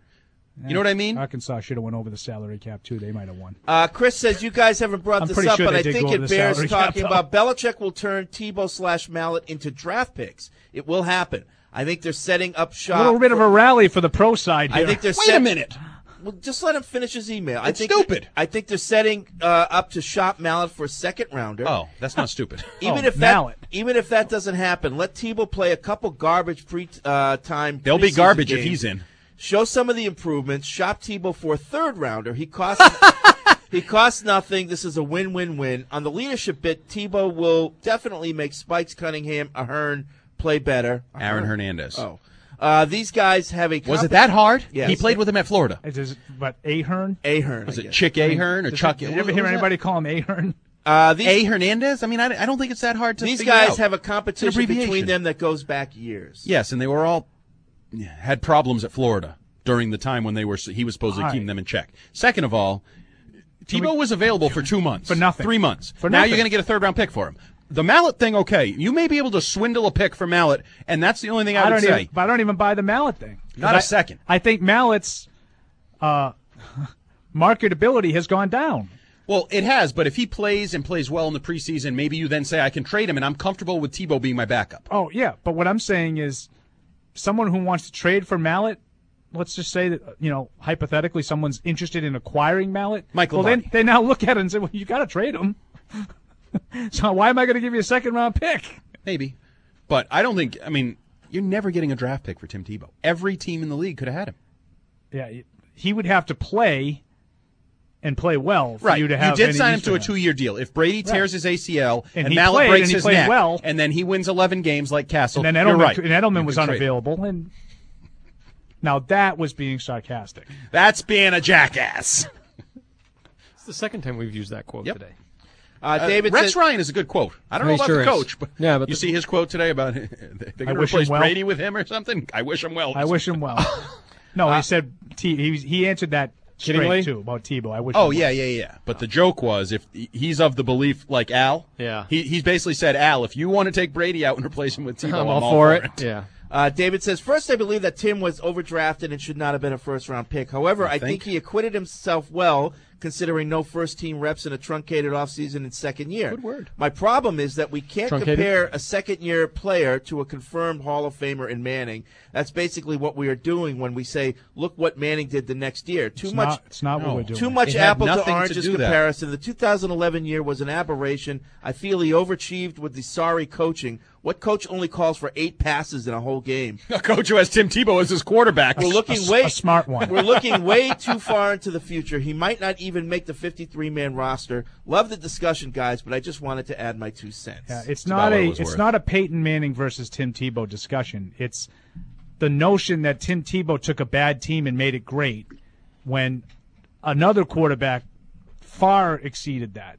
You know what I mean? Arkansas should have went over the salary cap, too. They might have won. Uh, Chris says you guys haven't brought I'm this pretty up, sure but they I did think go over it the bears salary cap, talking though. about. Belichick will turn Tebow slash Mallett into draft picks. It will happen. I think they're setting up shop. A little bit of a rally for the pro side here. I think they're Wait set- a minute. Well, just let him finish his email. I It's think stupid. I think they're setting uh, up to shop Mallett for a second rounder. Oh, that's not stupid. Even Oh, if that, Mallett. even if that doesn't happen, let Tebow play a couple garbage pre uh, time. They'll be preseason garbage if games. he's in. Show some of the improvements. Shop Tebow for a third rounder. He costs he costs nothing. This is a win-win-win. On the leadership bit, Tebow will definitely make Spikes Cunningham, Ahern play better. Aaron Ahern? Hernandez. Oh. Uh, these guys have a. Was it that hard? Yes. He played with him at Florida. It is, but Ahern? Ahern. Was I it guess. Chick Ahern or Does Chuck? it- Did you what ever hear was that? anybody call him Ahern? Uh, these, A. Hernandez? I mean, I, I don't think it's that hard to These figure guys out. have a It's an competition abbreviation. between them that goes back years. Yes, and they were all had problems at Florida during the time when they were he was supposedly All right. keeping them in check. Second of all, Tebow was available for two months. For nothing. Three months. For now nothing. you're going to get a third round pick for him. The Mallett thing, okay. You may be able to swindle a pick for Mallett, and that's the only thing I, I would don't say. even, but I don't even buy the Mallett thing. Not a a second. I think Mallett's uh, marketability has gone down. Well, it has, but if he plays and plays well in the preseason, maybe you then say I can trade him, and I'm comfortable with Tebow being my backup. Oh, yeah, but what I'm saying is someone who wants to trade for Mallett, let's just say that, you know, hypothetically someone's interested in acquiring Mallett. Mike Well, Lombardi. they, they now look at it and say, well, you got to trade him. So why am I going to give you a second-round pick? Maybe. But I don't think, I mean, you're never getting a draft pick for Tim Tebow. Every team in the league could have had him. Yeah, he would have to play and play well for Right. you to have did any sign him use to for a two-year deal. If Brady tears Right. his A C L And and, he Mallett played, breaks and he his played neck, well. and then he wins eleven games like Castle, And then you're Edelman, right. and Edelman You was can trade him. unavailable. And now that was being sarcastic. That's being a jackass. It's the second time we've used that quote Yep. today. Uh, David Rex said- Ryan is a good quote. I don't He know about sure the is. coach, but Yeah, but you the- see his quote today about they're I going to wish him replace well. Brady with him or something. I wish him well. I wish him well. No, he said T, he was- he answered that straight Kiddingly? too about Tebow. I wish. Oh him yeah, well. yeah, yeah. But the joke was if he's of the belief like Al, Yeah. he he's basically said, Al, if you want to take Brady out and replace him with Tebow, I'm I'm, all for it. Yeah. Uh, David says, first, I believe that Tim was overdrafted and should not have been a first-round pick. However, I think? think? he acquitted himself well, considering no first-team reps in a truncated offseason in second year. Good word. My problem is that we can't Truncated? compare a second-year player to a confirmed Hall of Famer in Manning. That's basically what we are doing when we say, look what Manning did the next year. Too It's much. not- it's not what No. we're doing. Too much It had apple to nothing to oranges do that. comparison. The two thousand eleven year was an aberration. I feel he overachieved with the sorry coaching. What coach only calls for eight passes in a whole game? A coach who has Tim Tebow as his quarterback. We're looking a, way a smart one. We're looking way too far into the future. He might not even make the fifty-three man roster. Love the discussion, guys, but I just wanted to add my two cents. Yeah, it's about not what it a was it's worth. not a Peyton Manning versus Tim Tebow discussion. It's the notion that Tim Tebow took a bad team and made it great when another quarterback far exceeded that.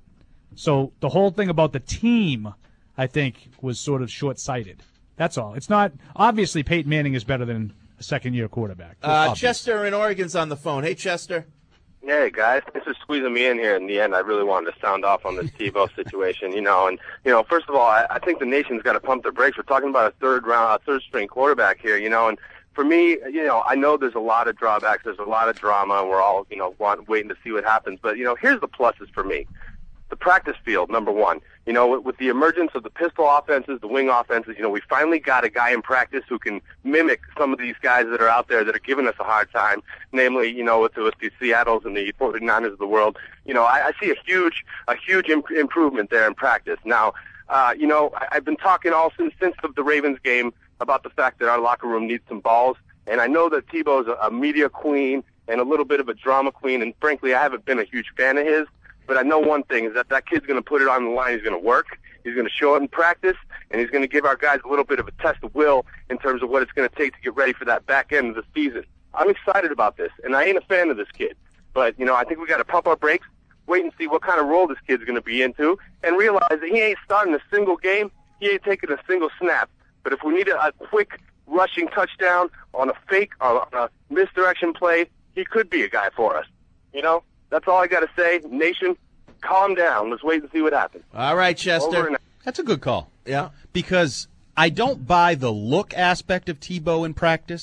So the whole thing about the team, I think, was sort of short-sighted. That's all. It's not obviously Peyton Manning is better than a second-year quarterback. Uh, Obvious. Chester in Oregon's on the phone. Hey, Chester. Hey guys, thanks for squeezing me in here. In the end, I really wanted to sound off on this Tebow situation, you know. And you know, first of all, I, I think the nation's got to pump their brakes. We're talking about a third round, a third string quarterback here, you know. And for me, you know, I know there's a lot of drawbacks, there's a lot of drama, and we're all, you know, want, waiting to see what happens. But you know, here's the pluses for me. The practice field, number one. You know, with, with the emergence of the pistol offenses, the wing offenses, you know, we finally got a guy in practice who can mimic some of these guys that are out there that are giving us a hard time, namely, you know, with, with the Seattles and the forty-niners of the world. You know, I, I see a huge, a huge imp- improvement there in practice. Now, uh, you know, I, I've been talking all since, since the, the Ravens game about the fact that our locker room needs some balls, and I know that Tebow's a, a media queen and a little bit of a drama queen, and frankly, I haven't been a huge fan of his. But I know one thing is that that kid's going to put it on the line. He's going to work. He's going to show it in practice, and he's going to give our guys a little bit of a test of will in terms of what it's going to take to get ready for that back end of the season. I'm excited about this, and I ain't a fan of this kid. But, you know, I think we got to pump our brakes, wait and see what kind of role this kid's going to be into, and realize that he ain't starting a single game. He ain't taking a single snap. But if we need a, a quick rushing touchdown on a fake, or on a misdirection play, he could be a guy for us, you know? That's all I got to say. Nation, calm down. Let's wait and see what happens. All right, Chester. Over and out. That's a good call. Yeah. Because I don't buy the look aspect of Tebow in practice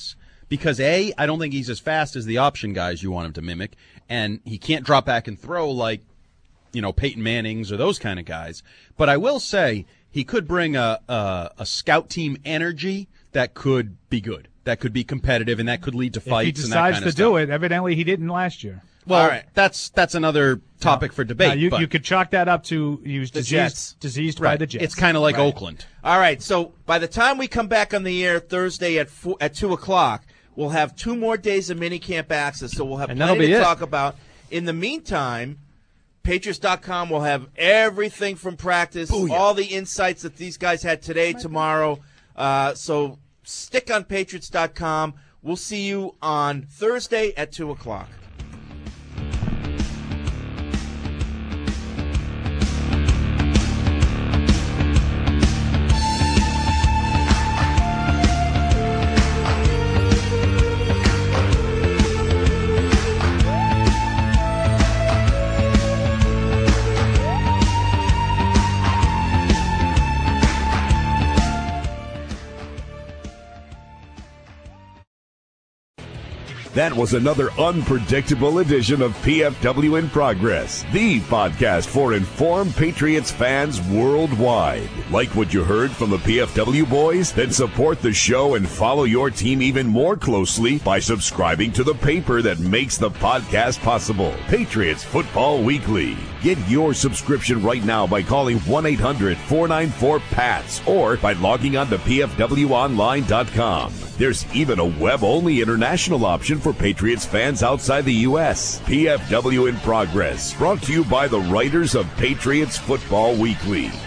because A, I don't think he's as fast as the option guys you want him to mimic, and he can't drop back and throw like, you know, Peyton Manning's or those kind of guys. But I will say he could bring a, a, a scout team energy that could be good, that could be competitive, and that could lead to fights. If he and that kind decides of to stuff. do it, evidently he didn't last year. Well, All right. that's that's another topic for debate. Now, you, but you could chalk that up to he was The diseased, Jets. diseased right. by the Jets. It's kind of like Right. Oakland. All right, so by the time we come back on the air Thursday at four, at two o'clock, we'll have two more days of minicamp access, so we'll have And that'll plenty be to it. talk about. In the meantime, Patriots dot com will have everything from practice, all the insights that these guys had today, tomorrow. Uh, so stick on Patriots dot com. We'll see you on Thursday at two o'clock. That was another unpredictable edition of P F W in Progress, the podcast for informed Patriots fans worldwide. Like what you heard from the P F W boys? Then support the show and follow your team even more closely by subscribing to the paper that makes the podcast possible, Patriots Football Weekly. Get your subscription right now by calling one eight hundred four nine four P A T S or by logging on to P F W online dot com. There's even a web-only international option for Patriots fans outside the U S. P F W in Progress, brought to you by the writers of Patriots Football Weekly.